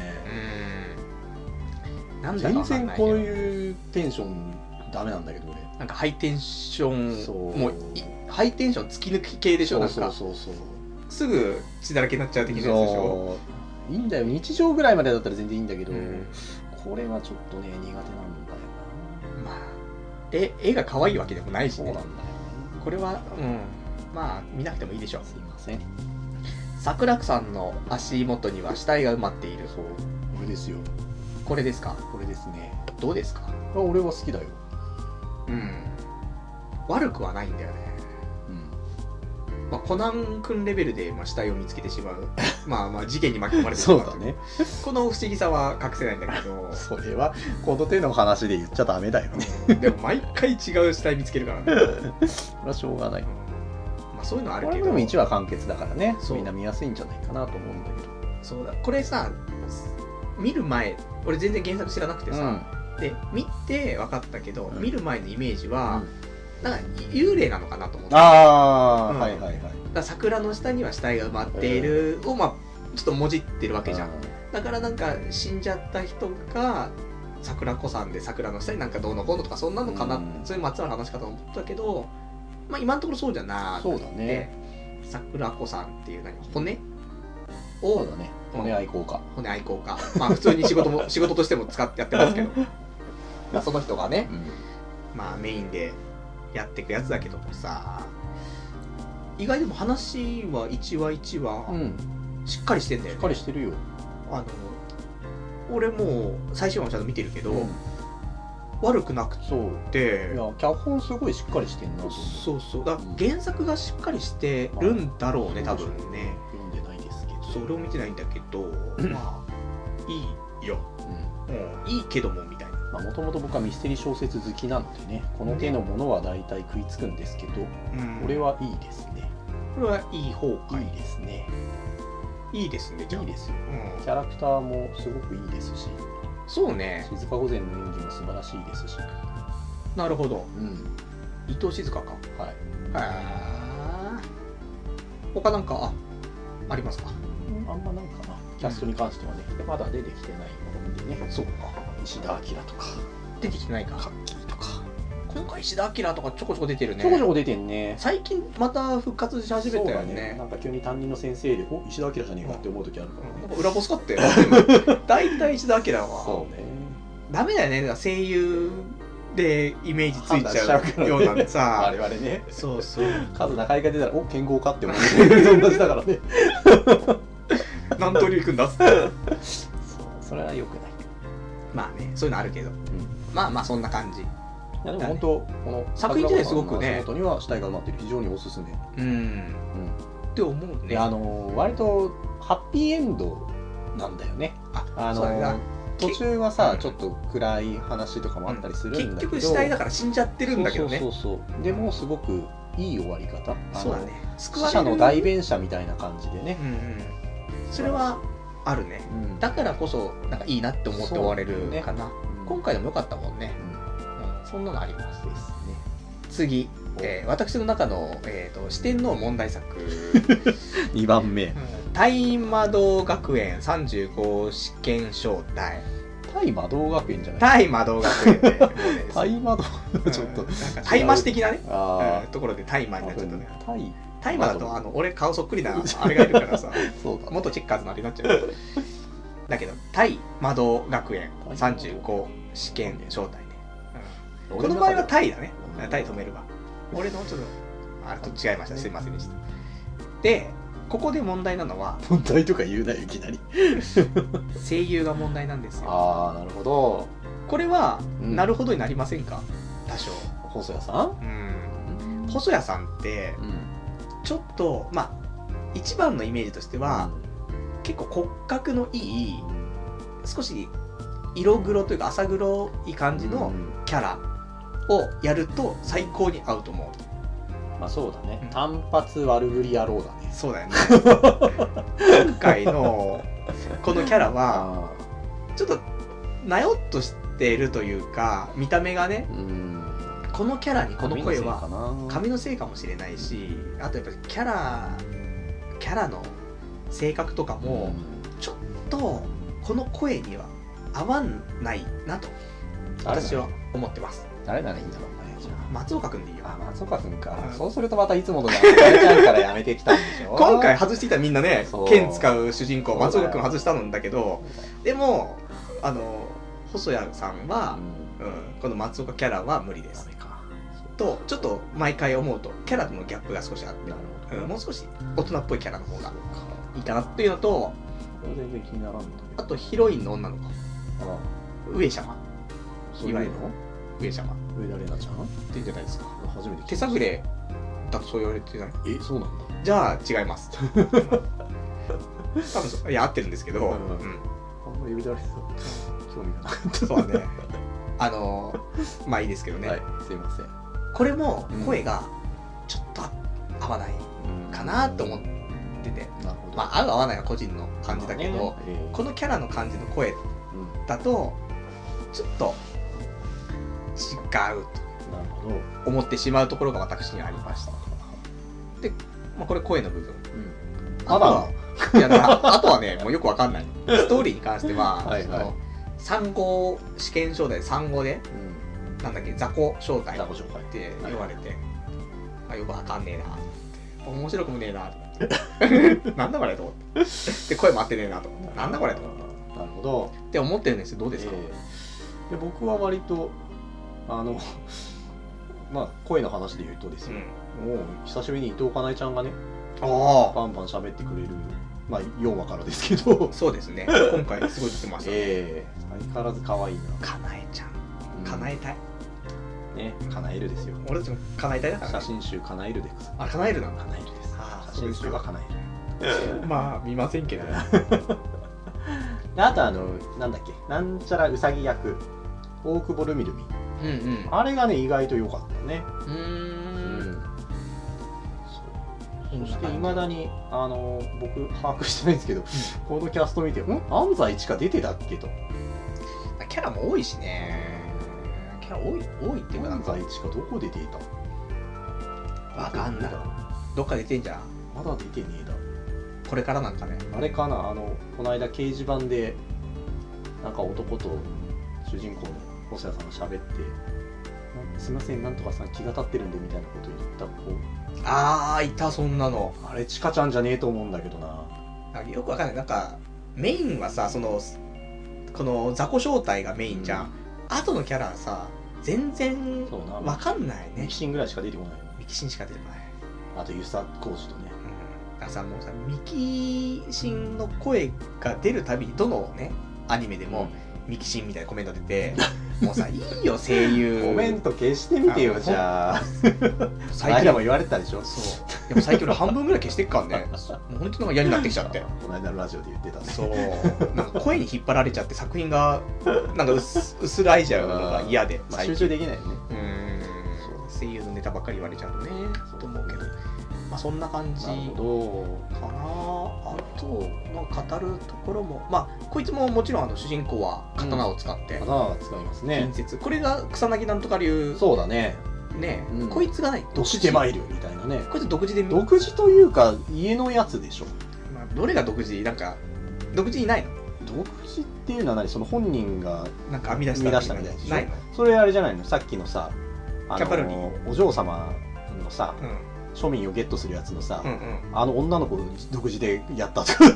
うんなんだか全然こういうテンションダメなんだけど俺なんかハイテンションもうハイテンション突き抜き系でしょ。なんかそうそうそうすぐ血だらけになっちゃう的なやつでしょ。 いいんだよ日常ぐらいまでだったら全然いいんだけど、うん、これはちょっとね苦手なんだよな。まあえ絵が可愛いわけでもないしね。そうなんだよ、ね、これはうんまあ見なくてもいいでしょう。 すいません。 桜さんの足元には死体が埋まっている。 そうこれですよ。 これですか。 これですね。 どうですか。 あ俺は好きだよ。 うん悪くはないんだよね。まあ、コナン君レベルで、まあ、死体を見つけてしまうまあまあ事件に巻き込まれてしまうそうだねこの不思議さは隠せないんだけどそれはこの手の話で言っちゃダメだよね、 うん、でも毎回違う死体見つけるからねそれはしょうがない、うんまあ、そういうのあるけどこれでもいちわ完結だからねみんな見やすいんじゃないかなと思うんだけど。 そうだこれさ見る前俺全然原作知らなくてさ、うん、で見て分かったけど、うん、見る前のイメージは、うんなんか幽霊なのかなと思って。 ああ、うん、はいはいはい。 だ桜の下には死体が埋まっているを、まあちょっともじってるわけじゃん。だからなんか死んじゃった人が桜子さんで桜の下になんかどうのこうのとかそんなのかな、うん、そういうまつわる話かと思ったけど、まあ今のところそうじゃなくて、 そうだね。 桜子さんっていう何骨を、 そうだね。骨愛好家。 骨愛好家。まあ普通に仕事も仕事としても使ってやってますけど、まあその人がね、うん、まあメインでやっていくやつだけどもさ意外でも話はいちわいちわ、うん、 しっかりしてんだよね。 しっかりしてるよ。 あの俺もう最終話もちゃんと見てるけど、 うん、 悪くなくそうて、 いや脚本すごいしっかりしてんなと思う。 そうそうだから原作がしっかりしてるんだろうね、 まあ、 多分ね。 読んでないですけど。 そう俺も見てないんだけど、まあいいよ、 うん、 うん、いいけどもみたいな。 もともと僕はミステリー小説好きなのでね、この手のものは大体食いつくんですけど、うん、これはいいですね。 これはいい方か。 いいですね。 いいですね。 いいですよ、 うん、 キャラクターもすごくいいですし、 そうね。 静香御前の演技も素晴らしいですし。 なるほど。 うん。 伊藤静香か。 はい。 は他なんかあありますか。 あんまなんかな。キャストに関してはね、うん、まだ出てきてないものでね。 そうか。 石田明とか出てきてないか。 カッキーとか。 今回石田明とかちょこちょこ出てるね。 ちょこちょこ出てんね。 最近また復活し始めたよね。ねなんか急に担任の先生で、お石田明じゃねえかって思う時あるからね。 うん、なんか裏ボスかって大体石田明はそうね。 ダメだよね。声優でイメージついちゃうようなんでさ。 我々ね。 そうそう。 数中井が出たら、お剣豪かって思う。同じだからね。 何通り行くんだっつって。 そう、それは良くない。 まあね、そういうのあるけど、うん、まあまあそんな感じ。 いやでも本当、この作品自体すごくね、 足元には死体が埋まってる、非常におすすめ。 うん。うん、って思うね。いやあの割とハッピーエンドなんだよね。あ、あのー、途中はさ、ちょっと暗い話とかもあったりするんだけど、うん、 結局死体だから死んじゃってるんだけどね。 そうそうそうそう。でもすごくいい終わり方。 そうだね。 救われる死者の代弁者みたいな感じでね。 うんうん、それはあるね、うん。だからこそなんかいいなって思って終われるかな。ね、うん、今回でも良かったもんね。うんうん、そんなのありますですね。次、えー、私の中の、えー、と四天王問題作にばんめ、 大魔導学園さんじゅうご試験招待。 大魔導学園じゃない。 大魔導学園で、もうね、 大魔導ちょっと、うん、 なんか大魔師的なね、うん、ところで大魔になっちゃったね。大大魔だとあの俺顔そっくりなあれがいるからさ、そうだ、元チェッカーズのあれになっちゃう。だけど大魔導学園さんじゅうご試験招待ね。うん、この場合はタイだね。タイ止めるわ。俺のちょっとあれと違いました。すいませんでした。で、ここで問題なのは問題とか言うなよいきなり。 声優が問題なんですよ。 ああ、なるほど。 これは、うん、なるほどになりませんか？多少。 細谷さん？ うん。細谷さんって、うん、ちょっとまあ一番のイメージとしては、うん、結構骨格のいい、少し色黒というか浅黒い感じのキャラをやると最高に合うと思う。 まあそうだね。単発悪ぶり野郎だね。 そうだよね。今回のこのキャラはちょっとなよっとしているというか、見た目がね、うん、このキャラにこの声は髪のせいかもしれないし、あとやっぱりキャラキャラの性格とかもちょっとこの声には合わないなと私は思ってます。 誰ならいいんだろうね。 松岡くんでいいよ。 あ、松岡くんか、うん、そうするとまたいつものがやれちゃうからやめてきたんでしょ。 今回外していたみんなね、剣使う主人公松岡くん外したんだけど、でもあの細谷さんは、うんうん、この松岡キャラは無理ですとちょっと毎回思うとキャラとのギャップが少しあって、うん、もう少し大人っぽいキャラの方がいいかなっていうのと、 全然気にならんだけど、 あとヒロインの女の子、上様、 いわゆる上様、 上田玲奈ちゃんって言ってないですか。 初めて手探れだとそう言われてない。 え、そうなんだ。 じゃあ違います。多分そう、いや合ってるんですけど、うん、うん、あんまり上田玲奈興味がなかった。 そうだね。あのまあいいですけどね。 はい、すいません。 これも声がちょっと合わないかなと思ってて、うん、なるほど。まあ合う合わないは個人の感じだけど、まあね、えー、このキャラの感じの声だとちょっと違うと思ってしまうところが私にありました。で、まあ、これ声の部分。うん、あとはいやだからあとはね、もうよくわかんない。ストーリーに関しては、はい、はい、その産後試験招待、産後で、うん、なんだっけ、雑魚招待って言われて、はい、あ、よくわかんねえなと思って、面白くもねえなと思って、なんだこれと思って、で声も合ってねえなと思って、なんだこれと思って、 なるほどって思ってるんですよ。どうですか？ えー、で僕は割とあのまあ声の話で言うとですよ、うん、もう久しぶりに伊藤かなえちゃんがね、あバンバン喋ってくれるまあよんわからですけどそうですね、今回すごい出てましたね。 ええー、相変わらず可愛いな。 かなえちゃん、叶えたい、 うん、ね、叶えるですよ。 俺たちも叶えたいだから、ね、 写真集叶えるです。 あ、叶えるな、 叶えるです。 あ、 写真集は叶えるまあ見ませんけどあとあのなんだっけ、なんちゃらうさぎ役大久保ルミルミ、 うんうん、 あれがね意外と良かったね。 うーん、うん、 そしていまだにあの僕把握してないんですけど、うん、このキャスト見て、ん安西千佳出てたっけと。 キャラも多いしね、キャラ多い多いっていうか、なんか安西千佳どこで出ていた。 わかんない、どっか出てんじゃん。 まだ出てねえだ。 これからなんかね、 あれかな、あのこの間掲示板でなんか男と主人公の細谷さんが喋って、すいませんなんとかさん気が立ってるんでみたいなこと言った子。 あーいた、そんなの。 あれ千佳ちゃんじゃねえと思うんだけどな。 なんかよくわかんない、なんかメインはさ、そのこの雑魚正体がメインじゃん、うん、後のキャラはさ全然わかんないね。 ミキシンぐらいしか出てこない。 ミキシンしか出てこない。 あと遊佐浩二とね、 うん、だからさ、もうさミキシンの声が出るたびにどのねアニメでも、うんミキシンみたいなコメント出て、もうさ、いいよ声優。 コメント消してみてよ、じゃあ。最近も言われてたでしょ。 そう。でも最近俺半分ぐらい消してっからね。もう本当になんか嫌になってきちゃって。 この間のラジオで言ってたね。 そう。なんか声に引っ張られちゃって作品がなんか薄薄らいじゃうのが嫌で。 まあ、集中できないよね。 うん。声優のネタばっかり言われちゃうとね。と思うけど。まあそんな感じかな。あとの語るところも、まあこいつももちろんあの主人公は刀を使って、 うん、刀は使いますね。 近接。これが草薙なんとか流。 そうだね。 ね、うん、こいつがない独自で参るみたいなね。 こいつ独自で独自というか家のやつでしょ。 まあどれが独自なんか独自いないの？ 独自っていうのは何？その本人がなんか編み出したみたいなでしょ。 ないの？ それあれじゃないの？さっきのさ、 あのキャパルリーお嬢様のさ。うん庶民をゲットするやつのさ、うんうん、あの女の子独自でやったとか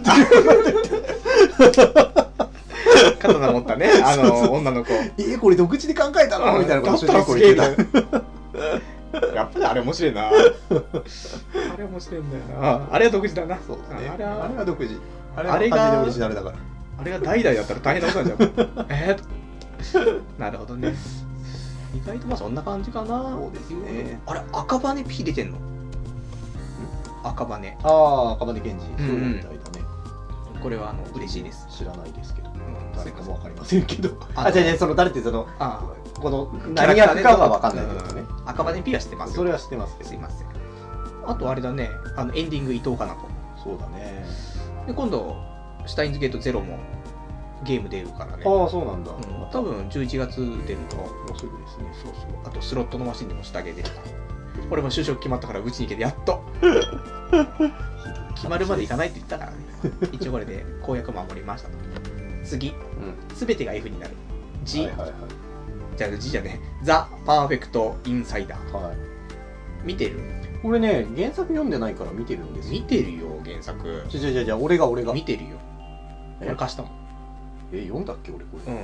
刀持ったね、あのそうそう女の子。 えー、これ独自で考えたのみたいなこと主人公言ってた。やっぱりあれ面白いな。あれ面白いんだよな。あれは独自だな。 そうだね。 あれは、 あれは独自。あれがオリジナルだから。 あれが代々だったら大変なことなんじゃん。えー、なるほどね。意外とまあそんな感じかな。 そうですね。 あれ赤羽 P 出てんの？赤羽。 ああ、赤羽源氏。そうみたいだね。 これはあの嬉しいです。 知らないですけど、誰かもわかりませんけど。あ、じゃあね、その誰ってそのこの何役かはわかんないけどね。 赤羽 P は知ってます。 それは知ってますけど。 すいません。あとあれだね、あのエンディング伊藤かなと。 そうだね。 で今度シュタインズゲートゼロもゲーム出るからね。 ああ、そうなんだ。 多分じゅういちがつ出ると。 もうすぐですね。 そうそう。あとスロットのマシンでも下着出るから。俺も就職決まったからうちに行けてやっと決まるまで行かないって言ったからね。一応これで公約守りましたと。次、すべ、うん、てが F になる G、はいはいはい、じゃあ G じゃね、ザ・パーフェクト・インサイダー、はい、見てる？ 俺ね原作読んでないから見てるんですよ。 見てるよ原作。 じゃじゃじゃじゃ俺が俺が見てるよ。俺貸したもん。 え読んだっけ俺これ。うん。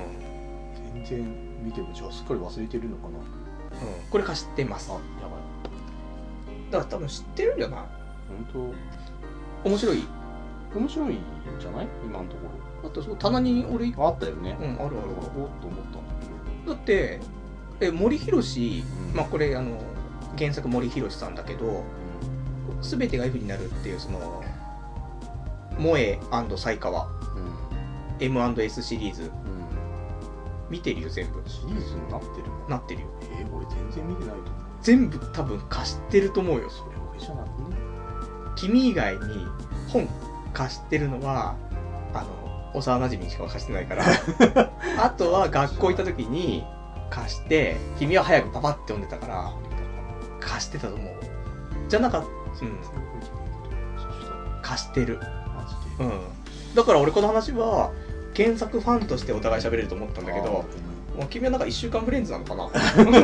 全然見てる。じゃあすっかり忘れてるのかな。 うん。これ貸してます。あ、やばい。だから多分知ってるんじゃない？ 本当。面白い。 面白いんじゃない？今のところ。 あとそう棚に俺あったよね。 うん、あるある。おっと思ったんだけど。だってえ森博、うん、まあこれあの原作森博さんだけど、すべ、うん、てが F になるっていうその萌え&才川、うん、エムアンドエス シリーズ、うん、見てるよ全部。 シリーズになってる？ なってるよ。 えー、俺全然見てないと思う。 全部多分貸してると思うよ。 それ俺じゃなくね。 君以外に本貸してるのはあの幼馴染しか貸してないからあとは学校行った時に貸して、君は早くパパって読んでたから貸してたと思う。じゃなかった、うん、貸してる。うん。だから俺この話は原作ファンとしてお互い喋れると思ったんだけど、もう君はなんかいっしゅうかんフレンズなのかな、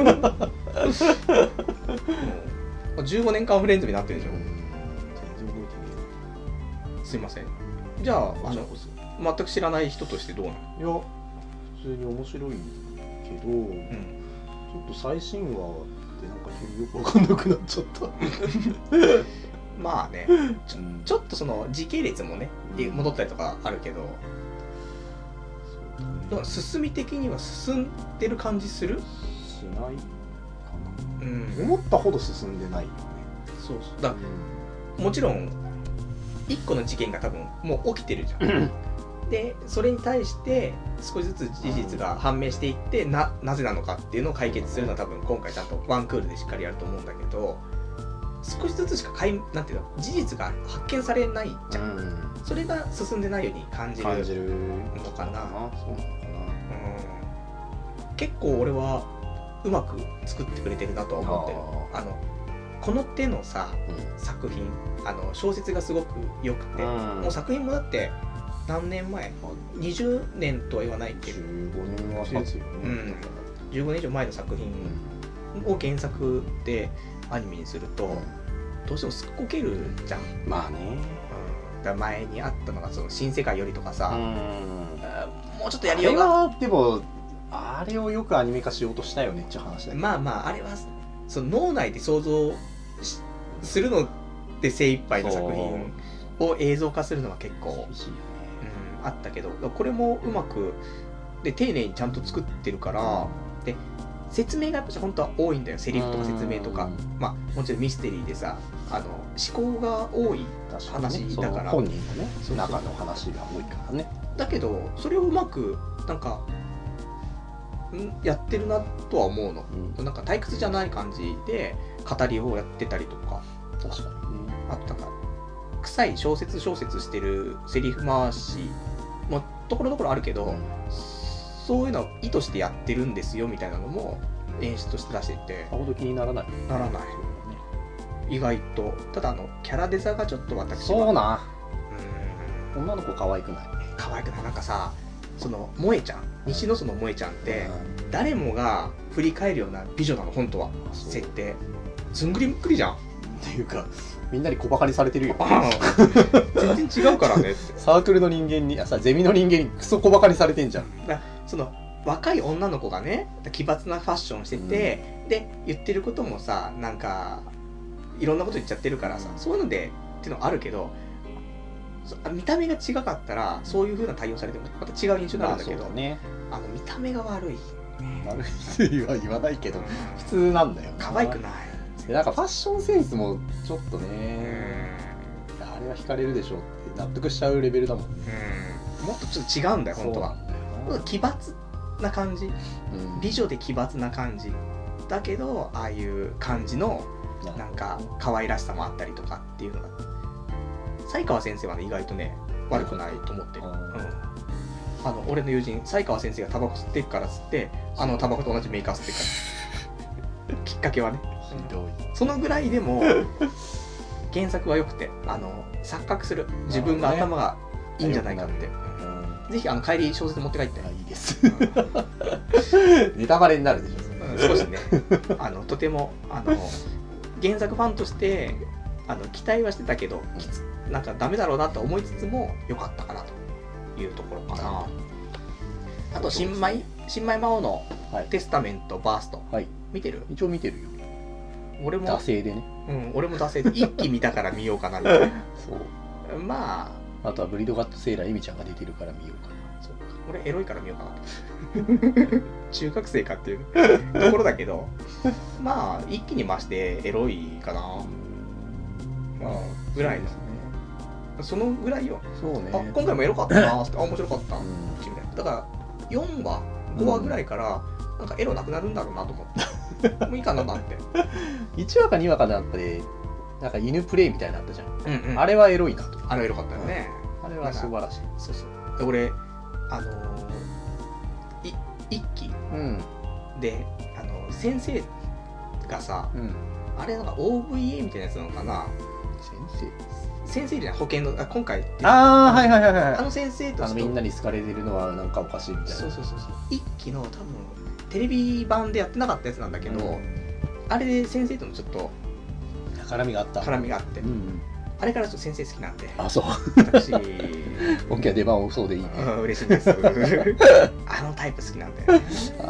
うん、じゅうごねんかんフレンズになってるでしょ。全然覚えてない。すいません。じゃあ、あの全く知らない人としてどうなの？ いや普通に面白いけど、うん、ちょっと最新話でなんかよくわかんなくなっちゃったまあねちょ、ちょっとその時系列もね戻ったりとかあるけど、だから進み的には進んでる感じする？ しないかな、うん、思ったほど進んでないよね。 そうそうだ、うん、もちろんいっこの事件が多分もう起きてるじゃんでそれに対して少しずつ事実が判明していってな、なぜなのかっていうのを解決するのは多分今回ちゃんとワンクールでしっかりやると思うんだけど、少しずつしかかいなんていうの事実が発見されないじゃん、うん、それが進んでないように感じるのかな。 感じるのかな。そうなのかな、うん、 結構俺はうまく作ってくれてるなとは思ってる。ああのこの手のさ、うん、作品あの小説がすごく良くて、うん、もう作品もだって何年前にじゅうねんとは言わないけどじゅうごねんは経つよね、うん、 じゅうごねん以上前の作品を原作でアニメにすると、うん、どうしてもすっこけるじゃん。 まあね、 うん、だ前にあったのがその新世界よりとかさ、うん、もうちょっとやりようが。あれはでもあれをよくアニメ化しようとしたよねっていう話だけど、 まあまああれはその脳内で想像するので精一杯の作品を映像化するのは結構、うん、あったけど、これもうまくで丁寧にちゃんと作ってるから、うん、で説明がやっぱり本当は多いんだよ。セリフとか説明とか、まあもちろんミステリーでさ、あの思考が多い話だから、 ね、本人のねそうそう中の話が多いからね。 だけどそれをうまくなんかやってるなとは思うの、うん、なんか退屈じゃない感じで語りをやってたりとか、 確かにね。 あとなんか臭い小説小説してるセリフ回しもところどころあるけど、うん、そういうのを意図してやってるんですよみたいなのも演出として出してて、 さほど気にならないならない、ね、意外と。ただあのキャラデザがちょっと私はそうな、うん、女の子可愛くない？ 可愛くない。なんかさ、その萌えちゃん、西野園萌えちゃんって誰もが振り返るような美女なの本当は。設定ずんぐりむっくりじゃんっていうか、みんなに小バカにされてるよ全然違うからねってサークルの人間に、あさゼミの人間にクソ小バカにされてんじゃん。 だその若い女の子がね奇抜なファッションしてて、うん、で言ってることもさなんかいろんなこと言っちゃってるからさ、そういうのでっていうのあるけど、見た目が違かったらそういう風な対応されてもまた違う印象になるんだけど、ね、あの見た目が悪い悪いっては言わないけど、うん、普通なんだよ。 可愛くない。 でなんかファッションセンスもちょっとね、あれは惹かれるでしょって納得しちゃうレベルだもんね。 うん、もっとちょっと違うんだよ本当は。奇抜な感じ、うん、美女で奇抜な感じだけど、ああいう感じのなんか可愛らしさもあったりとかっていうのが、才川先生はね意外とね悪くないと思ってる。うん、あの俺の友人才川先生がタバコ吸ってるから吸って、あのタバコと同じメーカー吸ってるからきっかけはね、ひどい。そのぐらいでも原作は良くて、あの錯覚する自分が頭がいいんじゃないかって、うん、ぜひあの帰り小説持って帰って。 いいです、うん、ネタバレになるでしょ、 うん、少しねあのとてもあの原作ファンとしてあの期待はしてたけど、きつなんかダメだろうなと思いつつも良かったかなというところかな。あと新米新米魔王のテスタメントバースト、はい、見てる？ 一応見てるよ。 俺も惰性でね、 うん、俺も惰性で一期見たから見ようかなみたいなそうまああとはブリードガットセーラーエミちゃんが出てるから見ようかな。 そうか、俺エロいから見ようかな中学生かっていうところだけどまあ一気に増してエロいかな、まあぐらいですね。そのぐらいよ。 そうね。 あ、今回もエロかったなーって、あ、面白かった、うん、だからよんわごわぐらいからなんかエロなくなるんだろうなと思ってもういいかななんていちわかにわかなんかでなんか犬プレイみたいなのあったじゃん、うんうん、あれはエロいなと。 あれはエロかったよね、 うん、あれは素晴らしい。 そうそう。で俺あのー、い一期、うん、であの先生がさ、うん、あれなんか オーブイエー みたいなやつなのかな。 先生先生じゃん、保険のあ今回ああはいはいはいはい、 あの先生とあのみんなに好かれてるのはなんかおかしいみたいな。 そうそうそうそう。一期の多分テレビ版でやってなかったやつなんだけど、うん、あれで先生とのちょっと絡みがあった絡みがあって、うんうん、あれからちょっと先生好きなんで。 あ、そう。 私本気は出番多そうでいいね。 嬉しいですあのタイプ好きなんで、ね、 あ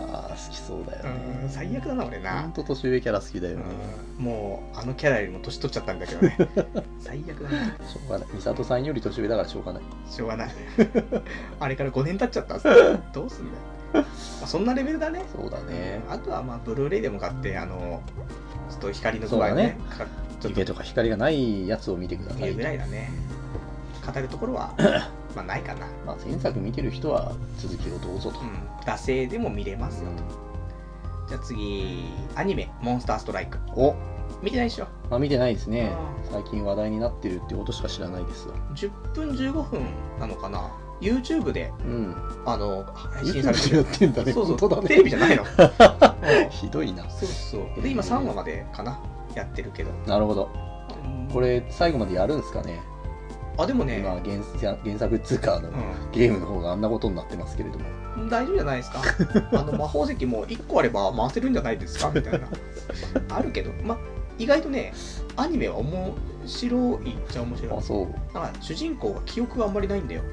きそうだようんね。 最悪だな俺ほなんと年上キャラ好きだよね。 うんもうあのキャラよりも年取っちゃったんだけどね最悪だな。 しょうがない。美里さんより年上だからしょうがない。 しょうがないあれからごねん経っちゃったんすどうすんだよ、まあ、そんなレベルだね。 そうだね。 あとはまあブルーレイでも買ってあのちょっと光の具合をそうだねねかちょっ湯気とか光がないやつを見てください。 と見るぐらいだね。語るところはまあないかな。 まあ前作見てる人は続きをどうぞと。 うん惰性でも見れますよと。じゃあ次アニメモンスターストライクお、 見てないでしょ。 まあ見てないですねう。 最近話題になってるってことしか知らないですわ。 じゅっぷんじゅうごふんなのかな YouTube でうん。 あの配信されて YouTube やる。 ってんだね。 そうそう本当だね。 テレビじゃないのひどいな。 そうそうで今さんわまでかなやってるけどなるほど。 うんこれ最後までやるんですかね。 あでもね、 今原原作っつうかあの、 うゲームの方があんなことになってますけれども。 ん、大丈夫じゃないですかあの魔法石もいっこあれば回せるんじゃないですかみたいなあるけどま意外とねアニメは面白いっちゃ面白い。 あ、そう。 なんか主人公が記憶があんまりないんだよ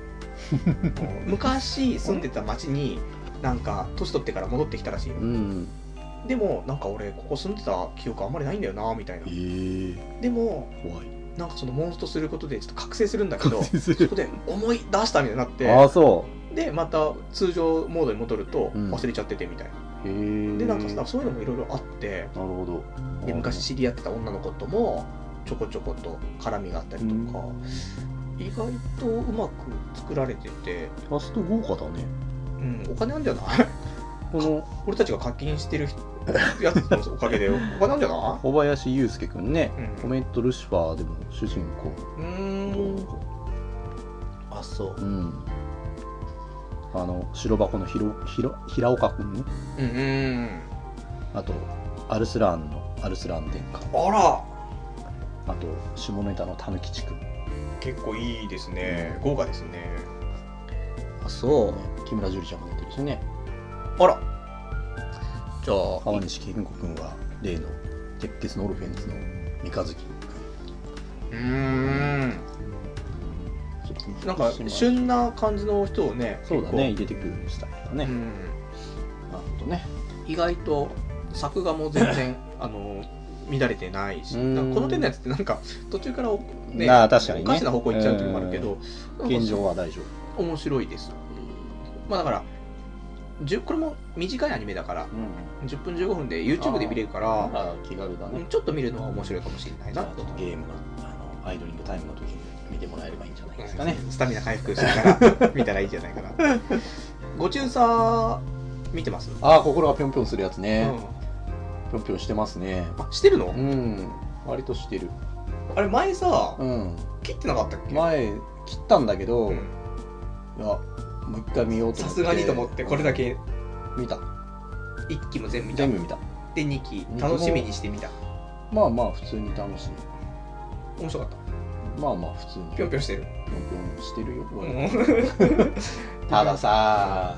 昔住んでた町になんか年取ってから戻ってきたらしいの、 うん。 でもなんか俺ここ住んでた記憶あんまりないんだよなみたいなえー、 でも怖い。 なんかそのモンストすることでちょっと覚醒するんだけど覚醒するそこで思い出したみたいになってああ、そでまた通常モードに戻るとうん忘れちゃっててみたいな、 う。へえ。 でなんかさそういうのもいろいろあってなるほど。 で昔知り合ってた女の子ともちょこちょこと絡みがあったりとか、意外とうまく作られてて、 キャスト豪華だね。 うん、お金あるんじゃないこの俺たちが課金してる人やつのおかげでお金あるんじゃな小林祐介くんね、 うんコメントルシファーでも主人公。 いうーんあそううん。あの白箱のひろひろ平岡くんね。 うんうんあとアルスラーンのアルスラーン殿下。 あらあと下ネタのたぬきちくん。 結構いいですね豪華ですねあそう木村樹里ちゃんも出てるしね。 あらじゃあ川西健吾くんは例の鉄血のオルフェンズの三日月うーんちょっとなんか旬な感じの人をねそうだね、 結入れてくるスタイルだね。 構うんなるほどね。 意外と作画も全然あの乱れてないし、 うんなんかこの手のやつってなんか途中からお、ね、 ああ確かにねおかしな方向行っちゃう時もあるけど、 現状は大丈夫。 面白いです。まあだからじゅこれも短いアニメだからうん。 じゅっぷんじゅうごふんで YouTube で見れるからあ気軽だね。 ちょっと見るのは面白いかもしれないじゃなあちょっとゲームのあのアイドリングタイムの時に見てもらえればいいんじゃないですかね。 スタミナ回復しながら見たらいいんじゃないかなご中佐見てますああ、心がぴょんぴょんするやつね。 うぴょんぴょんしてますね。 ん、あしてるの、 うん。割としてる。 あれ前さ、 うん。 切ってなかったっけ前切ったんだけど、 うんいやもう一回見ようと思って。 さすがにと思ってこれだけ見た。 いっきも全部見た全部見た。 でにき楽しみにしてみたまあまあ普通に楽しい。 面白かっまあまあ普通に。 たぴょんぴょんしてるぴょんぴょんしてるよ。たださ、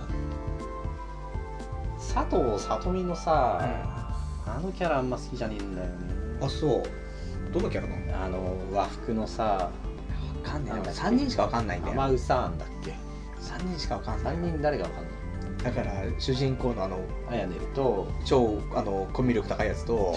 佐藤さとみのさ、あのキャラあんま好きじゃねえんだよね。 あそうどのキャラなのあの和服のさ、 わかんないなんかさんにんしかわかんないんだよアマウサーンだっけ。 さんにんしかわかんないさんにん誰がわかんない。 だから主人公のあのあやねると、 超あのコミュ力高いやつと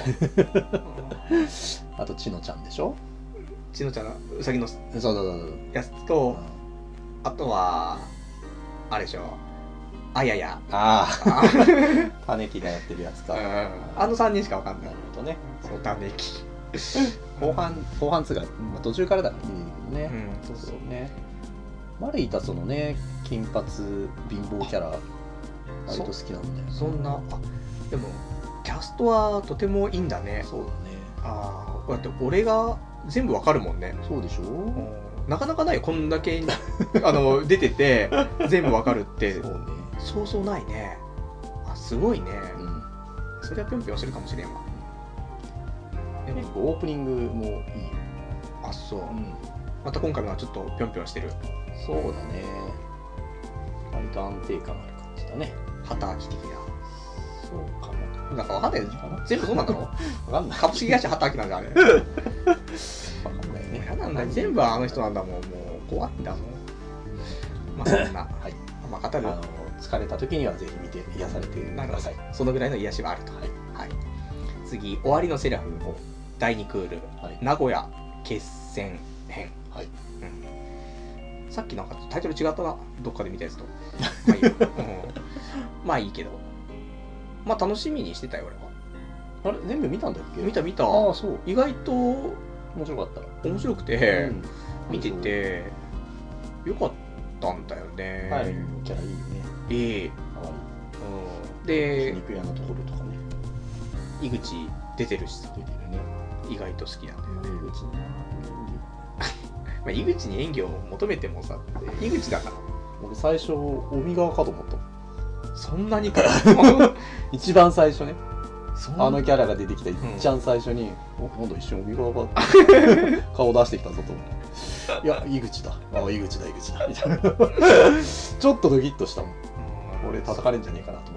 あとちのちゃんでしょ。 ちのちゃんのうさぎのそうそうそうそう。 やつとあとはあれでしょあややあああ、タネキがやってるやつか。 あのさんにんしかわかんなないるほどね。 そうためき後半、後半つうか、まあ、途中からだからね。 うんそうそうね。マレイタそのね、金髪貧乏キャラ、割と好きなんだよ。 そんなあでもキャストはとてもいいんだねそうだね。 ああこうやって俺が全部わかるもんねそうでしょ。 なかなかないよこんだけあの出てて全部わかるってそうね。 そうそうないねあすごいね、 うん。 それはぴょんぴょんするかもしれんわでも結構オープニングもいいよ。 あそう、 ん。 また今回のはちょっとぴょんぴょんしてるそうだね。割と安定感ある感じだね。 働き的そうかななんかわかんない全部そうなんだろな。わかんない。 株式会社働きなんだあれわかんないね。 嫌なんだよ全部あの人なんだもんもう怖いんだもんまあそんなはい。 まあ語るあの疲れた時にはぜひ見て癒されてください。 そのぐらいの癒しはあると。はい。はい、次、終わりのセラフだいにクール、はい、名古屋決戦編。はい。うん、さっきなんかタイトル違ったな、どっかで見たやつと。まあいい、うん、まあいいけど。まあ楽しみにしてたよ、 俺は。あれ全部見たんだっけ？ 見た見た。 ああ、そう。 意外と面白かった。 面白くて、うん、見ててよかったんだよね。 はい、キャラいいね。 ええ。うん。で、 肉屋のところとかね。 井口出てるしさ。 出てるね。 意外と好きなんだよね。 井口な。 まあ井口に演技を求めてもさ、井口だから。 俺最初帯川かと思った。 そんなにか。 一番最初ね。あのキャラが出てきた一番最初に、うん、お、なんだ一瞬帯川が顔出してきたぞと思って。いや、井口だ。ああ、井口だ、井口だ。みたいな。ちょっとドキッとしたもん。俺叩かれんじゃねえかなと思って。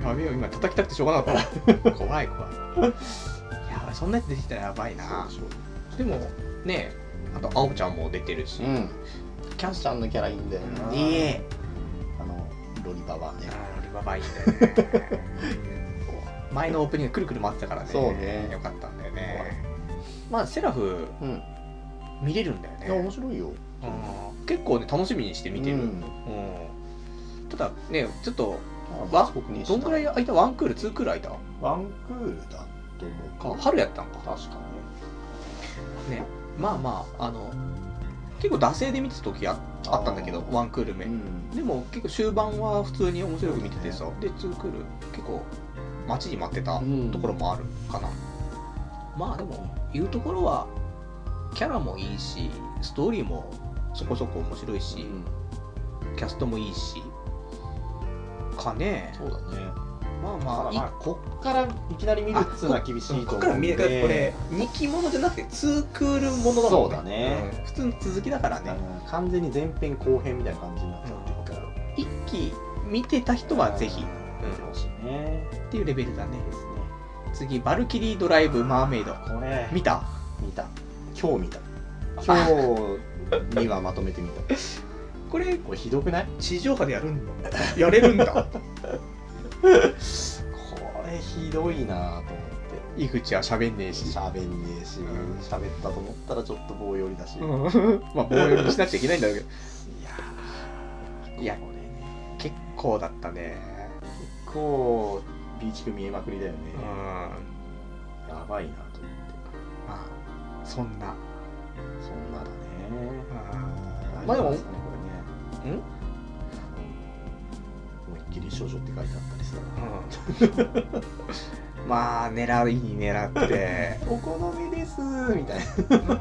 やべえよ、今叩きたくてしょうがなかった。怖い怖い。いや、そんなやつ出てきたらやばいな。でも、ねえ、あと、あおちゃんも出てるし。うん、 キャンちゃんのキャラいいんだよな。 ええ。 あの、ロリババね。 ロリババいいんだよね。前のオープニングくるくる回ってたからね。 そうね。 よかったんだよね。まあ、セラフ、うん、見れるんだよね。 いや、面白いよ。 うん、結構ね、楽しみにして見てる。うん。うん、ただね、ちょっと、わどんくらい空いた？ワンクール、ツークール空いた？ ワンクールだと思うか。 春やったんか。 確かね。ね、まあまあ、あの、結構惰性で見てた時 あ, あったんだけど、ワンクール目、うん。でも結構終盤は普通に面白く見ててさ、で、ツークール結構待ちに待ってたところもあるかな。うん、まあでも、言うところは、キャラもいいし、ストーリーもそこそこ面白いし、うん、キャストもいいし、かね。 そうだね。 まあまあ、 まあ、こっからいきなり見るっつうのは厳しいと思うので。こっから見る、 これにきものじゃなくてツークールものだもんね。 そうだね、 うん、普通の続きだからね。 完全に前編後編みたいな感じになっちゃってるから、 一期見てた人はぜひ見てほしいねっていうレベルだね。ですね。次、バルキリードライブマーメイド。 これ見た？ 見た。今日見た。今日にはまとめてみた。 これ、 これひどくない？ 地上波でやるんだ。やれるんだ。 これひどいなぁと思って。 井口は喋んねえし。 喋んねえし、喋、うん、ったと思ったらちょっと棒寄りだし。 うん、まあ棒寄りにしなきゃいけないんだけど。いやー、いや、 これね、 結構だったね。 結構、ビーチク見えまくりだよね。 うん。 やばいなと思って。 まあ、そんな。 そんなだね。 あまあでも、ね、 これね。ん思いっきり少女って書いてあったりさ、 うん、まあ狙いに狙ってお好みですみたいな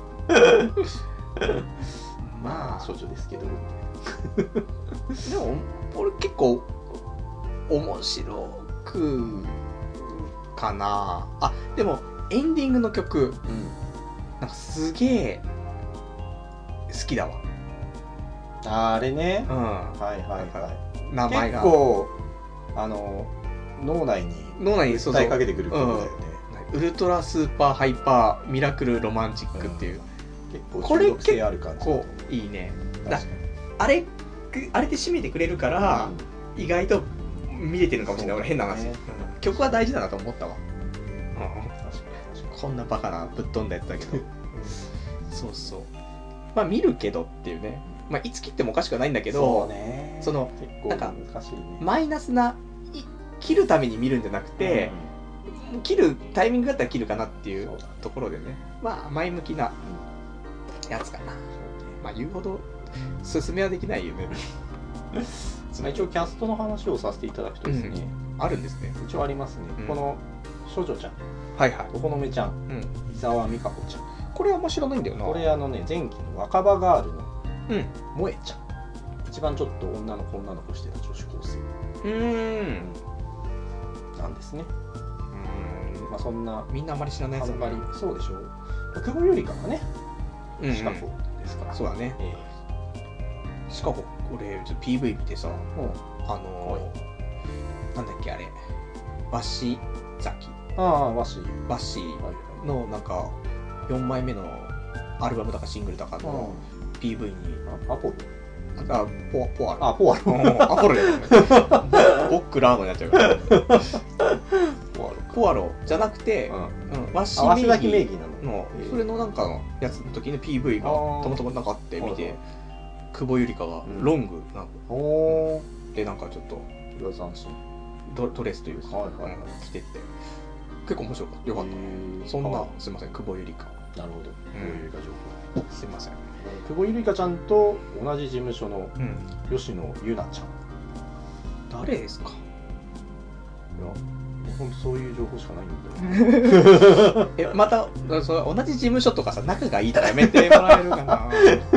まあ少女ですけどでも俺結構面白くかなあ。でもエンディングの曲、うん、なんかすげえ好きだわ。 あれね、 うん、 はいはいはい、 名前が結構あの脳内に脳内に訴えかけてくる曲だよね、 うん、ウルトラスーパーハイパーミラクルロマンチックっていう、 うん、結構中毒性ある感じ。 これいいね。だあれあれで締めてくれるから、うん、意外と見れてるかもしれない。俺変な話、ね、うん、曲は大事だなと思ったわ、うん、確かに確かにこんなバカなぶっ飛んだやつだけどそうそう、まあ見るけどっていうね。まあ、いつ切ってもおかしくはないんだけど、 そうね、 その結構難しいね、 マイナスな切るために見るんじゃなくて、うん、切るタイミングだったら切るかなっていうところでね、まあ前向きなやつかな、うん、まあ言うほど進めはできないよねまあ一応キャストの話をさせていただくとですね、 うん、あるんですね。 一応ありますね、うん、この少女ちゃん、 はいはい、 お好みちゃん、うん、伊沢美香子ちゃん、 これはあんま知らないんだよな。 これあのね、前期の若葉ガールのうん、 萌えちゃん、一番ちょっと女の子女の子してた女子高生うーんなんですね。うーん、まあそんなみんなあまり知らないやつあんまりそうでしょう。久保ゆりかがね、 うんうん、 シカゴですから。 そうだね。えー、シカゴ、これ ピーブイ 見てさ、うん、あのー、なんだっけあれ、バシ崎。 ああ、バシバシのなんかよんまいめのアルバムだかシングルだかの ピーブイ に、 アポロあ、ポポアロ。 あ、ポアロ。 アポロじゃない。ボックラードになっちゃうから。ポアロ。ポアロじゃなくて、うん、ワシ名義の、それのなんかのやつの時に ピーブイ がたまたまなんかあって見て、久保ゆりかがロングなんか、うん、でなんかちょっとド, ドレスというか、はいはいはい、着てって結構面白かった。よかった。そんな、すいません、久保ゆりか。 なるほど。久保ゆりか情報。 すいません。 久保ゆりかちゃんと同じ事務所の吉野ゆなちゃん。 誰ですか？いや、本当そういう情報しかないんだよ。 え、またそ同じ事務所とかさ、仲がいいとかやめてもらえるかな。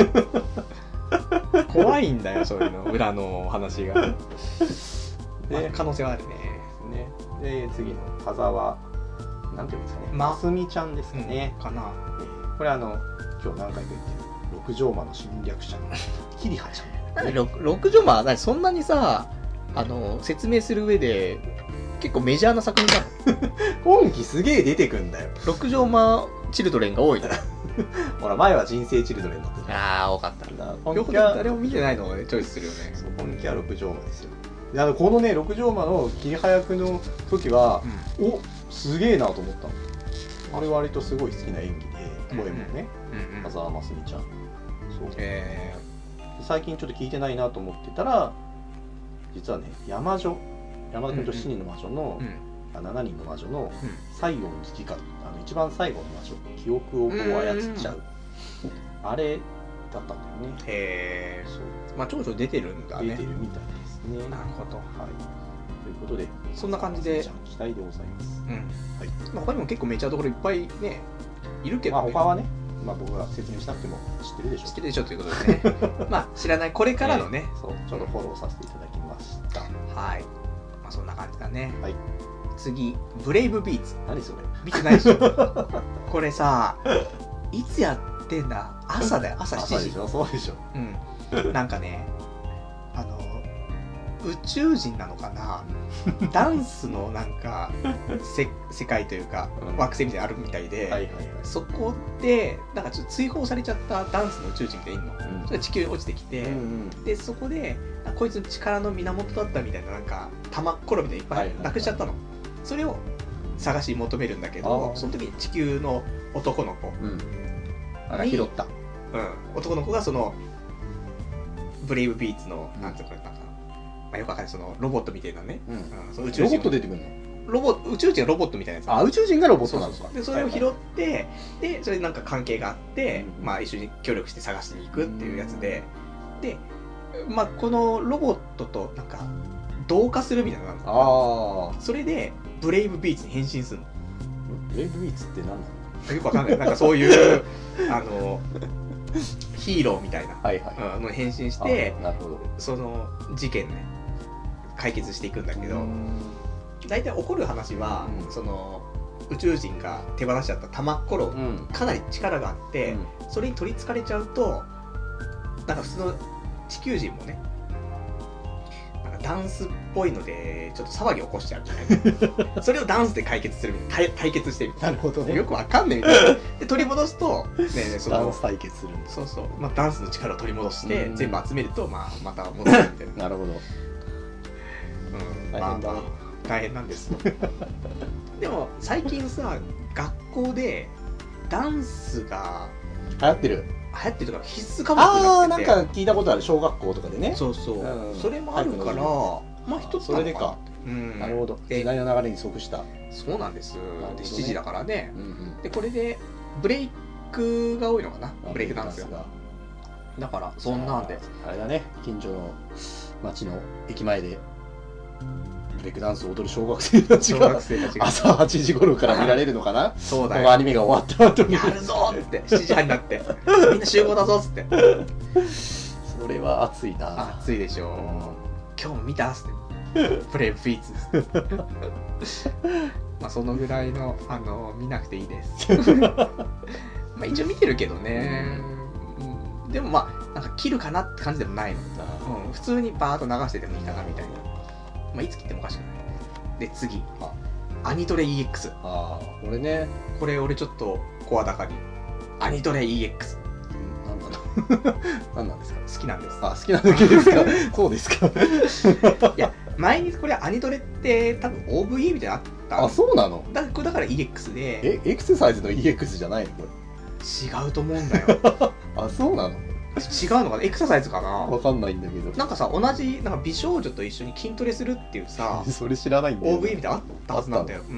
怖いんだよ、そういうの、裏の話が。で、可能性はあるね。 ね。で、次の田沢、なんていうんですかね、ますみちゃんですかね。 うん、かな。 えー、これあの、今日何回か言ってる六条間の侵略者のキリハちゃん。 六六条間はそんなにさ、あの説明する上で結構メジャーな作品だもん。今期すげえ出てくんだよ。 六条間チルドレンが多いな。 ほら前は人生チルドレンだったじゃん。 ああ、多かったんだ。 今期は誰も見てないのを、ね、チョイスするよね。 そう、今期は六条間ですよ。で、あのこのね六条間のキリハ役の時は、うん、お、すげえなと思ったの。あれ割とすごい好きな演技で、声もね、田沢ますみちゃん。そう。 えー、最近ちょっと聞いてないなと思ってたら、実はね、山女、山田君としちにんの魔女の、うん、しちにんの魔女の最後の時間、あの一番最後の魔女、記憶をこう操っちゃう、あれだったんだよね。 へえ。そう。まあ長女出てるんだね。 出てるみたいですね。 なるほど。はい。 ということで、 そんな感じで期待でございます。 うん。はい。まあ他にも結構メジャーどころいっぱいねいるけど、 ね、まあ他はね。まあ僕が説明しなくても知ってるでしょう。 知ってるでしょということでね。まあ知らないこれからのね、 ね、そうちょっとフォローさせていただきました。 はい。まあそんな感じだね。 はい。 次、ブレイブビーツ。 何それ？ 見てないでしょ。これさ、いつやってんだ？朝だよ。朝しちじ。 朝でしょ。そうでしょ。 うん。なんかね、あの宇宙人なのかな。ダンスのなんかせ世界というか惑星みたいなのあるみたいで、はいはいはい、そこでなんかちょっと追放されちゃったダンスの宇宙人がいるの、うん、それ地球に落ちてきて、うんうん、でそこでこいつの力の源だったみたいななんか玉っころみたいないっぱいなくしちゃったの、はいはいはい、それを探し求めるんだけど、その時に地球の男の子、うん、 あら拾った、 うん、男の子がそのブレイブビーツのなんていうかなんかまあ、よくわかんないそのロボットみたいなね、うんうん、その宇宙人ロボット出てくるの？ ロボ宇宙人がロボットみたいなやつ。 あ、宇宙人がロボットなんですか？ でそれを拾って、はいはい、でそれでなんか関係があって、うん、まあ一緒に協力して探しに行くっていうやつで、うん、でまあこのロボットとなんか同化するみたいなのがあるんですよ。あ、それでブレイブビーツに変身するの。 ブレイブビーツって何なの？ よくわかんない。なんかそういうあのヒーローみたいな、 はいはい、 の変身して、 なるほど、 その事件ね解決していくんだけど、大体起こる話は、うん、その宇宙人が手放しちゃった玉っころ、うん、かなり力があって、うん、それに取りつかれちゃうとなんか普通の地球人もねなんかダンスっぽいのでちょっと騒ぎ起こしちゃうみたいなそれをダンスで解決するみたいな対決してみたいな。 なるほどね。 よくわかんねえみたいなで取り戻すと、ねね、そのダンス対決するんです。 そうそう、まあ、ダンスの力を取り戻して全部集めると、まあ、また戻るみたいななるほど。 うん、大変だ、まあまあ、大変なんですでも最近さ学校でダンスが流行ってる流行ってるとか必須科目になってて、 ああなんか聞いたことある、小学校とかでね。 そうそう、うん、それもあるからまあ一つそれでか、 うん、 なるほど、時代の流れに即した。 そうなんです、ね、でしちじだからね、うんうん、でこれでブレイクが多いのかな、ブレイクダンスがだからそんなんであれだね、近所の町の駅前でブレイクダンスを踊る小学生たちが朝はちじ頃から見られるのかな。 そうだよ、 このアニメが終わった後にやるぞってしちじはんになってみんな集合だぞっつってそれは熱いな。 熱いでしょ、うん、今日も見たっつってプレイビーツまあそのぐらいのあの見なくていいですまあ一応見てるけどね、うん、でもまあなんか切るかなって感じでもないの、うん、普通にバーッと流しててもいいかなみたいな、まあ、いつ切ってもおかしくない。で次アニトレ イーエックス。 ああこれね、 これ俺ちょっと声高にアニトレ イーエックス、 なんだろ何なんですか？ 好きなんです。 あ、好きなだけですか？そうですか。 いや、前にこれアニトレって多分 オーブイ みたいなのあった。 あ、そうなの？ だこれだから イーエックス で。 え、エクササイズの イーエックス じゃないのこれ？ 違うと思うんだよ。 あ、そうなの？ 違うのかな、エクササイズかな。 わかんないんだけど。 なんかさ、同じなんか美少女と一緒に筋トレするっていうさ、 それ知らないんだよ。 オーブイ みたいなのあったはずなんだよ。うん。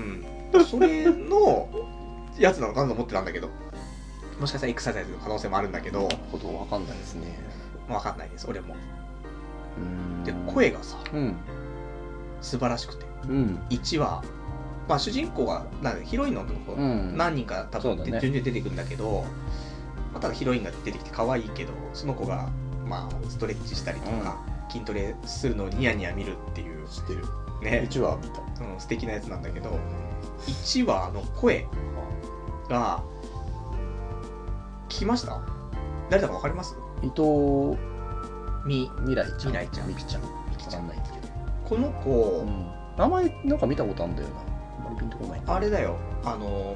それのやつなのかなと思ってたんだけど、もしかしたらエクササイズの可能性もあるんだけど、 ことわかんないですね。 わかんないです、俺も。 うーんで、声がさ、 うん。 素晴らしくて。 うん。 いちわ、まあ主人公が、なんかヒロインの男の子、 うん何人か多分そうだね順々に出てくるんだけど、まあ、ただヒロインが出てきて可愛いけど、その子が、まあ、ストレッチしたりとか、筋トレするのをニヤニヤ見るっていう、 知ってる。 ねいちわ見た。 うん、素敵なやつなんだけど、いちわの声が、聞きました？誰だかわかります？ 伊藤み、 未来ちゃん。 未来ちゃんみきちゃん。 みきちゃんわかんないけど。 この子、 うん。名前なんか見たことあるんだよな。あんまりピンとこない。 あれだよ、あの、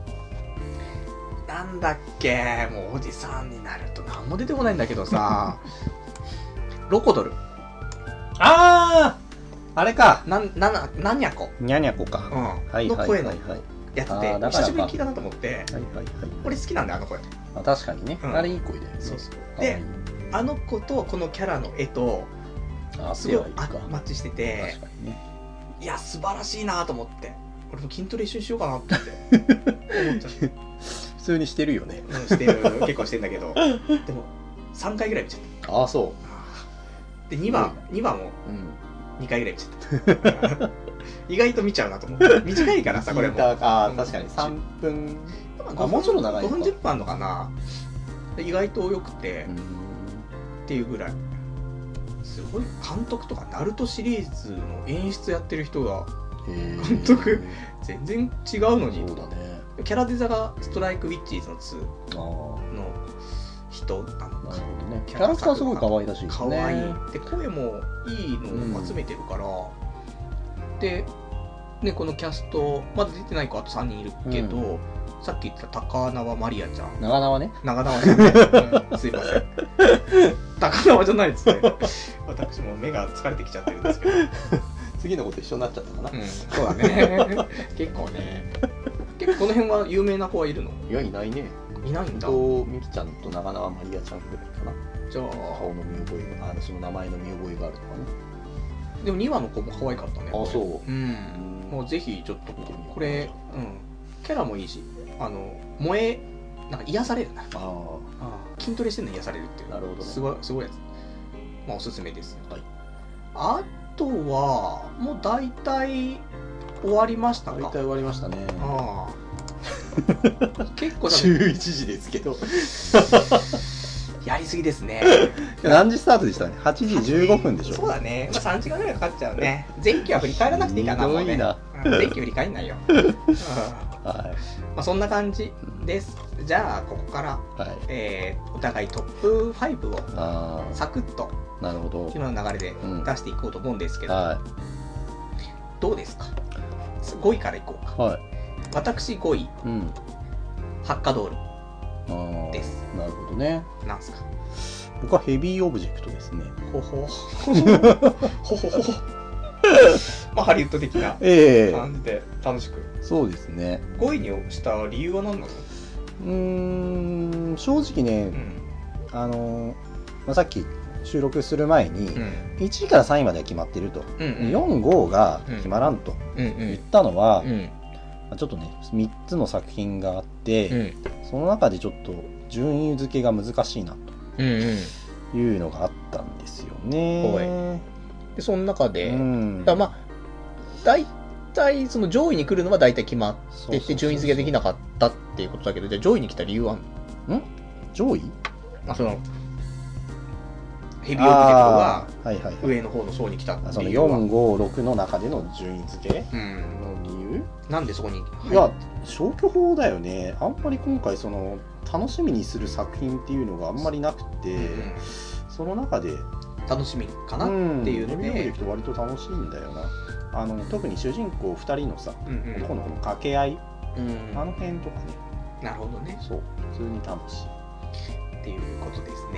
なんだっけ、もうおじさんになると何も出てこないんだけどさ、ロコドル。 あーあれか。 なん、なな、なんやこ。 にゃにゃこか。 うん。 はいはいの声のはいはい。 やつで、 あーだからか久しぶりに聞いたなと思って、 はいはいはい。 俺好きなんだよ、あの声。 あ、確かにね。 うんあれいい声だよね。 そうそう。 かわいいで、あの子とこのキャラの絵と、 あ、 すごいいいか。 あマッチしてて確、かにね。 いや、素晴らしいなと思って。俺も筋トレ一緒にしようかなって思っちゃって。 普通にしてるよね。 うん、してる、結構してんだけど、でも、さんかいぐらい見ちゃった。 ああ、そで、にわ、にわもう。うん。 にかいぐらい見ちゃった。意外と見ちゃうなと思って。短いからさ、これも。 ああ、確かにさんぷん。あ、もうちょっと長いのか。 ごふんじゅっぷんあんのかな。で意外と良くて、 うんっていうぐらい。すごい、監督とか、ナルトシリーズの演出やってる人が、 へー監督全然違うのに。 そうだね。 キャラデザがストライクウィッチーズのツーああ。 の人なのなるか。 ほどね。キャラクターすごい可愛らしいです可ね。 愛いで声もいいのを集めてるから、で、ね、このキャストまだ出てない子あとさんにんいるけど、 うさっき言ってた高輪マリアちゃん、 長縄ね。 長縄じゃない、うんすいません、高輪じゃないですね。私も目が疲れてきちゃってるんですけど、 次のこと一緒になっちゃったかな。 うん、そうだね。結構ね、結構この辺は有名な子はいるの？ いや、いないね。 いないんだ。 とみきちゃんと長縄マリアちゃんぐらいかな。 じゃあ顔の見覚えが、あのその名前の見覚えがあるとかね。 でもにわの子も可愛かったね。 あ、そう。 う。うん。もうぜひちょっとこれ、うん、キャラもいいし、あの萌えなんか癒されるな。 ああ。 筋トレしてるの癒されるっていう。 なるほどねすごいすごいやつ。まあおすすめです。 はい。 あとはもう大体終わりましたか。 大体終わりましたね。 ああ。結構だじゅういちじですけど。 やりすぎですね。 何時スタートでしたね。はちじじゅうごふんでしょ。 そうだね。まあ、さんじかんぐらいかかっちゃうね。前期は振り返らなくていいかな。 ひどいなもうね、うん前期振り返んないよ。うんはい。 まあそんな感じです。じゃあここから、 はい。 えーお互いトップファイブをあサクッとあ、なるほど。 今の流れでうん出していこうと思うんですけど、 はどうですか？ごいからいこうか。 い。はい。 私ごい、 うん。 ハッカドールああ。 です。 なるほどね。 なんすか？ 僕はヘビーオブジェクトですね。 ほほほほほほまあハリウッド的なええ感じで楽しく。 そうですね。 ごいにした理由は何なの？ うーん、正直ね、 うんあの、まあ、さっき収録する前に、 うんいちいからさんいまでは決まってると。 うんうんよん、ごが決まらんとうんうん言ったのは、 うんまあちょっとね、みっつの作品があって、 うんその中でちょっと順位付けが難しいなうんうんというのがあったんですよね。 でその中で、 うん。 だからまあ大体その上位に来るのは大体決まってそうそうそうそうて順位付けできなかったっていうことだけど、じゃあ上位に来た理由はあんの？ 上位あそのヘビーオブジェクトがあーはいはいはい。 上の方の層に来たってそのいう理由はよん、ご、ろくの中での順位付けうんの理由、 なんでそこにい入や、消去法だよね。あんまり今回その楽しみにする作品っていうのがあんまりなくて、 うんその中で楽しみかなっうんていうのヘビーオブジェでクト割と楽しいんだよな。あの特に主人公ふたりのさ、 うんうん男の子の掛け合い、 うんあの辺とかね、 なるほどねそう普通に楽しい。 っていうことです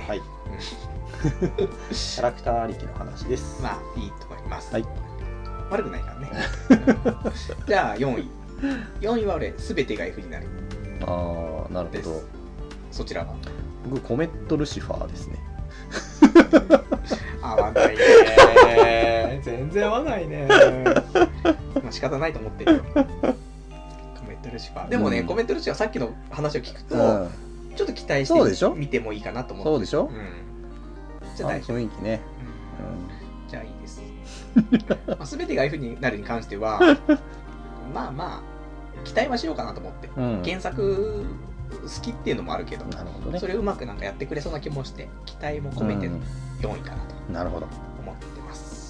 はい。キャラクターありきの話です。 まあいいと思います。 はい。 悪くないからね。じゃあよんい。よんいは俺すべてが F になる。 ああ、なるほど。 そちらは？ 僕コメットルシファーですね。 合わないね。全然合わないね。まあ仕方ないと思ってるよ。コメットルシファー。でもね、うん、コメットルシファーさっきの話を聞くと、うん、ちょっと期待して見てもいいかなと思って。 そうでしょ？ うん。じゃあ大丈夫。 雰囲気ね。 うん。じゃあいいです。まあ、全てが F になるに関しては、まあまあ期待はしようかなと思って。うん、原作好きっていうのもあるけど、なるほどね、それをうまくなんかやってくれそうな気もして期待も込めてのよんいかなとなるほど思ってます。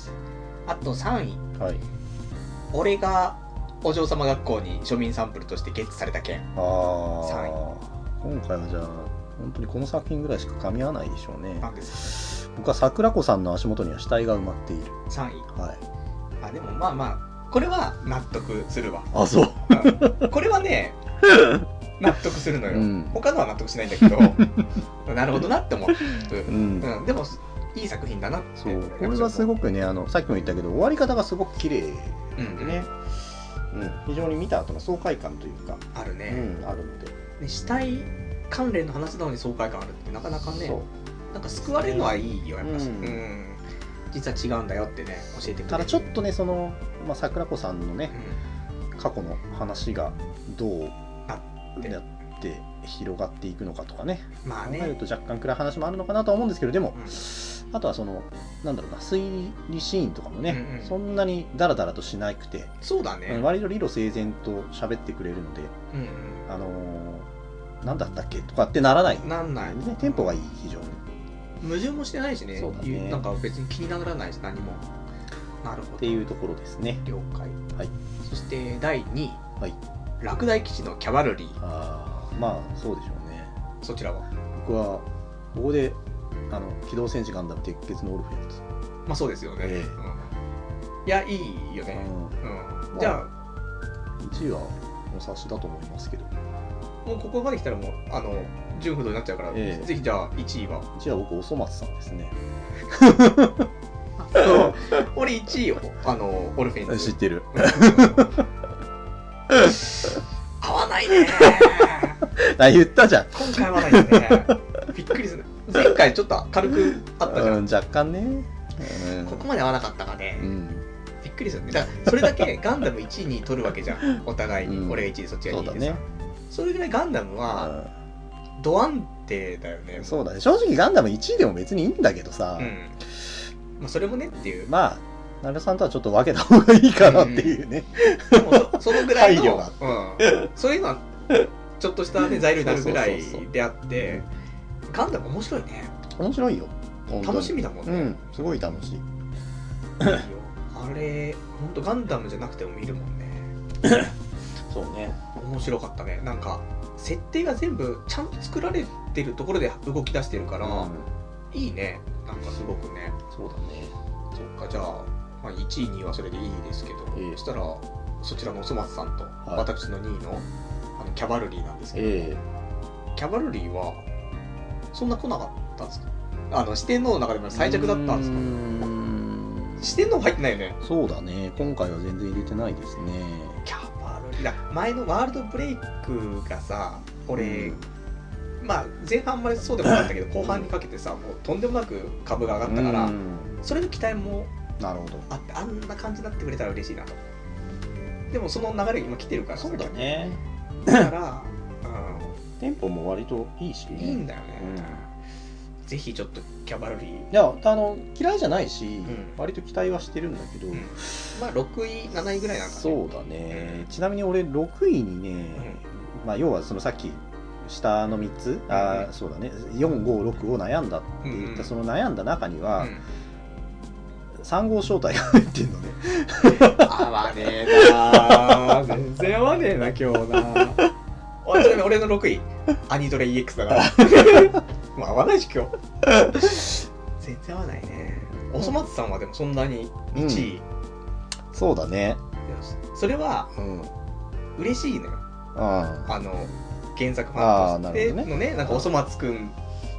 あとさんい、 はい、 俺がお嬢様学校に庶民サンプルとしてゲットされた件。 あさんい、今回はじゃあ本当にこの作品ぐらいしか噛み合わないでしょうね。 なんですか？ 僕は桜子さんの足元には死体が埋まっている。 さんい、 はい、 あでもまあまあこれは納得するわ。 あそう、 うん、これはね納得するのよ、うん、他のは納得しないんだけどなるほどなって思う、うんうん、でもいい作品だなって。 そうこれはすごくね、あのさっきも言ったけど終わり方がすごく綺麗でね、うんうん、非常に見た後の爽快感というかあるね、 うん、あるので、 ね、死体関連の話なのに爽快感あるってなかなかね、なんか救われるのはいいよやっぱし、うんうん、実は違うんだよってね教えてくれる。 ただちょっとねその、まあ、桜子さんのね、うん、過去の話がどうやって広がっていくのかとかね、 まあね、 考えると若干暗い話もあるのかなとは思うんですけど、でも、うん、あとはそのなんだろうな推理シーンとかもね、うんうん、そんなにダラダラとしなくて、 そうだね、 割と理路整然と喋ってくれるので、うんうん、あのー、なんだったっけとかってならない、 なんない、 ね、テンポがいい、非常に矛盾もしてないし ね, そうだね、 なんか別に気にならないし何も。なるほどっていうところですね。 了解、 はい、 そしてだいにい、 はい、 落第基地のキャバルリー。 あまあそうでしょうね。 そちらは？ 僕はここであの機動戦士ガンダム鉄血のオルフェンズ。 まあそうですよね、えーうん、いやいいよね、うんうん、じゃあ、まあ、いちいはお察しだと思いますけど、 もうここまで来たらもうあの純不動になっちゃうから、えー、ぜひじゃあいちいは？ いちいは僕おそ松さんですね俺いちいをあのオルフェンズ知ってる合わないねあ言ったじゃん今回合わないよねびっくりする。前回ちょっと軽くあったじゃん、 うん、若干ね、 うん、ここまで合わなかったかね、うん、びっくりするね。だからそれだけガンダムいちいに取るわけじゃんお互いに、うん、俺がいちいでそっちがにいでさ、そうだね、それぐらいガンダムはド安定だよね。 そうだね、正直ガンダムいちいでも別にいいんだけどさ、 うんまあ、それもねっていう、 まあなるさんとはちょっと分けた方がいいかなっていうね、 うん、でも そ, そのぐらいの配慮が、うん、そういうのはちょっとした、ね、材料になるぐらいであってガンダム面白いね。 面白いよ、 楽しみだもんね、 うん、すごい楽しい。いいよあれほんとガンダムじゃなくても見るもんねそうね、 面白かったね。なんか設定が全部ちゃんと作られてるところで動き出してるから、うん、いいね、なんかすごくね。 そうだね。 そっか、じゃあ、まあ、いちいにいはそれでいいですけど、えー、そしたらそちらのおそ松さんと、はい、私のにいのあのキャバルリーなんですけど、えー、キャバルリーはそんな来なかったんですか？あの四天王の中でも最弱だったんですか？うーん、四天王入ってないよね。 そうだね、今回は全然入れてないですね。 キャバルリーだ、前のワールドブレイクがさ、俺、うん、まあ前半までそうでもなかったけど後半にかけてさ、もうとんでもなく株が上がったから、うん、それの期待もなるほどあって、あんな感じになってくれたら嬉しいなと。でもその流れ今来てるから、 そうだね、 だから、うん、 テンポも割といいしね、 いいんだよね、うん、ぜひちょっとキャバルリー、 いやあの嫌いじゃないし、うん、割と期待はしてるんだけど、うん、 まあろくいなないぐらいなんかね。 そうだね、うん、ちなみに俺ろくいにね、うん、まあ要はそのさっき下のみっつ、うん、あそうだね、よんごろくを悩んだって言った、うん、その悩んだ中には、うんさん号正体が入ってんのね合わねえな全然合わねえな今日なおい、ちなみに俺のろくいアニトレ イーエックス だからもう合わないし今日全然合わないね。おそ松さんはでもそんなにいちい、うん、 そうだね、 それは、うん、嬉しいのよ。ああの原作ファンとしてのね、なんかおそ松くん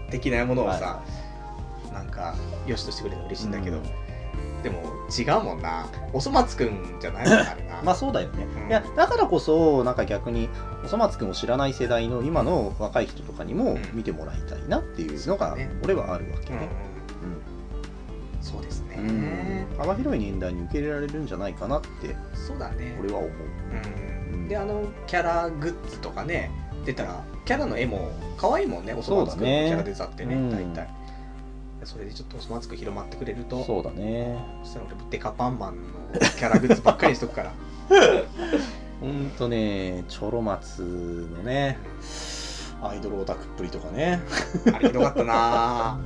的なものをさ、 はなんかよしとしてくれるの嬉しいんだけど、 うんでも違うもんな。おそ松くんじゃないもんあれな。 まあそうだよね、 うんいやだからこそなんか逆におそ松くんを知らない世代の今の若い人とかにも見てもらいたいなっていうのが俺はあるわけうんうんね、 そうですね、 うん幅広い年代に受け入れられるんじゃないかなってそうだね。 俺は思う、 うんであのキャラグッズとかね出たらキャラの絵も可愛いもんね。おそ松くんのキャラデザってね、 そうだ大ね体それでちょっとおそ松くん広まってくれると、 そうだねそしたら俺もデカパンマンのキャラグッズばっかりにしとくからほんとねチョロ松のねアイドルオタクっぷりとかねあれひどかったな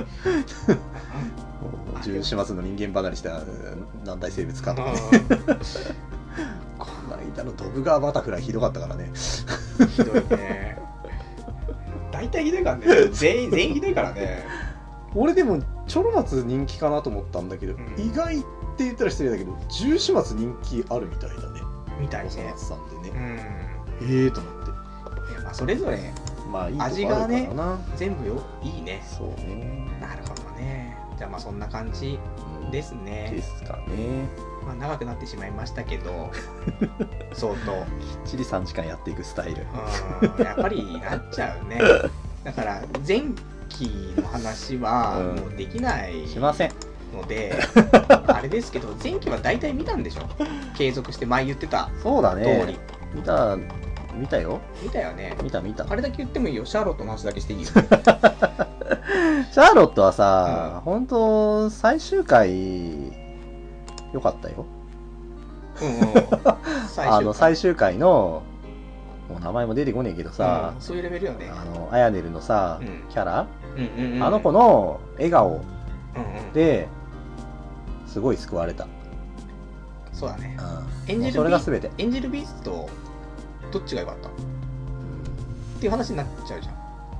十四松の人間離れした軟体生物かとかねこの間のドブ川バタフライひどかったからねひどいね。大体ひどいからね。全員全員ひどいからね。 俺でもチョロ松人気かなと思ったんだけど、 うん意外って言ったら失礼だけど十四松人気あるみたいだねみたいおそね。 松さんでうね、 ん。 ええと思っていやまあそれぞれまあいいとこある味がからな、 ね全部よいいね。 そうね、 なるほどね。じゃあまあそんな感じうんですね。 ですかねまあ長くなってしまいましたけど、相当。 きっちりさんじかんやっていくスタイルうん。やっぱりなっちゃうね。だから前期の話はもうできないしませんので、あれですけど前期は大体見たんでしょ。継続して前言ってたそうだ通りね見た見たよ見たよね。 見た見たあれだけ言ってもいいよ。シャーロットの話だけしていいよ。 シャーロットはさ、本当最終回良かったよ。 うんうん。最あの最終終回のもう名前も出てこねえけどさ、 うんそういうレベルよね。 あのアヤネルのさ、 うんキャラ、 うんうんうん、 あの子の笑顔うんうん、 ですごい救われた。 そうだね。 うん、 エンジェルビーそれが全て。 エンジェルビーストどっちが良かったっていう話になっちゃうじゃん。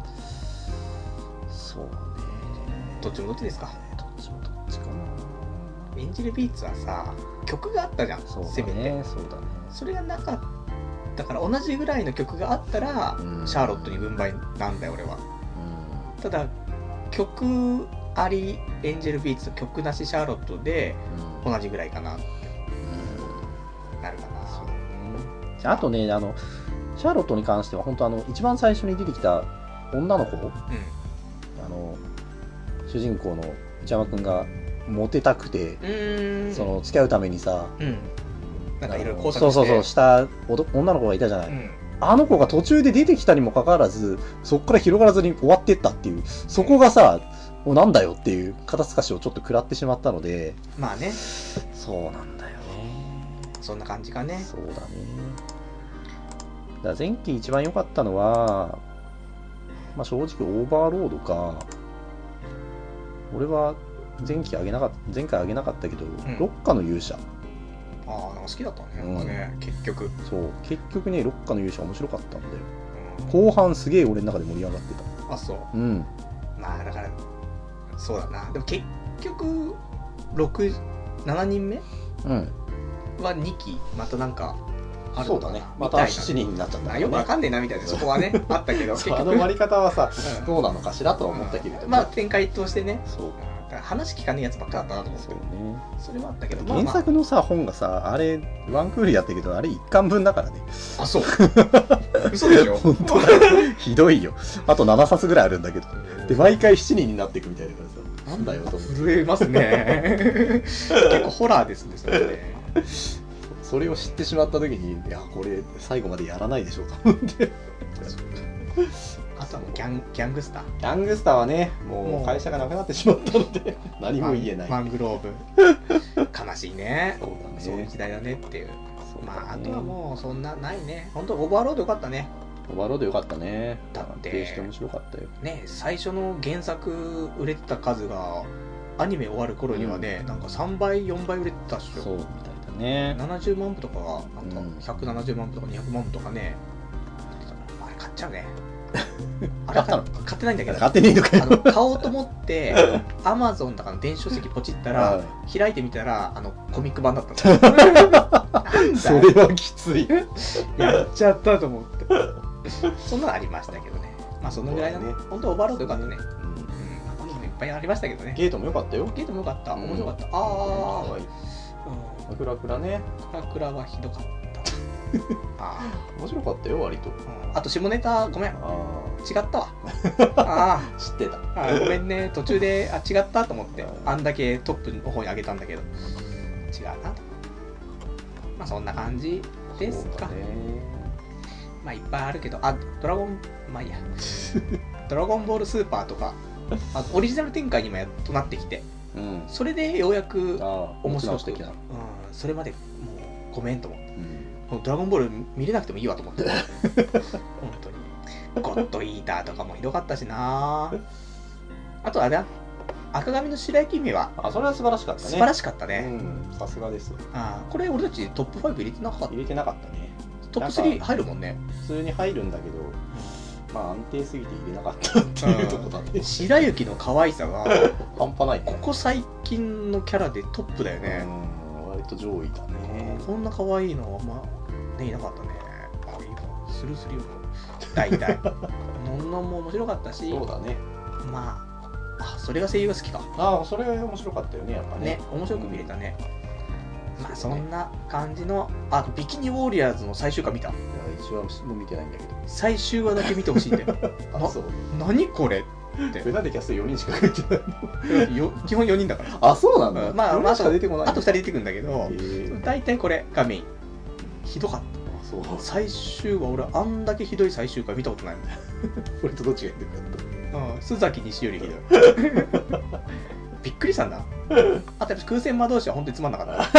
そうね。 どっちもどっちですか。 どっちもどっちかな。 エンジェルビーツはさ曲があったじゃん。 そうせめてだね。そうだね。 それがなかったから同じぐらいの曲があったら、 うんシャーロットに軍配なんだよ俺は。 うただ曲ありエンジェルビーツと曲なしシャーロットでん。うん。 同じぐらいかなってうんなるかな。 そうね。じゃああとね、あのシャーロットに関しては本当あの一番最初に出てきた女の子、 うんあの主人公の内山くんがモテたくて、 うーんその付き合うためにさ、 うんなんかいろいろ考察してそうそうそうしたおど女の子がいたじゃない、 うんあの子が途中で出てきたにもかかわらずそこから広がらずに終わってったっていう、そこがさもうなんだよっていう肩透かしをちょっと食らってしまったので、 まあねそうなんだよね。 そんな感じかね。 そうだね。だから前期一番良かったのは、まあ、正直オーバーロードか、俺は前期あげなかった前回あげなかったけど、 んロッカの勇者、 ああなんか好きだったね、 うんなんかね結局、 そう結局ねロッカの勇者面白かったんだよ。 うん、 後半すげえ俺の中で盛り上がってた。 あそううんまあだからそうだな。でも結局ろく、しちにんめうんはにきまたなんかあるのかなそうだね、またしちにんになっちゃったからね。 あよくわかんねえなみたいなそこはねあったけど結そうあ局の割り方はさ、 うんどうなのかしらとは思ったけれども、 まあ展開としてね、 そううんだから話聞かねえやつばっかだったなと思ってそうね。 それはあったけど、まあ原まあ、 作のさ本がさあれワンクールやったけどあれいっかんぶんだからね。 あそう嘘でしょ本当だひどいよ。あとななさつぐらいあるんだけど。で毎回しちにんになっていくみたいだからさ、なんだよと思って。 震えますね結構ホラーですねそれね。 それを知ってしまった時に、いやこれ最後までやらないでしょうと思って。 あとはもうギャンギャングスターギャングスターはね、ももうう会社がなくなってしまったので何も言えない。 マングローブ悲しいね。 そうだね。 そういう時代だねっていう。 そうだねまああとはもうそんなないね。本当オーバーロードよかったね。 オーバーロードよかったね。 だって安定して面白かったよ。 ね最初の原作売れてた数がアニメ終わる頃にはね、 うんなんかさんばいよんばい売れてたっしょ。 そうみたいだね。 ななじゅうまん部とかがなんうんかひゃくななじゅうまん部とかにひゃくまん部とかね。あれ買っちゃうね。あれ買ったの買ってないんだけど。 買ってねえのかよ。 あの買おうと思ってアマゾンとかの電子書籍ポチったら、 は開いてみたらあのコミック版だったのなんだそれはきつい。 やっちゃったと思ってそんなのありましたけどね。 まあそのぐらいだね。本当オーバーロードよかったね。うん。他にもいっぱいありましたけどね。 ゲートも良かったよ。 ゲートもよかった。面白かった。ああ。 クラクラね。 クラクラはひどかった。ああ。 面白かったよ割と。 あと下ネタごめん。違ったわ。ああ。 知ってた。 あごめんね。途中であ違ったと思ってあんだけトップの方に上げたんだけど違うなと。まあそんな感じですか。まあいっぱいあるけど、あ、ドラゴン、まあいいや。ドラゴンボールスーパーとか、あオリジナル展開にもやっとなってきて、うん、それでようやく面白く、うん、それまでもうごめんと思って、うん、もうドラゴンボール見れなくてもいいわと思って、本当に。ゴッドイーターとかもひどかったしな。あとあれだ、赤髪の白雪姫は、 あ、それは素晴らしかったね。 素晴らしかったね。 さすがです。 あこれ俺たちトップファイブ入れてなかった。 入れてなかったね。 トップスリー入るもんね。 普通に入るんだけど、まあ安定すぎて入れなかったっていうとこだね。 白雪の可愛さが半端ない、ね。 ここ最近のキャラでトップだよね。 うん、割と上位だね。 こんな可愛いのはまあねいなかったね。あ、いいわ。スルーするよ。大体。のんのんも面白かったし。 そうだね。 まあ、あ、それが声優が好きか。 ああ、それが面白かったよね、やっぱね。 ね、面白く見れたね。うん、まあそんな感じの、あ、ビキニウォリアーズの最終回見た？いや、 一話も見てないんだけど。 最終話だけ見てほしいんだよ。 あ、そう。 何これって。 なんでキャストよにんしか書いてないの？基本よにんだから。 あ、そうなんだ。 うん、まあ、まあ、あと出てこない。 あとふたり出てくるんだけど、大体これがメイン。ひどかった。 そう。 最終話、俺あんだけひどい最終回見たことないもん。 俺とどっちが言ってるかった。 うん、須崎西よりひどい。びっくりしたんだ。あとやっぱ空戦魔導士は本当につまんなかった。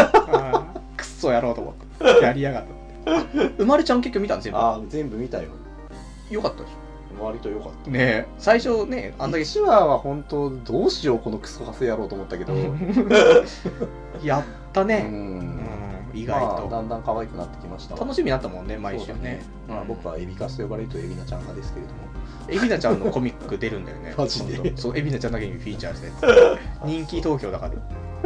あくっそやろうと思って。やりやがった。生まれちゃん結局見たん全部。 ああ、全部見たよ。 よかったでしょ。割とよかった。 ねえ、最初ね、あんだけ。 いちわは本当、どうしよう、このクソハセやろうと思ったけど。 やったね。うん。意外と、まあ、 だんだん可愛くなってきました。 楽しみになったもんね、毎週ね。ね、 まあ、僕はエビカスと呼ばれるとエビナちゃん派ですけれども。 エビナちゃんのコミック出るんだよね。 マジで。 そう、エビナちゃんだけにフィーチャーしたやつ。人気投票だから。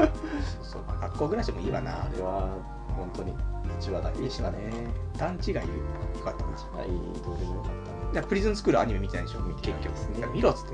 そう、まあ、学校暮らしもいいわな。 あれは本当にいちわだけでしたね。 段違いよかったな。 はい、どうでもよかったね。 プリズンスクールアニメ見てないでしょ、結局ですね。見ろっつって。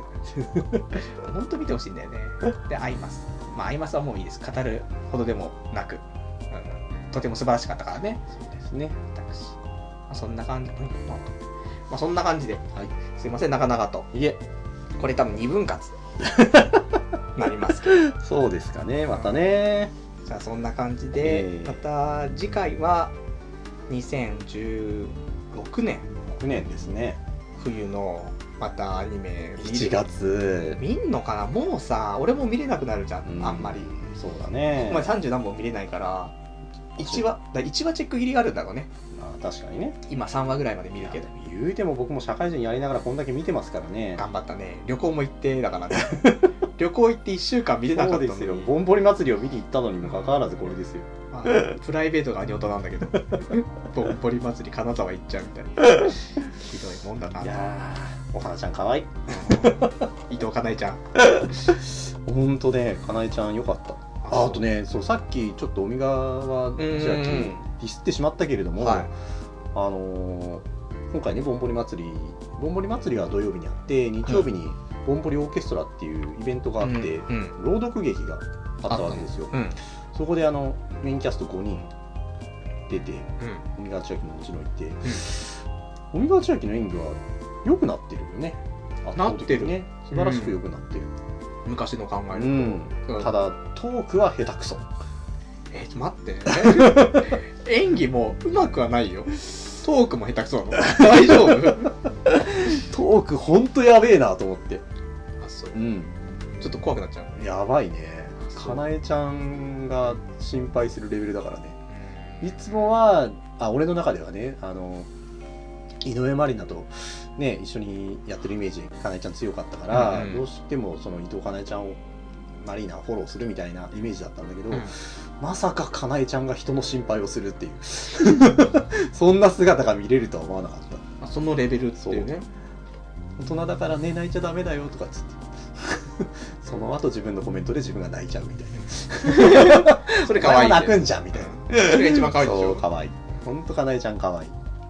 本当見てほしいんだよね。で、アイマス。まあ、アイマスはもういいです。語るほどでもなく。とても素晴らしかったからね。 そうですね。 私。まあ、そんな感じ。うん、まあ、そんな感じで。はい。すいません、長々と。 いえ。 これ多分にぶん割なりますけど。 そうですかね、またね。 じゃあそんな感じで、えー、また次回はにせんじゅうろくねん。 ろくねんですね。 冬のまたアニメしちがつ。 見んのかな。もうさ、俺も見れなくなるじゃん、うん、あんまり。 そうだね。 お前さんじゅう何本見れないから。いちわ、だいちわチェック切りがあるんだろうね。 ああ、確かにね。 今さんわぐらいまで見るけど。 言うても僕も社会人やりながらこんだけ見てますからね。 頑張ったね。旅行も行ってだからね。旅行行っていっしゅうかん見れなかったのに。 そうですよ。ぼんぼり祭りを見に行ったのにもかかわらずこれですよ。 まあ、プライベートが兄弟なんだけど。ぼんぼり祭り金沢行っちゃうみたいな。ひどいもんだな。 いやー、お花ちゃんかわいい。 伊藤かなえちゃん。 ほんとね、かなえちゃんよかった。あ, あとね、そうさっきちょっと尾身川千秋ディスってしまったけれども、はい、あのー、今回ね、ぼんぼり祭り、ぼんぼり祭りが土曜日にあって、日曜日にぼんぼりオーケストラっていうイベントがあって、うん、朗読劇があったわけですよ。うん、そこであのメインキャストごにん出て、尾身川千秋ももちろんいて、尾身川千秋の演技は良くなってるよね。 なってるね。素晴らしく良くなってる。 うん、昔の考えると、 うん、ただトークは下手くそ。 えー、待って演技もうまくはないよ。トークも下手くそなの。大丈夫？ トークほんとやべえなと思って。 あ、そう、 うん、 ちょっと怖くなっちゃう。 やばいね。かなえちゃんが心配するレベルだからね。いつもはあ俺の中ではね、あの井上まりなとね、一緒にやってるイメージかなえちゃん強かったから、うんうん、どうしてもその伊藤かなえちゃんをマリーナをフォローするみたいなイメージだったんだけど、うん、まさかかなえちゃんが人の心配をするっていうそんな姿が見れるとは思わなかった。 あ、そのレベルっていうね。 大人だからね泣いちゃダメだよとかっつってその後自分のコメントで自分が泣いちゃうみたいなそれ可愛い、ね、泣くんじゃんみたいなそれが一番可愛いでしょ。そう、可愛い。ほんとかなえちゃん可愛い。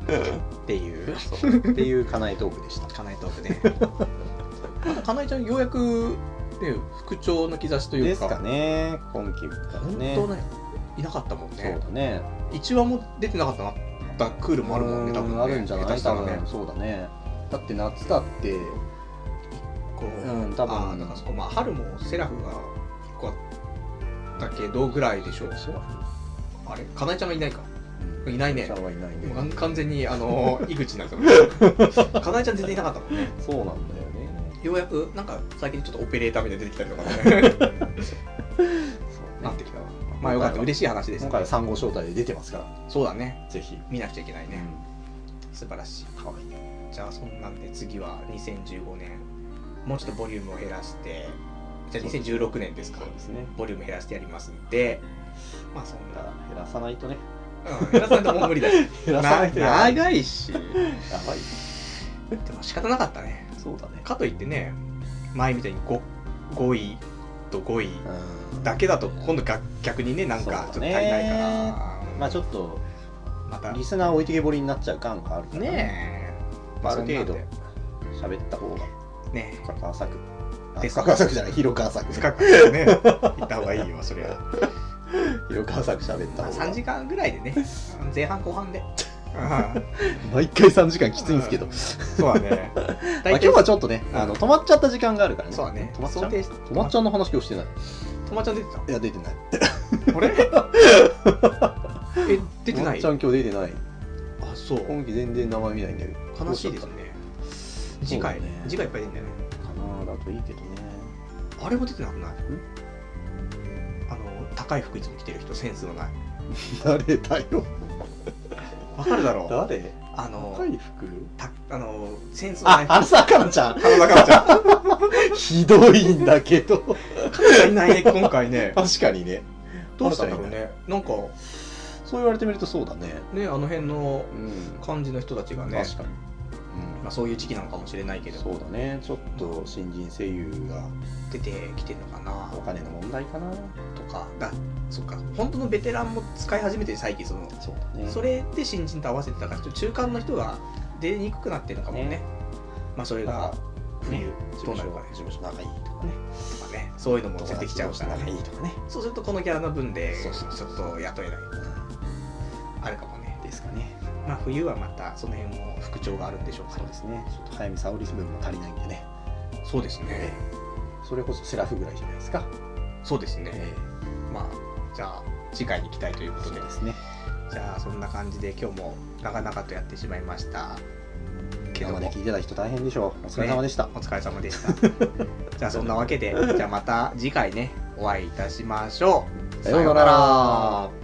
っていうそうっていうかなえトークでした。 かなえトークねまたかなえちゃんようやく、ね、復調の兆しというかですかね、今期からね。 本当ねいなかったもんね。 そうだね、 いちわも出てなかったなったクールもあるもんね、多分ね。 あるんじゃない、 下手したらね。 そうだね。だって夏だってこう、 うん、多分あだからそこ、まあ、春もセラフがいっこあったけどぐらいでしょう。 セラフあれかなえちゃんがいないか、うん、いないね。 ちゃんはいないね。 もう完全にあの井口になってたかなえちゃん全然いなかったもんね。 そうなんだよね。 ようやくなんか最近ちょっとオペレーターみたいな出てきたりとかねそうねなってきたわ。まあよかった、嬉しい話ですね。 今回は産後招待で出てますから、 そうだね、 ぜひ見なくちゃいけないね、 うん、 素晴らしい。 かわいい。 じゃあそんなんで次はにせんじゅうごねんもうちょっとボリュームを減らして、じゃあにせんじゅうろくねんですか、 そうですね。 ボリューム減らしてやりますんで、まあそんな減らさないとね。 うん、減らさないともう無理だし減らさないとやばい。 長いしやばい。 でも仕方なかったね。 そうだね。 かといってね、前みたいに 5, ごいとごいうんだけだと今度が逆にね、なんかちょっと足りないから、 まあちょっとまたリスナー置いてけぼりになっちゃう感があるからねえ、 まあ、ある程度そんなんで喋った方がね深く浅く、あです深く浅くじゃない、広く浅く、 深くね行った方がいいよそれは。 広く浅く喋ったまあ、 方が。 さんじかんぐらいでね、前半後半で毎回さんじかんきついんですけど、 そうだね。 まあ今日はちょっとね、あの止まっちゃった時間があるからね。 そうだね。 止まっちゃう想定し止まっちゃうの話今日してない。 とまちゃん出ていや出てない。 た？あれ？え、出てない？ 止まっちゃん今日出てない。 あ、そう。 今期全然名前見ないんだけど。 悲しいですね。次回、 そうだね次回いっぱい出てんだよね。 かなだといいけどね。 あれも出てなくない？あの、高い服いつも着てる人、センスのない。 誰だよ。 わかるだろう。 誰？ あの、 高い服？ たあの、センスのないあ、 服。 浅香ちゃん。 花田ちゃん。 ひどいんだけど。 彼がいないね、今回ね。 確かにね。 どうしたんだろうね。なんか、 そう言われてみるとそうだね。 ね、あの辺のうん。 感じの人たちがね、 確かに。 まあ、そういう時期なのかもしれないけど、 そうだね。ちょっと新人声優が出てきてるのかなお金の問題かな。 とか、だそっか、本当のベテランも使い始めて最近その、 そうだね。 それで新人と合わせてたから、ちょっと中間の人が出にくくなってるのかもね。 ねまあそれが冬ねどうなるかね。 事務所仲いいとかね。 とかね、そういうのも出てきちゃうから仲いね。 いとかね。 そうするとこのキャラの分でちょそうそうそうっと雇えない。あるかもね。 ですかね。 まあ冬はまたその辺も復調があるんでしょうかそうですね。ちょっと早見沙織分も足りないんでね。 そうですね。 それこそセラフぐらいじゃないですか。 そうですね。 えまあじゃあ次回に期待ということでそうですね。 じゃあそんな感じで今日も長々とやってしまいましたけども、 生で聞いてた人大変でしょう。お疲れ様でした。 お疲れ様でしたじゃあそんなわけでじゃあまた次回ねお会いいたしましょう。 さようなら。